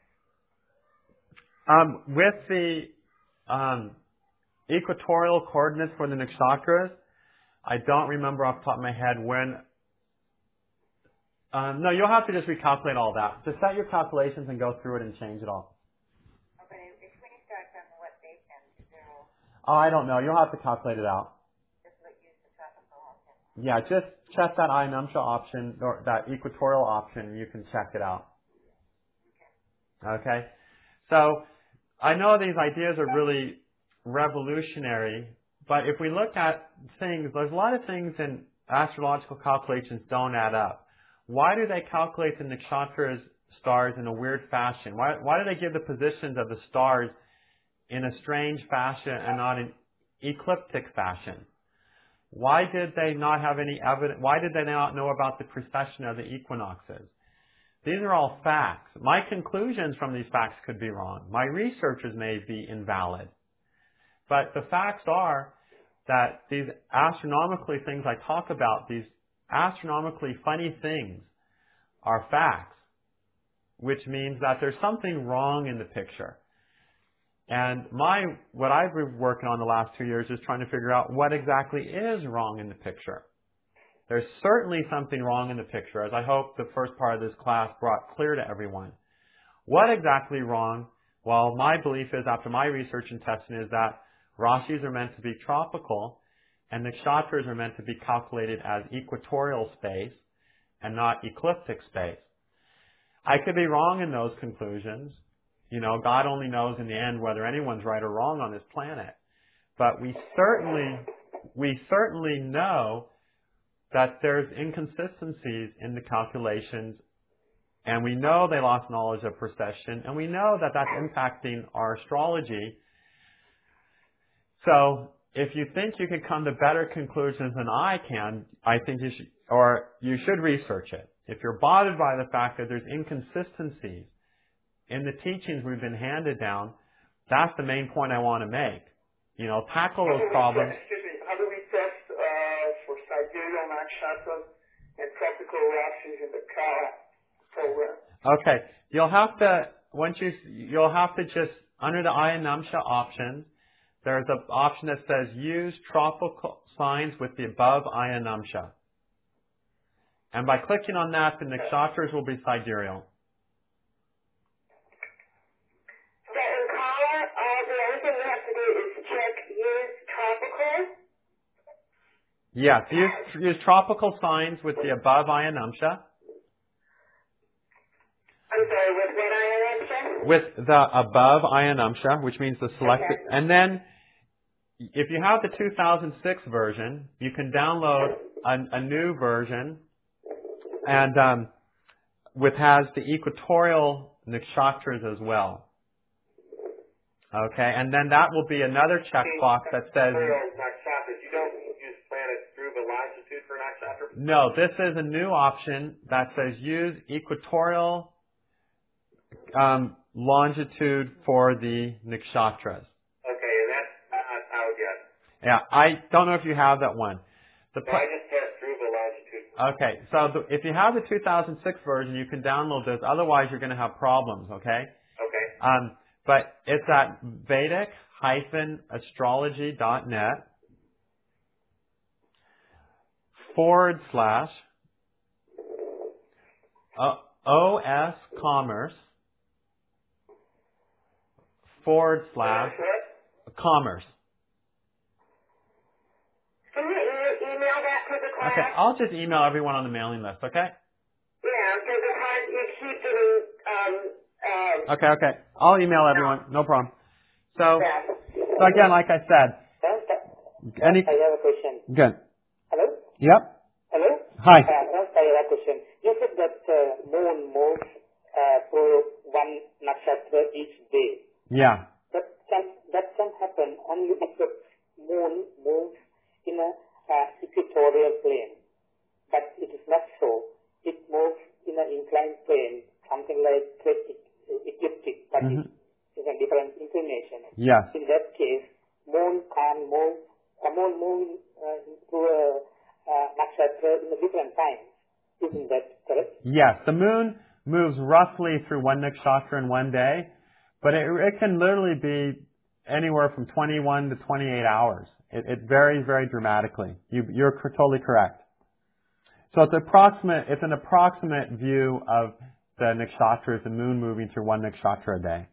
With the equatorial coordinates for the nakshatras, I don't remember off the top of my head when. No, you'll have to just recalculate all that. Just set your calculations and go through it and change it all. Okay, Ashwini starts on what date then? Oh, I don't know. You'll have to calculate it out. Just use the tropical option. Yeah, just check that Ayanamsha option or that equatorial option and you can check it out. Okay? So, I know these ideas are really revolutionary, but if we look at things, there's a lot of things in astrological calculations don't add up. Why do they calculate the nakshatras stars in a weird fashion? Why do they give the positions of the stars in a strange fashion and not in ecliptic fashion? Why did they not have any evidence? Why did they not know about the precession of the equinoxes? These are all facts. My conclusions from these facts could be wrong. My researches may be invalid. But the facts are that these astronomically things I talk about, these astronomically funny things, are facts, which means that there's something wrong in the picture. And what I've been working on the last 2 years is trying to figure out what exactly is wrong in the picture. There's certainly something wrong in the picture, as I hope the first part of this class brought clear to everyone. What exactly wrong? Well, my belief is, after my research and testing, is that Rashis are meant to be tropical and nakshatras are meant to be calculated as equatorial space and not ecliptic space. I could be wrong in those conclusions. You know, God only knows in the end whether anyone's right or wrong on this planet. But we certainly know that there's inconsistencies in the calculations, and we know they lost knowledge of precession, and we know that that's impacting our astrology. So if you think you can come to better conclusions than I can, I think you should research it. If you're bothered by the fact that there's inconsistencies in the teachings we've been handed down, that's the main point I want to make. You know, tackle those problems. How do we test for sidereal nakshatras and tropical Rashis in the program? Okay, you'll have to just, under the Ayanamsha option, there's an option that says use tropical signs with the above Ayanamsha. And by clicking on that, the nakshatras will be sidereal. So in color, the only thing you have to do is check use tropical. Yes, use tropical signs with the above Ayanamsha. I'm sorry, with what ion, With the above ionumsha, which means the selected, Okay. and then if you have the 2006 version, you can download a new version, and which has the equatorial nakshatras as well. Okay, and then that will be another checkbox that says. Nakshatras. You don't use planet Dhruva longitude for nakshatra? No, this is a new option that says use equatorial longitude for the nakshatras. Okay, and that's not out yet. Yeah, I don't know if you have that one. No, I just have Dhruva longitude. Okay, so if you have the 2006 version, you can download this. Otherwise, you're going to have problems. Okay. Okay. But it's at Vedic-astrology.net / OS Commerce / Commerce. Can you email that to the class? Okay, I'll just email everyone on the mailing list, okay? Yeah, because it's hard. You keep getting. Okay. I'll email everyone. No problem. So again, like I said, I have a question. Good. Hello? Yep. Hello? Hi. I have a question. You said that moon moves through one nakshatra each day. Yeah. That can happen only if the moon moves in a equatorial plane. But it is not so. It moves in an inclined plane, something like ecliptic, but it is a different inclination. Yes. In that case, moon can't move. A moon moves through a nakshatra in a different time. Isn't that correct? Yes. The moon moves roughly through one nakshatra in one day, but it can literally be anywhere from 21 to 28 hours. It varies very dramatically. You're totally correct. So it's an approximate view of the nakshatras, the moon moving through one nakshatra a day.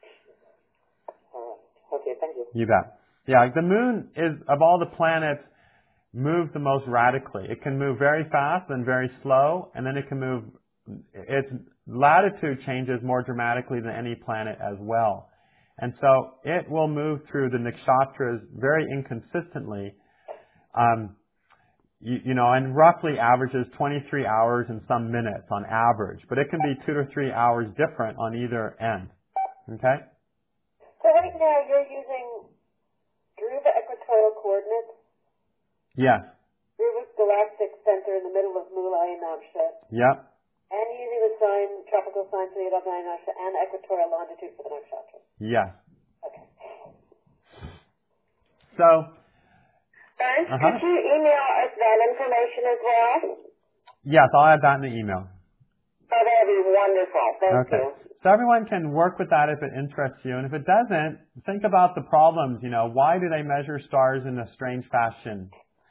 Okay, thank you. You bet. Yeah, the moon is, of all the planets, moves the most radically. It can move very fast and very slow, and then it can move, its latitude changes more dramatically than any planet as well. And so it will move through the nakshatras very inconsistently, and roughly averages 23 hours and some minutes on average. But it can be 2 to 3 hours different on either end. Okay? So right now you're using Dhruva equatorial coordinates, Yes. Dhruva's galactic center in the middle of Mula Ayanamsha, Yep. and using the tropical sign for the above Ayanamsha and equatorial longitude for the nakshatra. Yes. Okay. So, And could you email us that information as well? yes, I'll add that in the email. Oh, that would be wonderful. Thank you. So everyone can work with that if it interests you. And if it doesn't, think about the problems. Why do they measure stars in a strange fashion?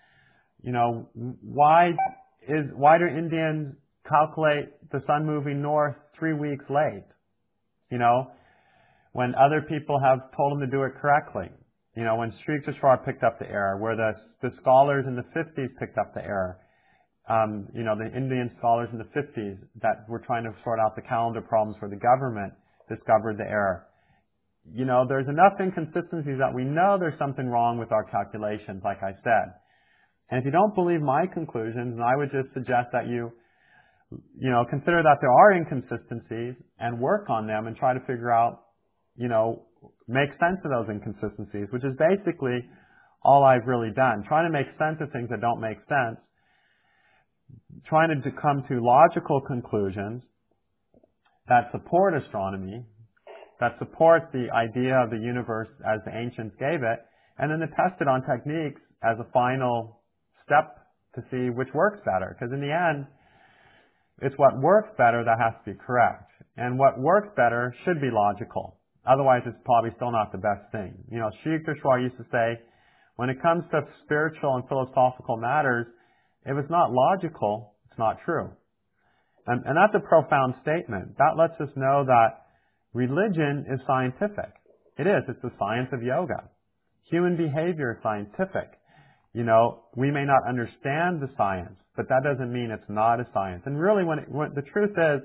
Why do Indians calculate the sun moving north 3 weeks late? When other people have told them to do it correctly. When Sri Kishore picked up the error, where the scholars in the 50s picked up the error. The Indian scholars in the 50s that were trying to sort out the calendar problems for the government discovered the error. There's enough inconsistencies that we know there's something wrong with our calculations, like I said. And if you don't believe my conclusions, then I would just suggest that you consider that there are inconsistencies and work on them and try to figure out, make sense of those inconsistencies, which is basically all I've really done. Trying to make sense of things that don't make sense. Trying to come to logical conclusions that support astronomy, that support the idea of the universe as the ancients gave it, and then to test it on techniques as a final step to see which works better. Because in the end, it's what works better that has to be correct. And what works better should be logical. Otherwise, it's probably still not the best thing. Sri Kishore used to say, when it comes to spiritual and philosophical matters, if it's not logical, it's not true. And that's a profound statement. That lets us know that religion is scientific. It is. It's the science of yoga. Human behavior is scientific. We may not understand the science, but that doesn't mean it's not a science. And really, when the truth is,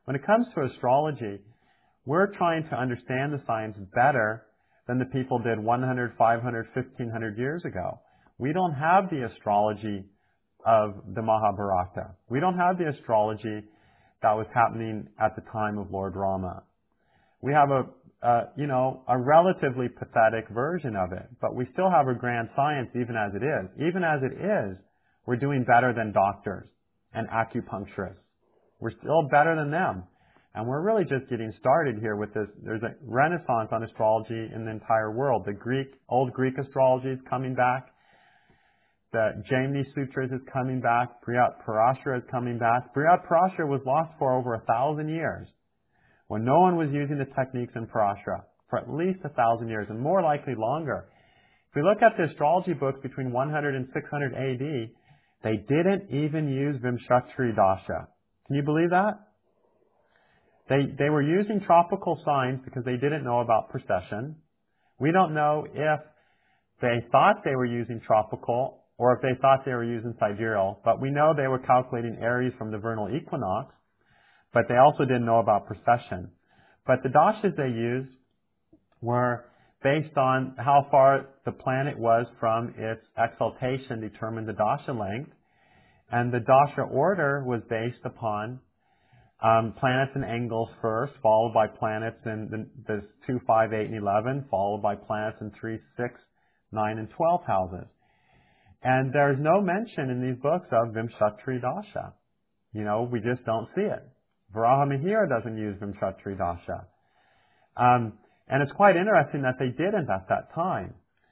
When it comes to astrology, we're trying to understand the science better than the people did 100, 500, 1500 years ago. We don't have the astrology of the Mahabharata. We don't have the astrology that was happening at the time of Lord Rama. We have a relatively pathetic version of it, but we still have a grand science even as it is. Even as it is, we're doing better than doctors and acupuncturists. We're still better than them. And we're really just getting started here with this. There's a renaissance on astrology in the entire world. The old Greek astrology is coming back. The Jaimini Sutras is coming back. Brihat Parashara is coming back. Brihat Parashara was lost for over 1,000 years, when no one was using the techniques in Parashara for at least 1,000 years, and more likely longer. If we look at the astrology books between 100 and 600 AD, they didn't even use Vimshatri Dasha. Can you believe that? They were using tropical signs because they didn't know about precession. We don't know if they thought they were using tropical or if they thought they were using sidereal, but we know they were calculating Aries from the vernal equinox, but they also didn't know about precession. But the dashas they used were based on how far the planet was from its exaltation determined the dasha length, and the dasha order was based upon planets and angles first, followed by planets in the 2, 5, 8, and 11, followed by planets in 3, 6, 9, and 12 houses. And there's no mention in these books of Vimshatri Dasha. We just don't see it. Varaha Mihira doesn't use Vimshatri Dasha. And it's quite interesting that they didn't at that time.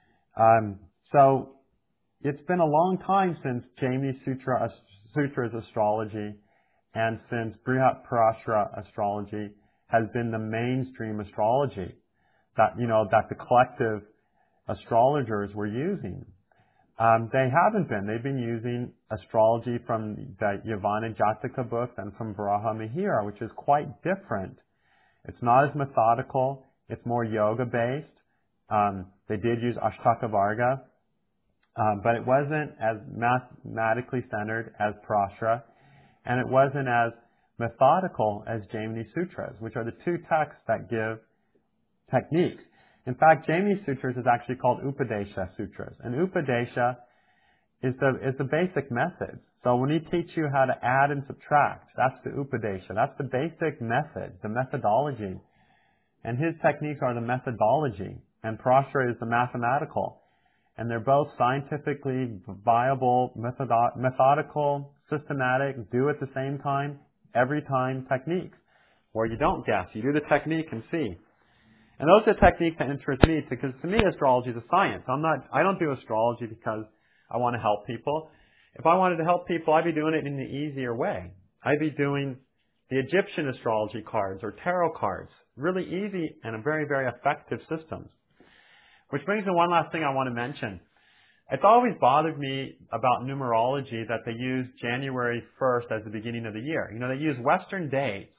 So it's been a long time since Jaimini Sutra's astrology and since Brihat Parashara astrology has been the mainstream astrology that the collective astrologers were using. They haven't been. They've been using astrology from the Yavana Jataka books and from Varaha Mihira, which is quite different. It's not as methodical. It's more yoga-based. They did use Ashtaka Varga, but it wasn't as mathematically centered as Parashara, and it wasn't as methodical as Jaimini Sutras, which are the two texts that give techniques. In fact, Jaimini Sutras is actually called Upadesha Sutras. And Upadesha is the basic method. So when he teach you how to add and subtract, that's the Upadesha. That's the basic method, the methodology. And his techniques are the methodology. And Parashara is the mathematical. And they're both scientifically viable, methodical, systematic, do at the same time, every time techniques. Where you don't guess. You do the technique and see. And those are techniques that interest me, because to me astrology is a science. I don't do astrology because I want to help people. If I wanted to help people, I'd be doing it in the easier way. I'd be doing the Egyptian astrology cards or tarot cards. Really easy and a very, very effective systems. Which brings me to one last thing I want to mention. It's always bothered me about numerology that they use January 1st as the beginning of the year. They use Western dates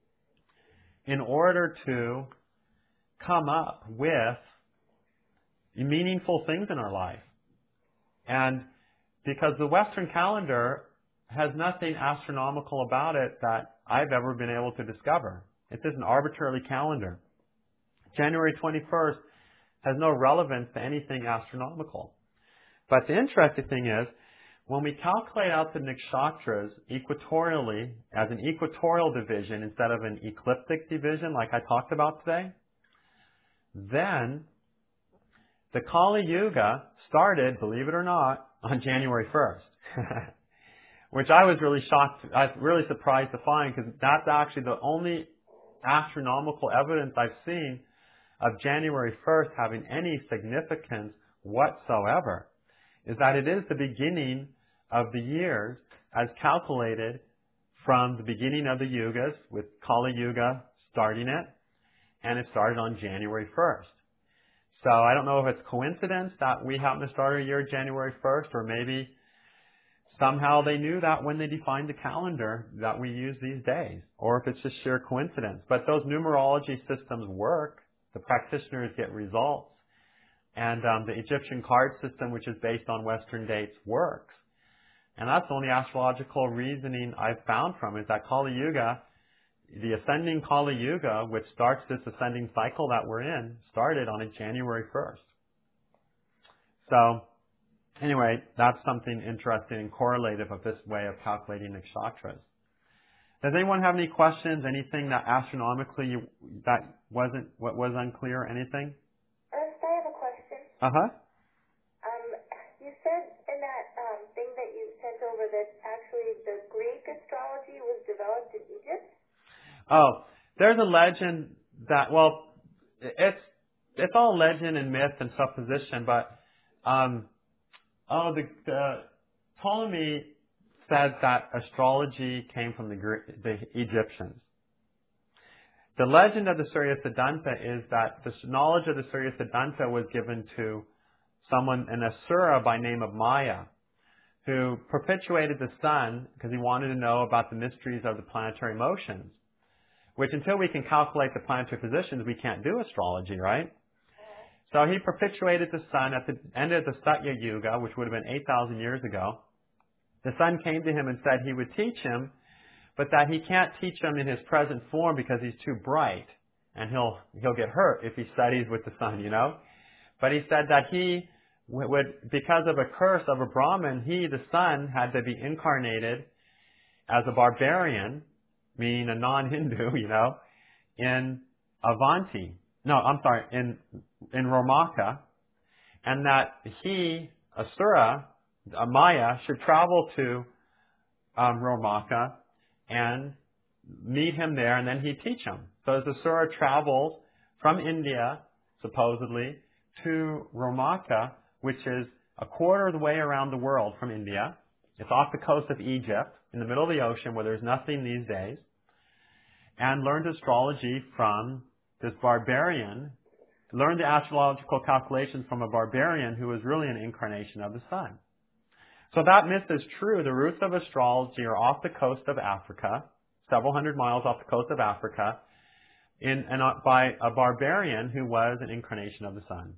in order to come up with meaningful things in our life. And because the Western calendar has nothing astronomical about it that I've ever been able to discover. It's just an arbitrary calendar. January 21st has no relevance to anything astronomical. But the interesting thing is, when we calculate out the nakshatras equatorially as an equatorial division instead of an ecliptic division like I talked about today, then the Kali Yuga started, believe it or not, on January 1st. Which I was really shocked, I was really surprised to find, because that's actually the only astronomical evidence I've seen of January 1st having any significance whatsoever, is that it is the beginning of the years as calculated from the beginning of the Yugas, with Kali Yuga starting it, and it started on January 1st. So I don't know if it's coincidence that we happen to start our year January 1st, or maybe somehow they knew that when they defined the calendar that we use these days, or if it's just sheer coincidence. But those numerology systems work. The practitioners get results. And the Egyptian card system, which is based on Western dates, works. And that's the only astrological reasoning I've found from it, is that Kali Yuga the ascending Kali Yuga, which starts this ascending cycle that we're in, started on January 1st. So, anyway, that's something interesting and correlative of this way of calculating nakshatras. Does anyone have any questions? Anything that astronomically that was unclear? Anything? Ernst, I have a question. Uh-huh. You said in that thing that you sent over that actually the Greek astrology was developed in Egypt? Oh, there's a legend that, well, it's all legend and myth and supposition, but the Ptolemy said that astrology came from the Egyptians. The legend of the Surya Siddhanta is that the knowledge of the Surya Siddhanta was given to someone, an Asura by name of Maya, who perpetuated the sun because he wanted to know about the mysteries of the planetary motions, which until we can calculate the planetary positions, we can't do astrology, right? So he perpetuated the sun at the end of the Satya Yuga, which would have been 8,000 years ago. The sun came to him and said he would teach him, but that he can't teach him in his present form because he's too bright, and he'll get hurt if he studies with the sun, you know. But he said that he would, because of a curse of a Brahmin, the sun, had to be incarnated as a barbarian, meaning a non-Hindu, you know, in Avanti. No, I'm sorry, in Romaka, and that he, Asura, Maya, should travel to Romaka and meet him there, and then he'd teach him. So as Asura travels from India, supposedly, to Romaka, which is a quarter of the way around the world from India. It's off the coast of Egypt, in the middle of the ocean where there's nothing these days, and learned astrology from this barbarian, learned the astrological calculations from a barbarian who was really an incarnation of the sun. So that myth is true. The roots of astrology are off the coast of Africa, several hundred miles off the coast of Africa, by a barbarian who was an incarnation of the sun.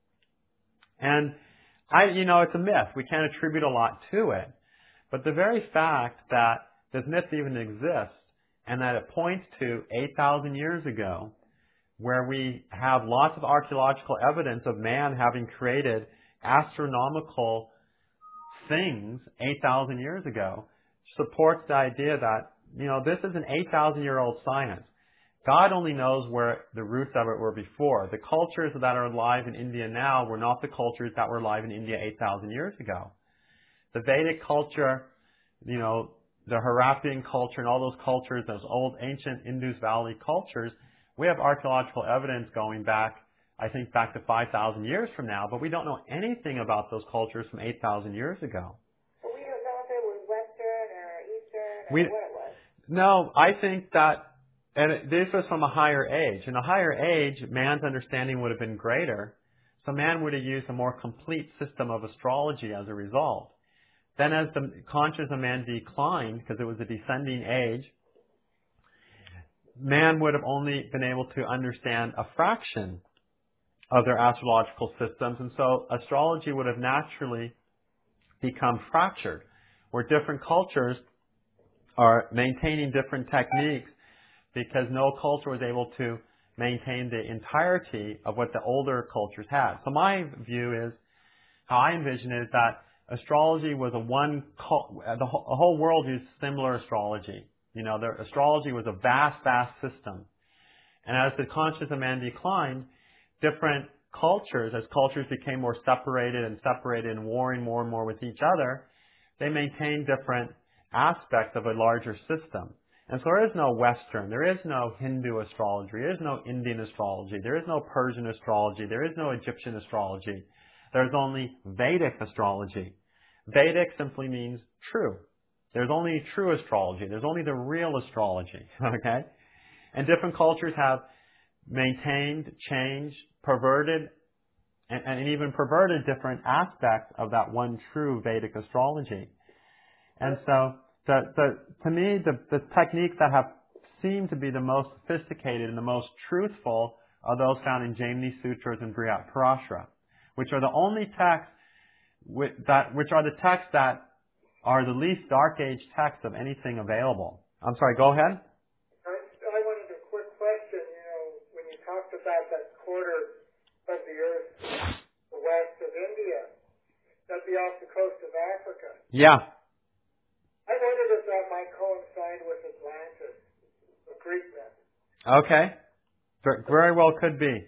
And it's a myth. We can't attribute a lot to it. But the very fact that this myth even exists and that it points to 8,000 years ago, where we have lots of archaeological evidence of man having created astronomical things 8,000 years ago, supports the idea that, this is an 8,000-year-old science. God only knows where the roots of it were before. The cultures that are alive in India now were not the cultures that were alive in India 8,000 years ago. The Vedic culture, the Harappan culture and all those cultures, those old ancient Indus Valley cultures, we have archaeological evidence going back, I think, back to 5,000 years from now, but we don't know anything about those cultures from 8,000 years ago. But we don't know if it was Western or Eastern or what it was. No, I think that this was from a higher age. In a higher age, man's understanding would have been greater, so man would have used a more complete system of astrology as a result. Then as the consciousness of man declined, because it was a descending age, man would have only been able to understand a fraction of their astrological systems, and so astrology would have naturally become fractured, where different cultures are maintaining different techniques because no culture was able to maintain the entirety of what the older cultures had. So my view is, how I envision it, is that astrology was the whole world used similar astrology. Astrology was a vast, vast system. And as the consciousness of man declined, different cultures, as cultures became more separated and warring more and more with each other, they maintained different aspects of a larger system. And so there is no Western, there is no Hindu astrology, there is no Indian astrology, there is no Persian astrology, there is no Egyptian astrology. There's only Vedic astrology. Vedic simply means true. There's only true astrology. There's only the real astrology. Okay? And different cultures have maintained, changed, perverted, and even perverted different aspects of that one true Vedic astrology. And so, to me, the techniques that have seemed to be the most sophisticated and the most truthful are those found in Jaimini Sutras and Brihat Parashara, which are the only texts which are the texts that are the least Dark Age texts of anything available. I'm sorry, go ahead. about that quarter of the earth west of India. That'd be off the coast of Africa. Yeah. I wondered if that might coincide with Atlantis, the Greek myth. Okay. Very well could be.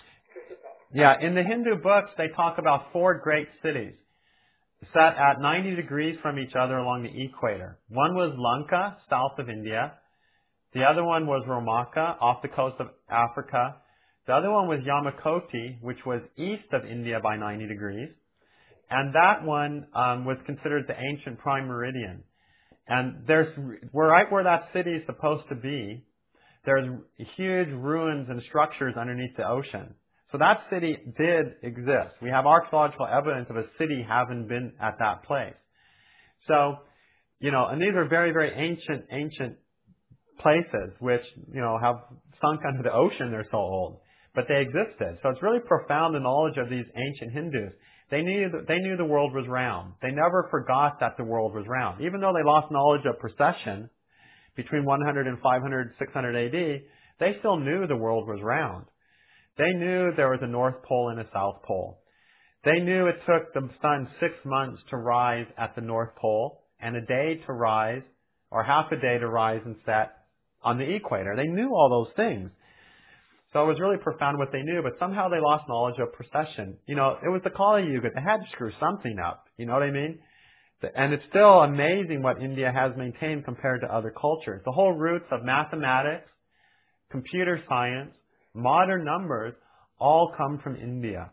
Yeah, in the Hindu books, they talk about 4 great cities set at 90 degrees from each other along the equator. One was Lanka, south of India. The other one was Romaka, off the coast of Africa. The other one was Yamakoti, which was east of India by 90 degrees. And that one was considered the ancient prime meridian. And right where that city is supposed to be, there's huge ruins and structures underneath the ocean. So that city did exist. We have archaeological evidence of a city having been at that place. So, and these are very, very ancient places which, have sunk under the ocean. They're so old. But they existed. So it's really profound the knowledge of these ancient Hindus. They knew the world was round. They never forgot that the world was round. Even though they lost knowledge of precession between 100 and 500, 600 AD, they still knew the world was round. They knew there was a North Pole and a South Pole. They knew it took the sun 6 months to rise at the North Pole and a day to rise, or half a day to rise and set on the equator. They knew all those things. So it was really profound what they knew, but somehow they lost knowledge of precession. It was the Kali Yuga. They had to screw something up. You know what I mean? And it's still amazing what India has maintained compared to other cultures. The whole roots of mathematics, computer science, modern numbers, all come from India.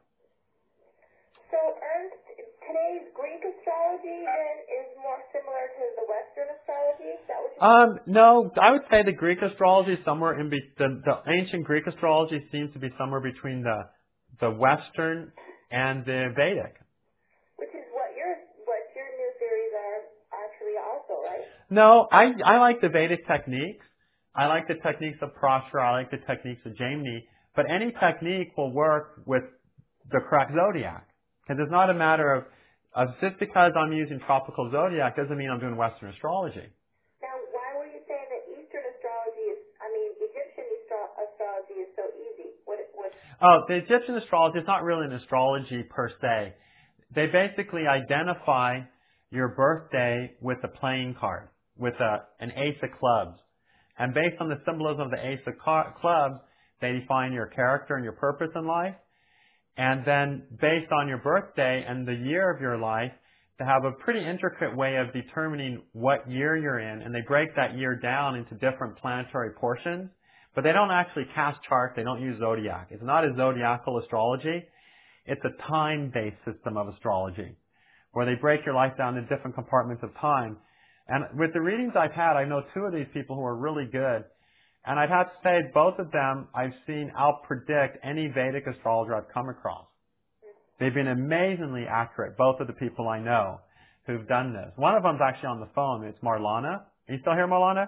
So, Ernst, today's Greek astrology then is more similar to the Western astrology? Is that what you're No, I would say the Greek astrology is somewhere in the ancient Greek astrology seems to be somewhere between the Western and the Vedic. Which is what your new theories are actually also, right? No, I like the Vedic techniques. I like the techniques of Prashara. I like the techniques of Jaimini. But any technique will work with the correct zodiac. Because it's not a matter of just because I'm using tropical zodiac doesn't mean I'm doing Western astrology. Now, why were you saying that Eastern astrology Egyptian astrology is so easy? The Egyptian astrology is not really an astrology per se. They basically identify your birthday with a playing card, with an ace of clubs. And based on the symbolism of the ace of clubs, they define your character and your purpose in life. And then based on your birthday and the year of your life, they have a pretty intricate way of determining what year you're in. And they break that year down into different planetary portions. But they don't actually cast charts. They don't use zodiac. It's not a zodiacal astrology. It's a time-based system of astrology where they break your life down into different compartments of time. And with the readings I've had, I know 2 of these people who are really good. And I'd have to say both of them I've seen outpredict any Vedic astrologer I've come across. They've been amazingly accurate, both of the people I know who've done this. One of them's actually on the phone. It's Marlana. Are you still here, Marlana?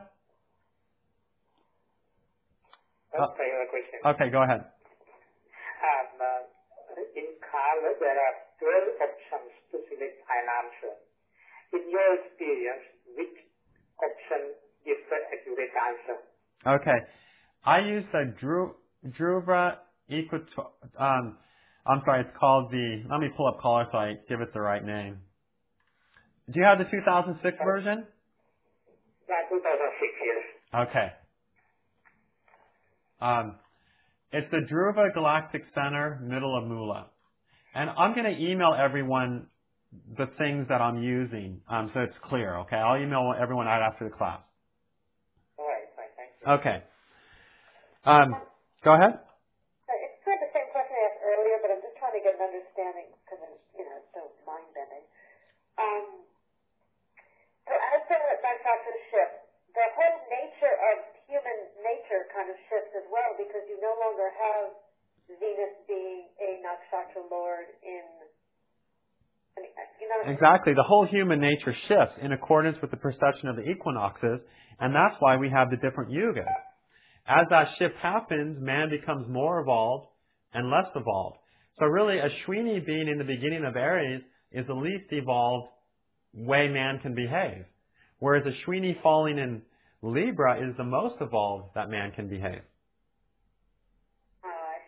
Okay, a question. Okay, go ahead. In car, there are 12 options to select an answer. In your experience, which option gives the accurate answer? Okay. I use the Dhruva Equator. I'm sorry, it's called let me pull up Caller so I give it the right name. Do you have the 2006 version? Yeah, 2006, yes. Okay. It's the Dhruva Galactic Center, middle of Mula. And I'm going to email everyone the things that I'm using so it's clear, okay? I'll email everyone out after the class. All right, fine, thank you. Okay. Go ahead. It's kind of the same question I asked earlier, but I'm just trying to get an understanding because it's so mind-bending. So as back to the shift, the whole nature of human nature kind of shifts as well because you no longer have Venus being a nakshatra lord Exactly. The whole human nature shifts in accordance with the precession of the equinoxes, and that's why we have the different yugas. As that shift happens, man becomes more evolved and less evolved. So really, Ashwini being in the beginning of Aries is the least evolved way man can behave. Whereas Ashwini falling in Libra is the most evolved that man can behave. I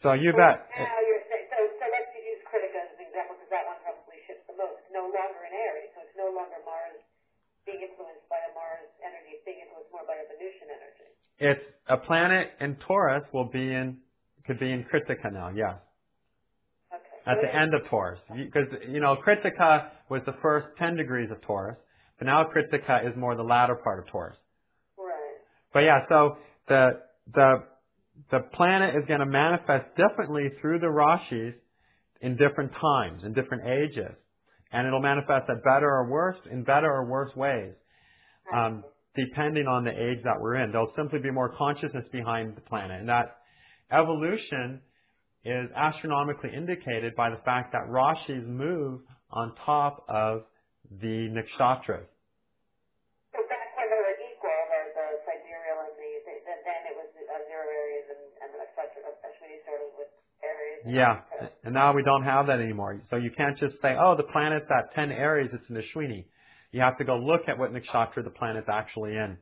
So you bet. Now you're saying, so let's use Critica as an example because that one probably shifts the most. It's no longer in Aries, so it's no longer Mars being influenced by a Mars energy, it's being influenced more by a Venusian energy. It's a planet in Taurus could be in Kritika now, yes. Okay. At the end of Taurus. Because, Kritika was the first 10 degrees of Taurus, but now Kritika is more the latter part of Taurus. Right. But yeah, so the planet is going to manifest differently through the Rashis in different times, in different ages. And it'll manifest in better or worse ways, depending on the age that we're in. There'll simply be more consciousness behind the planet. And that evolution is astronomically indicated by the fact that Rashis move on top of the nakshatras. So back when they were equal, the sidereal and then it was 0 Aries and the nakshatra, especially started with Aries. Yeah, and now we don't have that anymore. So you can't just say, oh, the planet's at 10 Aries, it's in Ashwini. You have to go look at what nakshatra the planet's actually in.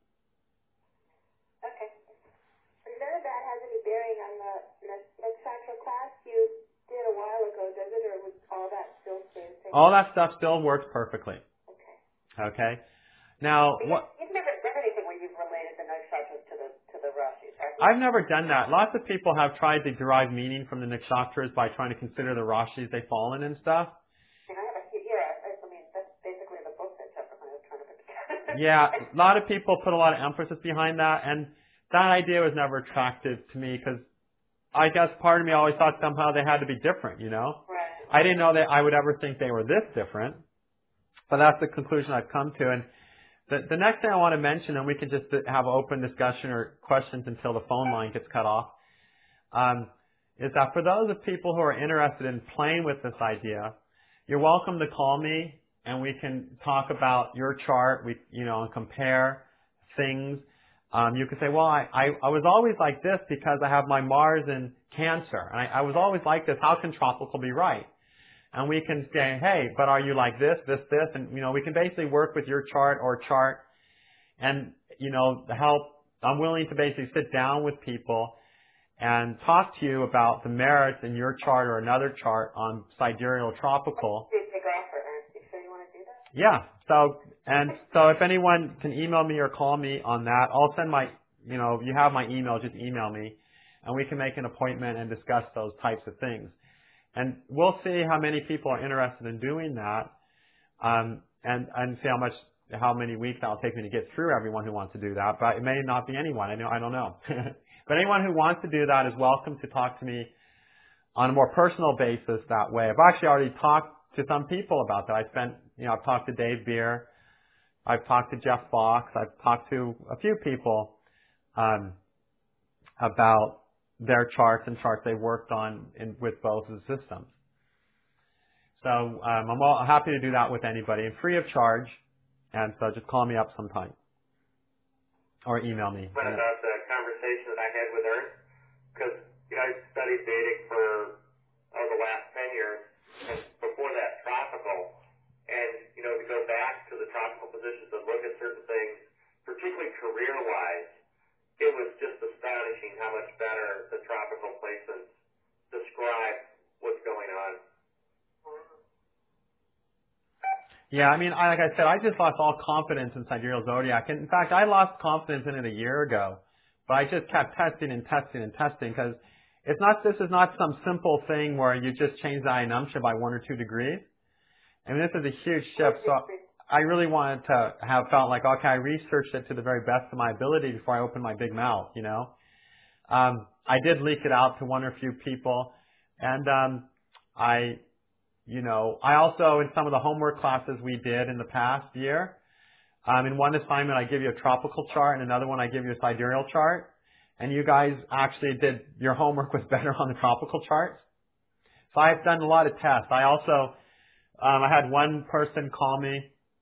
Okay. None of that has any bearing on the nakshatra class you did a while ago, does it? Or would all that still stay the same? All that stuff still works perfectly. Okay. Okay? Now, what... You've never done anything where you've related the nakshatras to the Rashis, right? I've never done that. Lots of people have tried to derive meaning from the nakshatras by trying to consider the Rashis they fall in and stuff. And I mean, that's basically the book that Jeff and I was trying to put together. Yeah, a lot of people put a lot of emphasis behind that, and that idea was never attractive to me because I guess part of me always thought somehow they had to be different, Right. I didn't know that I would ever think they were this different, but that's the conclusion I've come to. And the next thing I want to mention, and we can just have an open discussion or questions until the phone line gets cut off, is that for those of people who are interested in playing with this idea, you're welcome to call me and we can talk about your chart, and compare things. You could say, well, I was always like this because I have my Mars in Cancer. And I was always like this. How can tropical be right? And we can say, hey, but are you like this? And, we can basically work with your chart or chart and, help. I'm willing to basically sit down with people and talk to you about the merits in your chart or another chart on sidereal tropical. Big offer. Are you sure you want to do that? Yeah. So if anyone can email me or call me on that, I'll send if you have my email, just email me and we can make an appointment and discuss those types of things. And we'll see how many people are interested in doing that, and see how many weeks that'll take me to get through everyone who wants to do that. But it may not be anyone. I don't know. But anyone who wants to do that is welcome to talk to me on a more personal basis that way. I've actually already talked to some people about that. I've talked to Dave Beer. I've talked to Jeff Fox. I've talked to a few people, about their charts and charts they worked on with both of the systems. So I'm happy to do that with anybody, and free of charge. And so just call me up sometime or email me. What about the conversation that I had with Ernst? Because I studied Vedic for the last 10 years, and before that tropical. And to go back to the tropical positions and look at certain things, particularly career-wise, it was just astonishing how much better the tropical placements describe what's going on. Yeah, like I said, I just lost all confidence in sidereal zodiac. And in fact, I lost confidence in it a year ago. But I just kept testing because this is not some simple thing where you just change the Ainamsha by 1 or 2 degrees. This is a huge shift. So I really wanted to have felt like, okay, I researched it to the very best of my ability before I opened my big mouth, I did leak it out to 1 or few people. And I also, in some of the homework classes we did in the past year, in one assignment I give you a tropical chart and another one I give you a sidereal chart. And you guys actually your homework was better on the tropical charts. So I've done a lot of tests. I also, I had one person call me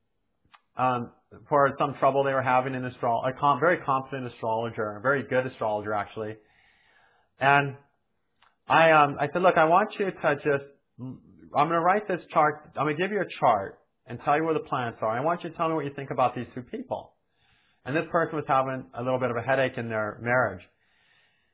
for some trouble they were having in a very competent astrologer, a very good astrologer actually. And I said, look, I want you to I'm going to write this chart. I'm going to give you a chart and tell you where the planets are. I want you to tell me what you think about these 2 people. And this person was having a little bit of a headache in their marriage.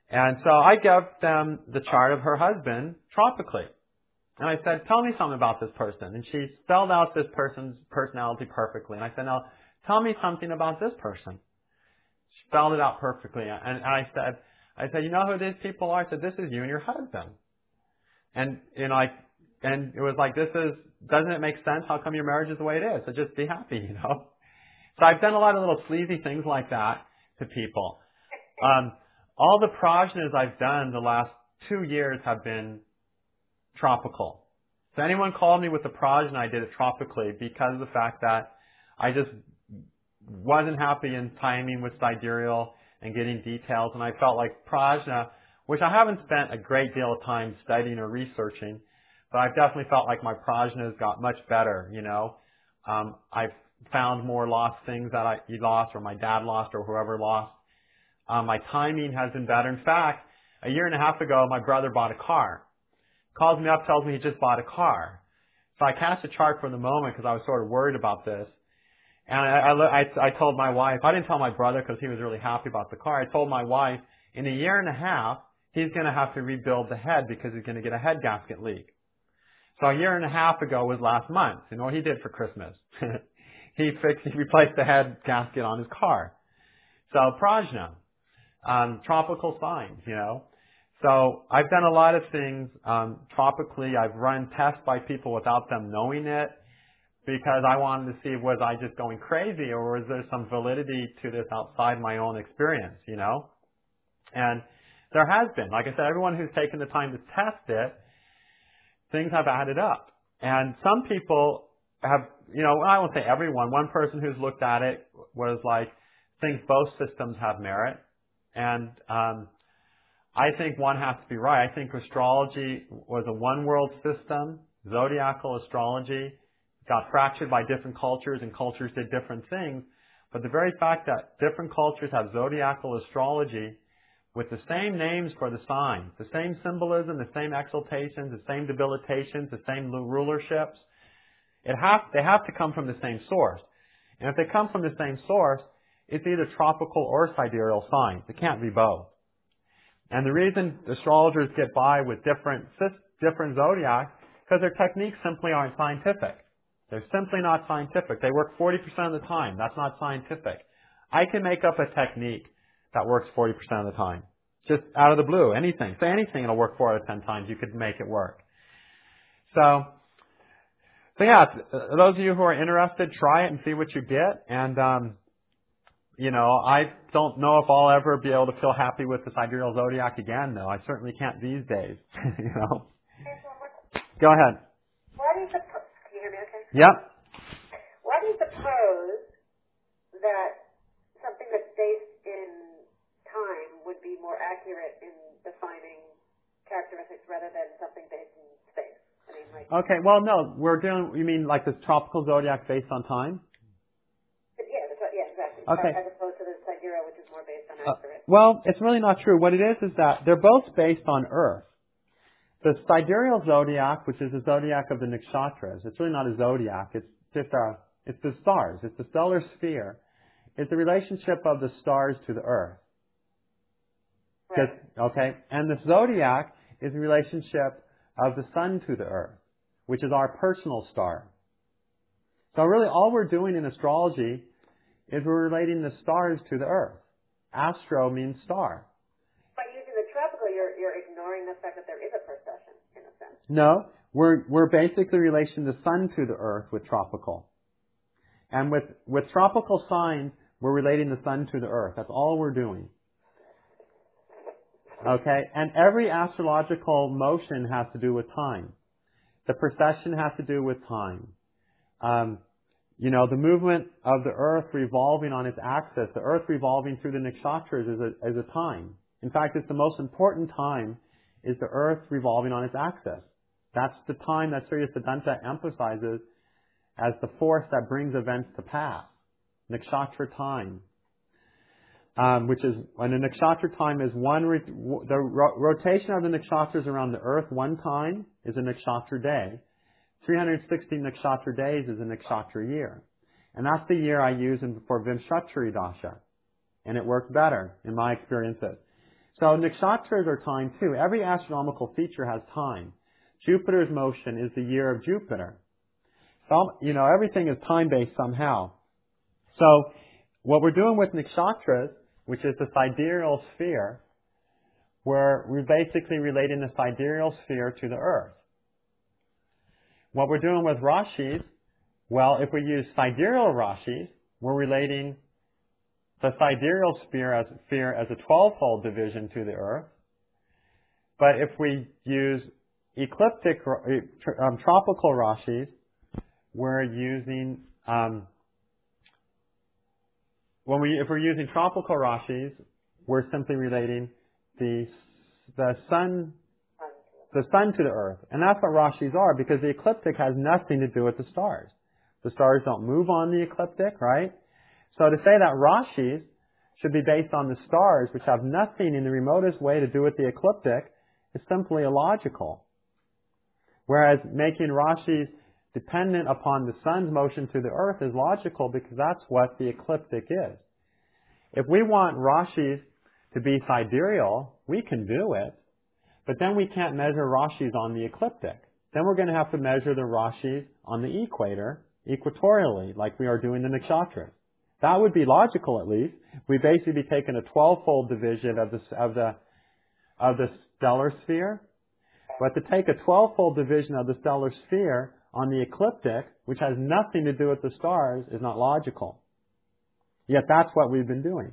And so I gave them the chart of her husband tropically. And I said, tell me something about this person. And she spelled out this person's personality perfectly. And I said, now, tell me something about this person. She spelled it out perfectly. And I said, you know who these people are? I said, this is you and your husband. And, and it was like, doesn't it make sense? How come your marriage is the way it is? So just be happy, So I've done a lot of little sleazy things like that to people. All the prajnas I've done the last 2 years have been tropical. So anyone called me with a prajna, I did it tropically because of the fact that I just wasn't happy in timing with sidereal and getting details, and I felt like prajna, which I haven't spent a great deal of time studying or researching, but I've definitely felt like my prajnas got much better, I've found more lost things that he lost or my dad lost or whoever lost. My timing has been better. In fact, a year and a half ago, my brother bought a car. Calls me up, tells me he just bought a car. So I cast a chart for the moment because I was sort of worried about this. And I told my wife, I didn't tell my brother because he was really happy about the car. I told my wife, in a year and a half, he's going to have to rebuild the head because he's going to get a head gasket leak. So a year and a half ago was last month. You know what he did for Christmas? He replaced the head gasket on his car. So prajna, tropical signs, So I've done a lot of things tropically. I've run tests by people without them knowing it because I wanted to see, was I just going crazy or was there some validity to this outside my own experience, And there has been. Like I said, everyone who's taken the time to test it, things have added up. And some people have, I won't say everyone. One person who's looked at it was like, thinks both systems have merit. And I think one has to be right. I think astrology was a one-world system. Zodiacal astrology got fractured by different cultures, and cultures did different things. But the very fact that different cultures have zodiacal astrology with the same names for the signs, the same symbolism, the same exaltations, the same debilitations, the same rulerships, they have to come from the same source. And if they come from the same source, it's either tropical or sidereal signs. It can't be both. And the reason astrologers get by with different zodiacs, because their techniques simply aren't scientific. They're simply not scientific. They work 40% of the time. That's not scientific. I can make up a technique that works 40% of the time. Just out of the blue. Anything. Say anything, it'll work 4 out of 10 times. You could make it work. So yeah, those of you who are interested, try it and see what you get. And, I don't know if I'll ever be able to feel happy with the sidereal zodiac again, though. I certainly can't these days, Go ahead. Why do you suppose, can you hear me okay? Yep. Why do you suppose that something that's based in time would be more accurate in defining characteristics rather than something based in space? I mean, Okay, well, no, you mean like this tropical zodiac based on time? Yeah, exactly. Okay. As opposed to the sidereal, which is more based on accurate. Well, it's really not true. What it is that they're both based on Earth. The sidereal zodiac, which is the zodiac of the nakshatras, it's really not a zodiac. It's just it's the stars. It's the stellar sphere. It's the relationship of the stars to the Earth. Right. Okay? And the zodiac is the relationship of the sun to the Earth, which is our personal star. So really all we're doing in astrology is we're relating the stars to the Earth. Astro means star. By using the tropical, you're ignoring the fact that there is a precession, in a sense. No, we're basically relating the sun to the Earth with tropical. And with tropical signs, we're relating the sun to the Earth. That's all we're doing. Okay? And every astrological motion has to do with time. The precession has to do with time. The movement of the Earth revolving on its axis, the Earth revolving through the nakshatras is a time. In fact, it's the most important time is the Earth revolving on its axis. That's the time that Surya Siddhanta emphasizes as the force that brings events to pass. Nakshatra time. Which is, when the nakshatra time is the rotation of the nakshatras around the Earth one time is a nakshatra day. 360 nakshatra days is a nakshatra year. And that's the year I use for Vimshatri Dasha. And it works better, in my experiences. So nakshatras are time too. Every astronomical feature has time. Jupiter's motion is the year of Jupiter. So, everything is time-based somehow. So what we're doing with nakshatras, which is the sidereal sphere, we're basically relating the sidereal sphere to the Earth. What we're doing with rashis, well, if we use sidereal rashis, we're relating the sidereal sphere as a 12-fold division to the Earth. But if we use ecliptic, tropical rashis, we're using, if we're using tropical rashis, we're simply relating the sun to the Earth. And that's what rashis are, because the ecliptic has nothing to do with the stars. The stars don't move on the ecliptic, right? So to say that rashis should be based on the stars, which have nothing in the remotest way to do with the ecliptic, is simply illogical. Whereas making rashis dependent upon the sun's motion to the Earth is logical, because that's what the ecliptic is. If we want rashis to be sidereal, we can do it, but then we can't measure rashis on the ecliptic. Then we're going to have to measure the rashis on the equator, equatorially, like we are doing the nakshatras. That would be logical, at least. We'd basically be taking a 12-fold division of the stellar sphere. But to take a 12-fold division of the stellar sphere on the ecliptic, which has nothing to do with the stars, is not logical. Yet that's what we've been doing.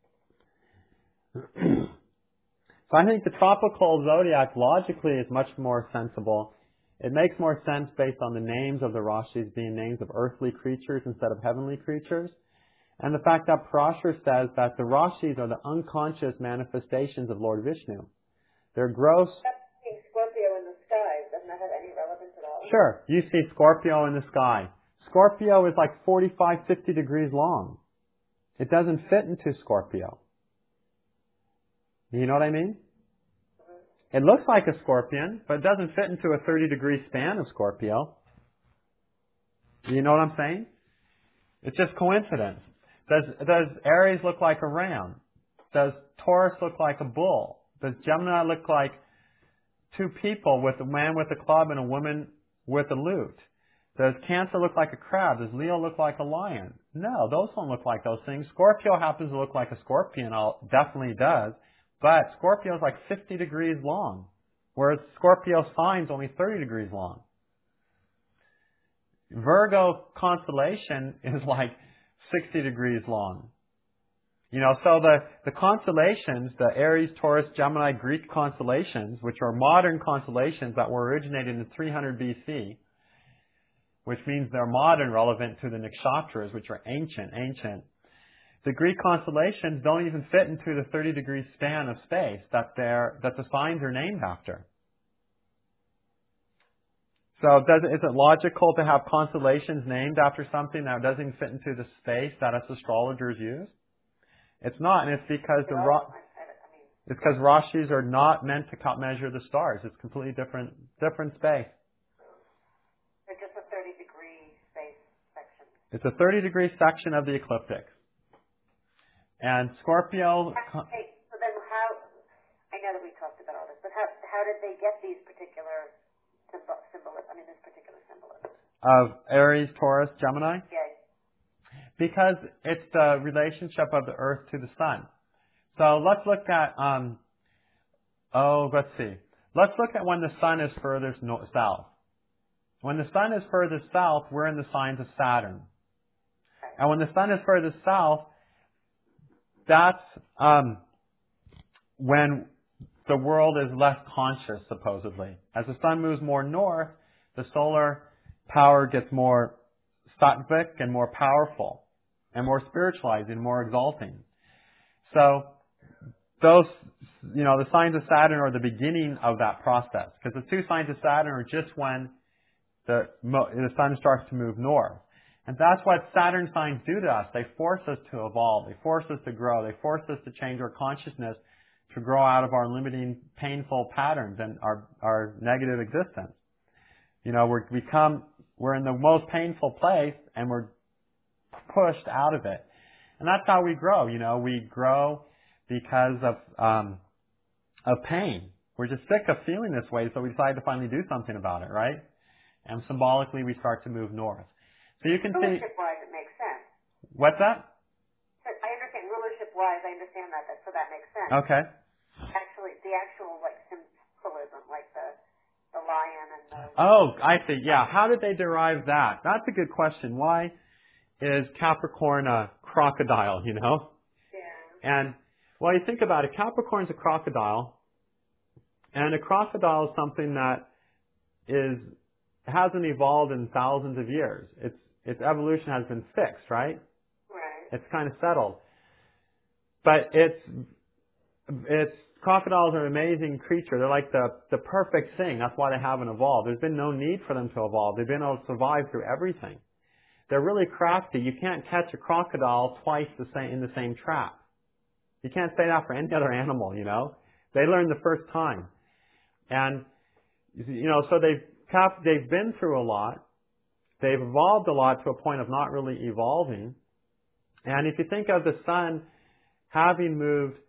So I think the tropical zodiac logically is much more sensible. It makes more sense based on the names of the rashis being names of earthly creatures instead of heavenly creatures. And the fact that Parashar says that the rashis are the unconscious manifestations of Lord Vishnu. They're gross. Scorpio in the sky, doesn't that have any relevance at all? Sure. You see Scorpio in the sky. Scorpio is like 45, 50 degrees long. It doesn't fit into Scorpio. You know what I mean? It looks like a scorpion, but it doesn't fit into a 30-degree span of Scorpio. You know what I'm saying? It's just coincidence. Does Aries look like a ram? Does Taurus look like a bull? Does Gemini look like two people, with a man with a club and a woman with a lute? Does Cancer look like a crab? Does Leo look like a lion? No, those don't look like those things. Scorpio happens to look like a scorpion. Definitely does. But Scorpio is like 50 degrees long, whereas Scorpio sign's only 30 degrees long. Virgo constellation is like 60 degrees long. So the constellations, the Aries, Taurus, Gemini, Greek constellations, which are modern constellations that were originated in 300 BC, which means they're modern, relevant to the nakshatras, which are ancient. The Greek constellations don't even fit into the 30-degree span of space that the signs are named after. So is it logical to have constellations named after something that doesn't fit into the space that us astrologers use? It's not, and it's because rashis are not meant to measure the stars. It's completely different space. They're just a 30-degree space section. It's a 30-degree section of the ecliptic. And Scorpio... Hey, so then how, I know that we talked about all this, but how did they get these particular this particular symbolism? Of Aries, Taurus, Gemini? Yeah. Because it's the relationship of the Earth to the Sun. So let's look at, let's see. Let's look at when the Sun is furthest south. When the Sun is furthest south, we're in the signs of Saturn. And when the Sun is furthest south, that's when the world is less conscious, supposedly. As the Sun moves more north, the solar power gets more sattvic and more powerful, and more spiritualizing, more exalting. So those, the signs of Saturn are the beginning of that process, because the two signs of Saturn are just when the Sun starts to move north. And that's what Saturn signs do to us. They force us to evolve. They force us to grow. They force us to change our consciousness, to grow out of our limiting, painful patterns and our negative existence. We're in the most painful place, and we're pushed out of it. And that's how we grow. We grow because of of pain. We're just sick of feeling this way, so we decide to finally do something about it, right? And symbolically, we start to move north. So you can see... Rulership-wise, it makes sense. What's that? I understand. Rulership-wise, I understand that, so that makes sense. Okay. Actually, the actual, like, symbolism, like the lion and the... Oh, I see. Yeah. How did they derive that? That's a good question. Why is Capricorn a crocodile, you know? Yeah. And, well, you think about it. Capricorn's a crocodile, and a crocodile is something that hasn't evolved in thousands of years. Its evolution has been fixed, right? Right. It's kind of settled. But crocodiles are an amazing creature. They're like the perfect thing. That's why they haven't evolved. There's been no need for them to evolve. They've been able to survive through everything. They're really crafty. You can't catch a crocodile twice in the same trap. You can't say that for any other animal, you know. They learn the first time. And, you know, so they've been through a lot. They've evolved a lot to a point of not really evolving. And if you think of the sun having moved,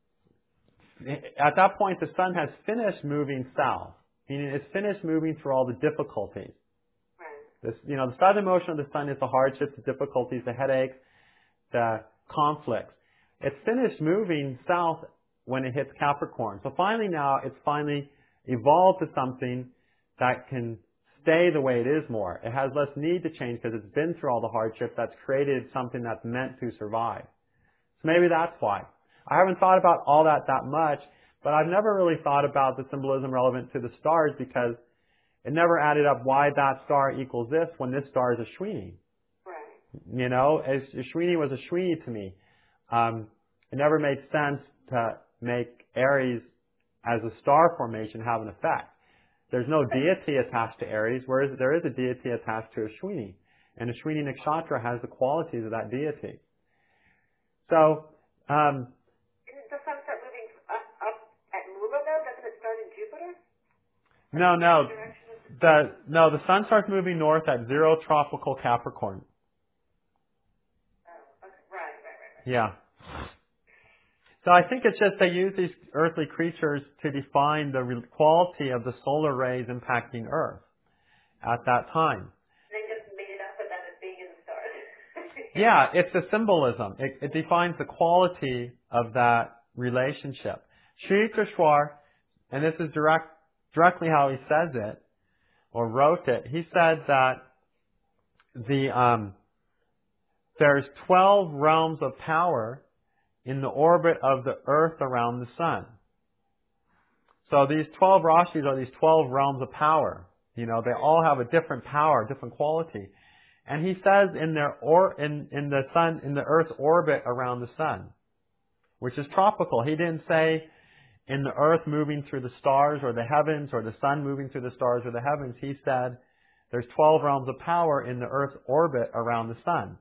at that point the sun has finished moving south, meaning it's finished moving through all the difficulties. Right. The southern motion of the sun is the hardships, the difficulties, the headaches, the conflicts. It's finished moving south when it hits Capricorn. So finally now it's finally evolved to something that can stay the way it is more. It has less need to change because it's been through all the hardships that's created something that's meant to survive. So maybe that's why. I haven't thought about all that much, but I've never really thought about the symbolism relevant to the stars because it never added up why that star equals this when this star is a Shwini. Right. You know, a Shwini was a Shwini to me. It never made sense to make Aries as a star formation have an effect. There's no deity attached to Aries, whereas there is a deity attached to a Shwini. And a Shwini nakshatra has the qualities of that deity. So, does the sun start moving up at Mula though? Doesn't it start in Jupiter? No. The sun starts moving north at 0 tropical Capricorn. Oh, okay. Right. Yeah. So I think it's just they use these earthly creatures to define the quality of the solar rays impacting Earth at that time. They just made it up about it being in the stars. Yeah, it's the symbolism. It defines the quality of that relationship. Sri Yukteswar, and this is directly how he says it, or wrote it, he said that there's 12 realms of power in the orbit of the Earth around the Sun. So these 12 Rashis are these 12 realms of power. You know, they all have a different power, different quality. And he says in the Earth's orbit around the Sun, which is tropical. He didn't say in the Earth moving through the stars or the heavens or the Sun moving through the stars or the heavens. He said there's 12 realms of power in the Earth's orbit around the Sun.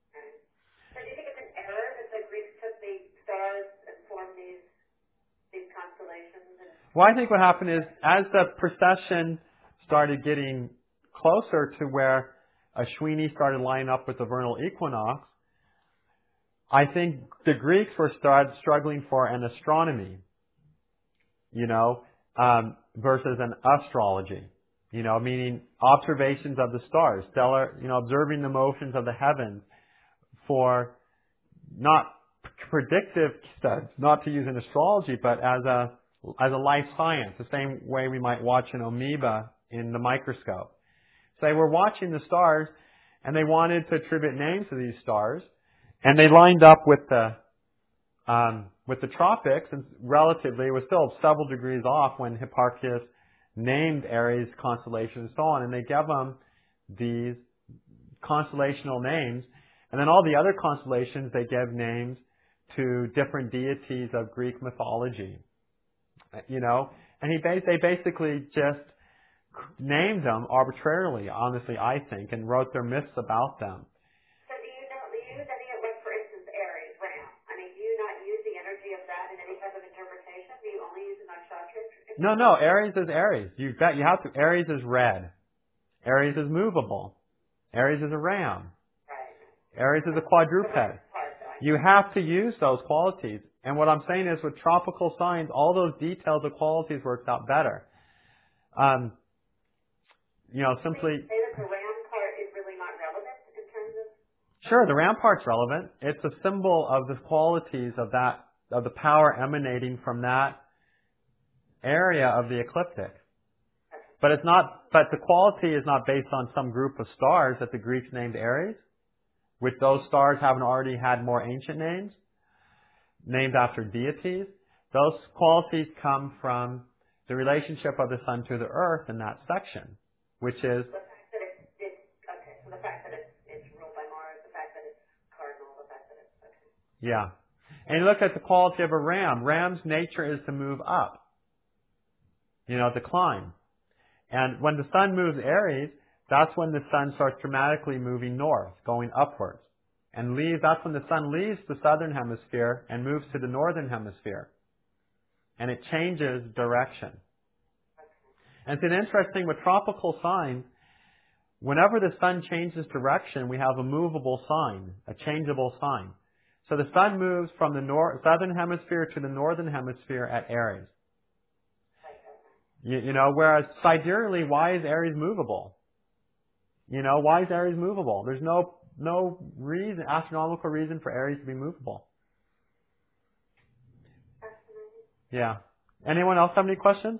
Well, I think what happened is, as the procession started getting closer to where a Shwini started lining up with the vernal equinox, I think the Greeks were struggling for an astronomy, you know, versus an astrology, you know, meaning observations of the stars, stellar, you know, observing the motions of the heavens for not predictive studies, not to use in astrology, but as a life science, the same way we might watch an amoeba in the microscope. So they were watching the stars, and they wanted to attribute names to these stars, and they lined up with the tropics, and relatively, it was still several degrees off when Hipparchus named Aries constellation and so on, and they gave them these constellational names, and then all the other constellations they gave names to different deities of Greek mythology. You know, and they basically just named them arbitrarily, honestly, I think, and wrote their myths about them. So do you use any of, like, for instance, Aries, Ram? I mean, do you not use the energy of that in any type of interpretation? Do you only use the nakshatra? No, Aries is Aries. You bet you have to. Aries is red. Aries is movable. Aries is a ram. Right. Aries is a quadruped. You have to use those qualities. And what I'm saying is with tropical signs, all those details of qualities works out better. Simply... Say that the RAM part is really not relevant in terms of... Sure, the RAM part's relevant. It's a symbol of the qualities of the power emanating from that area of the ecliptic. But the quality is not based on some group of stars that the Greeks named Aries, which those stars haven't already had more ancient names, named after deities. Those qualities come from the relationship of the sun to the earth in that section, which is... The fact that so the fact that it's ruled by Mars, the fact that it's cardinal, the fact that it's... Okay. Yeah. And you look at the quality of a ram. Ram's nature is to move up. To climb. And when the sun moves Aries, that's when the sun starts dramatically moving north, going upwards. And that's when the sun leaves the southern hemisphere and moves to the northern hemisphere. And it changes direction. And it's interesting with tropical signs, whenever the sun changes direction, we have a movable sign, a changeable sign. So the sun moves from the southern hemisphere to the northern hemisphere at Aries. Whereas sidereally, why is Aries movable? Why is Aries movable? There's no reason, astronomical reason for Aries to be movable. Yeah. Anyone else have any questions?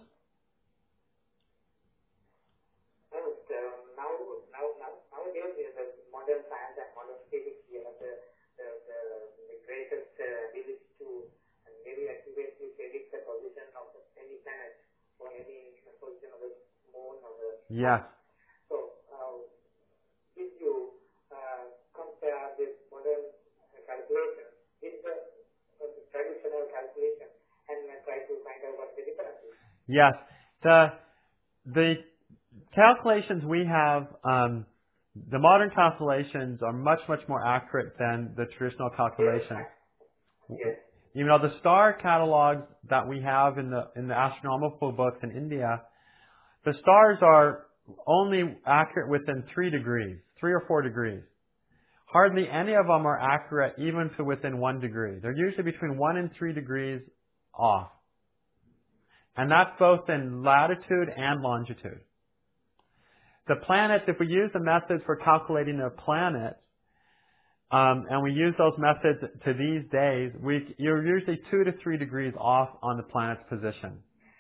Nowadays, the modern science and modern physics, we have the greatest ability to very accurately predict the position of any planet or any position of the moon or the... Yes. So, if you compare this modern calculation with the traditional calculation and try to find out what the difference is. Yes. The calculations we have, the modern calculations are much, much more accurate than the traditional calculations. Yes. The star catalogs that we have in the astronomical books in India, the stars are only accurate within 3 or 4 degrees. Hardly any of them are accurate even to within 1 degree. They're usually between 1 and 3 degrees off. And that's both in latitude and longitude. The planets, if we use the methods for calculating a planet, and we use those methods to these days, you're usually 2 to 3 degrees off on the planet's position.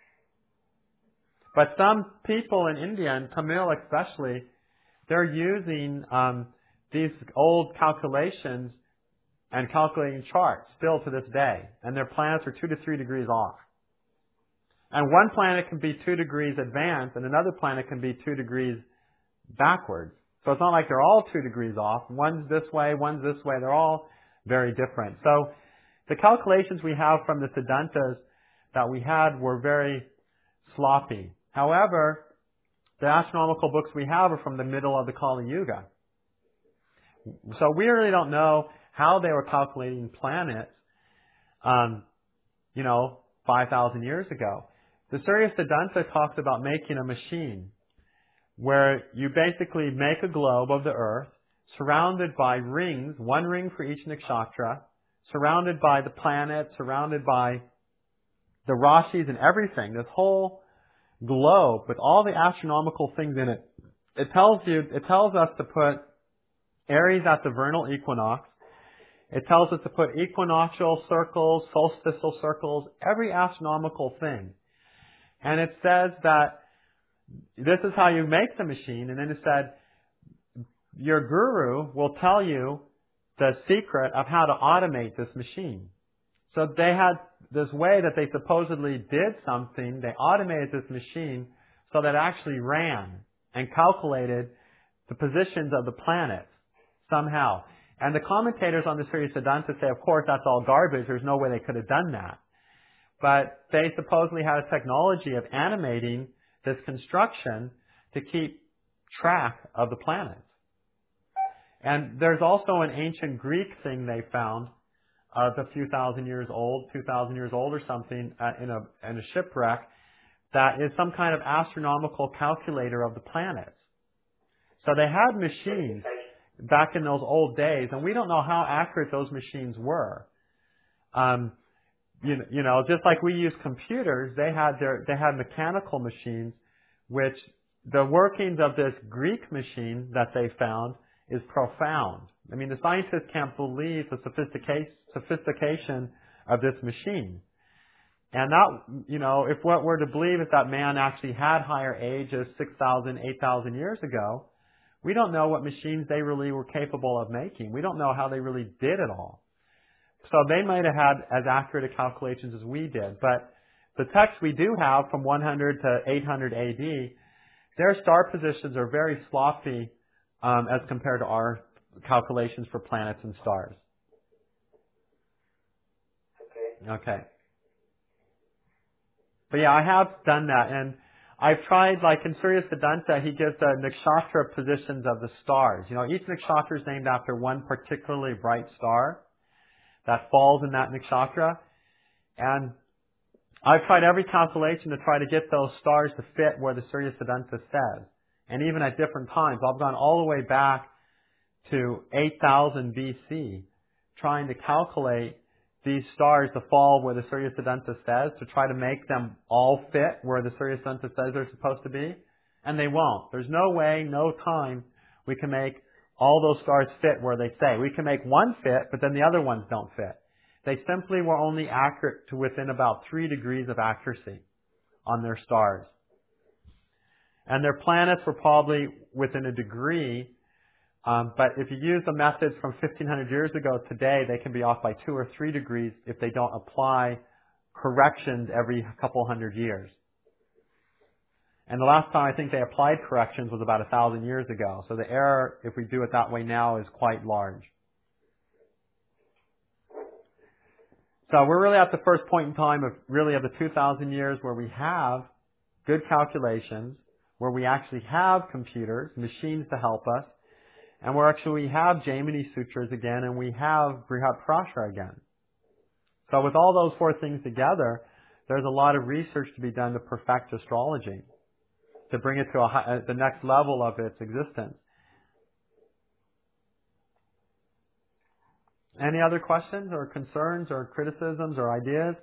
But some people in India, and Tamil especially, they're using these old calculations and calculating charts still to this day. And their planets are 2 to 3 degrees off. And one planet can be 2 degrees advanced, and another planet can be 2 degrees backwards. So it's not like they're all 2 degrees off. One's this way, one's this way. They're all very different. So the calculations we have from the Siddhantas that we had were very sloppy. However, the astronomical books we have are from the middle of the Kali Yuga. So we really don't know how they were calculating planets, 5,000 years ago. The Surya Siddhanta talks about making a machine where you basically make a globe of the Earth surrounded by rings, 1 ring for each nakshatra, surrounded by the planets, surrounded by the rashis and everything. This whole globe with all the astronomical things in it. It tells us to put Aries at the vernal equinox. It tells us to put equinoctial circles, solstitial circles, every astronomical thing. And it says that this is how you make the machine. And then it said, your guru will tell you the secret of how to automate this machine. So they had this way that they supposedly did something. They automated this machine so that it actually ran and calculated the positions of the planets somehow. And the commentators on the Surya Siddhanta say, of course, that's all garbage. There's no way they could have done that. But they supposedly had a technology of animating this construction to keep track of the planets. And there's also an ancient Greek thing they found of a few thousand years old, 2,000 years old or something, in a shipwreck that is some kind of astronomical calculator of the planets. So they had machines back in those old days, and we don't know how accurate those machines were. you know, just like we use computers, they had mechanical machines, which the workings of this Greek machine that they found is profound. I mean, the scientists can't believe the sophistication of this machine. And that, you know, if what we're to believe is that man actually had higher ages 6,000, 8,000 years ago, we don't know what machines they really were capable of making. We don't know how they really did it all. So they might have had as accurate calculations as we did. But the texts we do have from 100 to 800 AD, their star positions are very sloppy as compared to our calculations for planets and stars. Okay. But yeah, I have done that, and I've tried, like in Surya Siddhanta, he gives the nakshatra positions of the stars. You know, each nakshatra is named after one particularly bright star that falls in that nakshatra, and I've tried every calculation to try to get those stars to fit where the Surya Siddhanta says. And even at different times, I've gone all the way back to 8000 BC, trying to calculate these stars to fall where the Surya Siddhanta says, to try to make them all fit where the Surya Siddhanta says they're supposed to be. And they won't. There's no way, no time we can make all those stars fit where they say. We can make one fit, but then the other ones don't fit. They simply were only accurate to within about 3 degrees of accuracy on their stars. And their planets were probably within a degree. But if you use the methods from 1,500 years ago today, they can be off by 2 or 3 degrees if they don't apply corrections every couple hundred years. And the last time I think they applied corrections was about 1,000 years ago. So the error, if we do it that way now, is quite large. So we're really at the first point in time of the 2,000 years where we have good calculations, where we actually have computers, machines to help us, and where actually we have Jaimini Sutras again, and we have Brihatparashara again. So with all those 4 things together, there's a lot of research to be done to perfect astrology, to bring it to the next level of its existence. Any other questions or concerns or criticisms or ideas?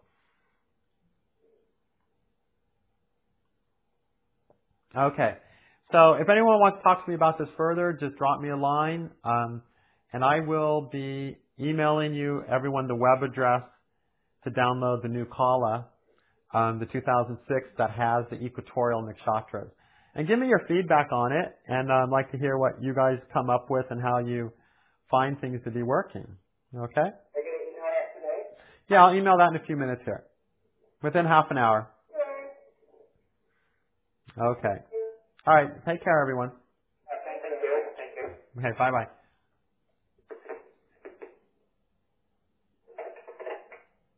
Okay. So if anyone wants to talk to me about this further, just drop me a line, and I will be emailing you, everyone, the web address to download the new Kala, the 2006 that has the equatorial nakshatras. And give me your feedback on it, and I'd like to hear what you guys come up with and how you find things to be working. Okay? Are you going to email that today? Yeah, I'll email that in a few minutes here. Within half an hour. Okay. All right. Take care, everyone. Thank you. Okay, bye-bye.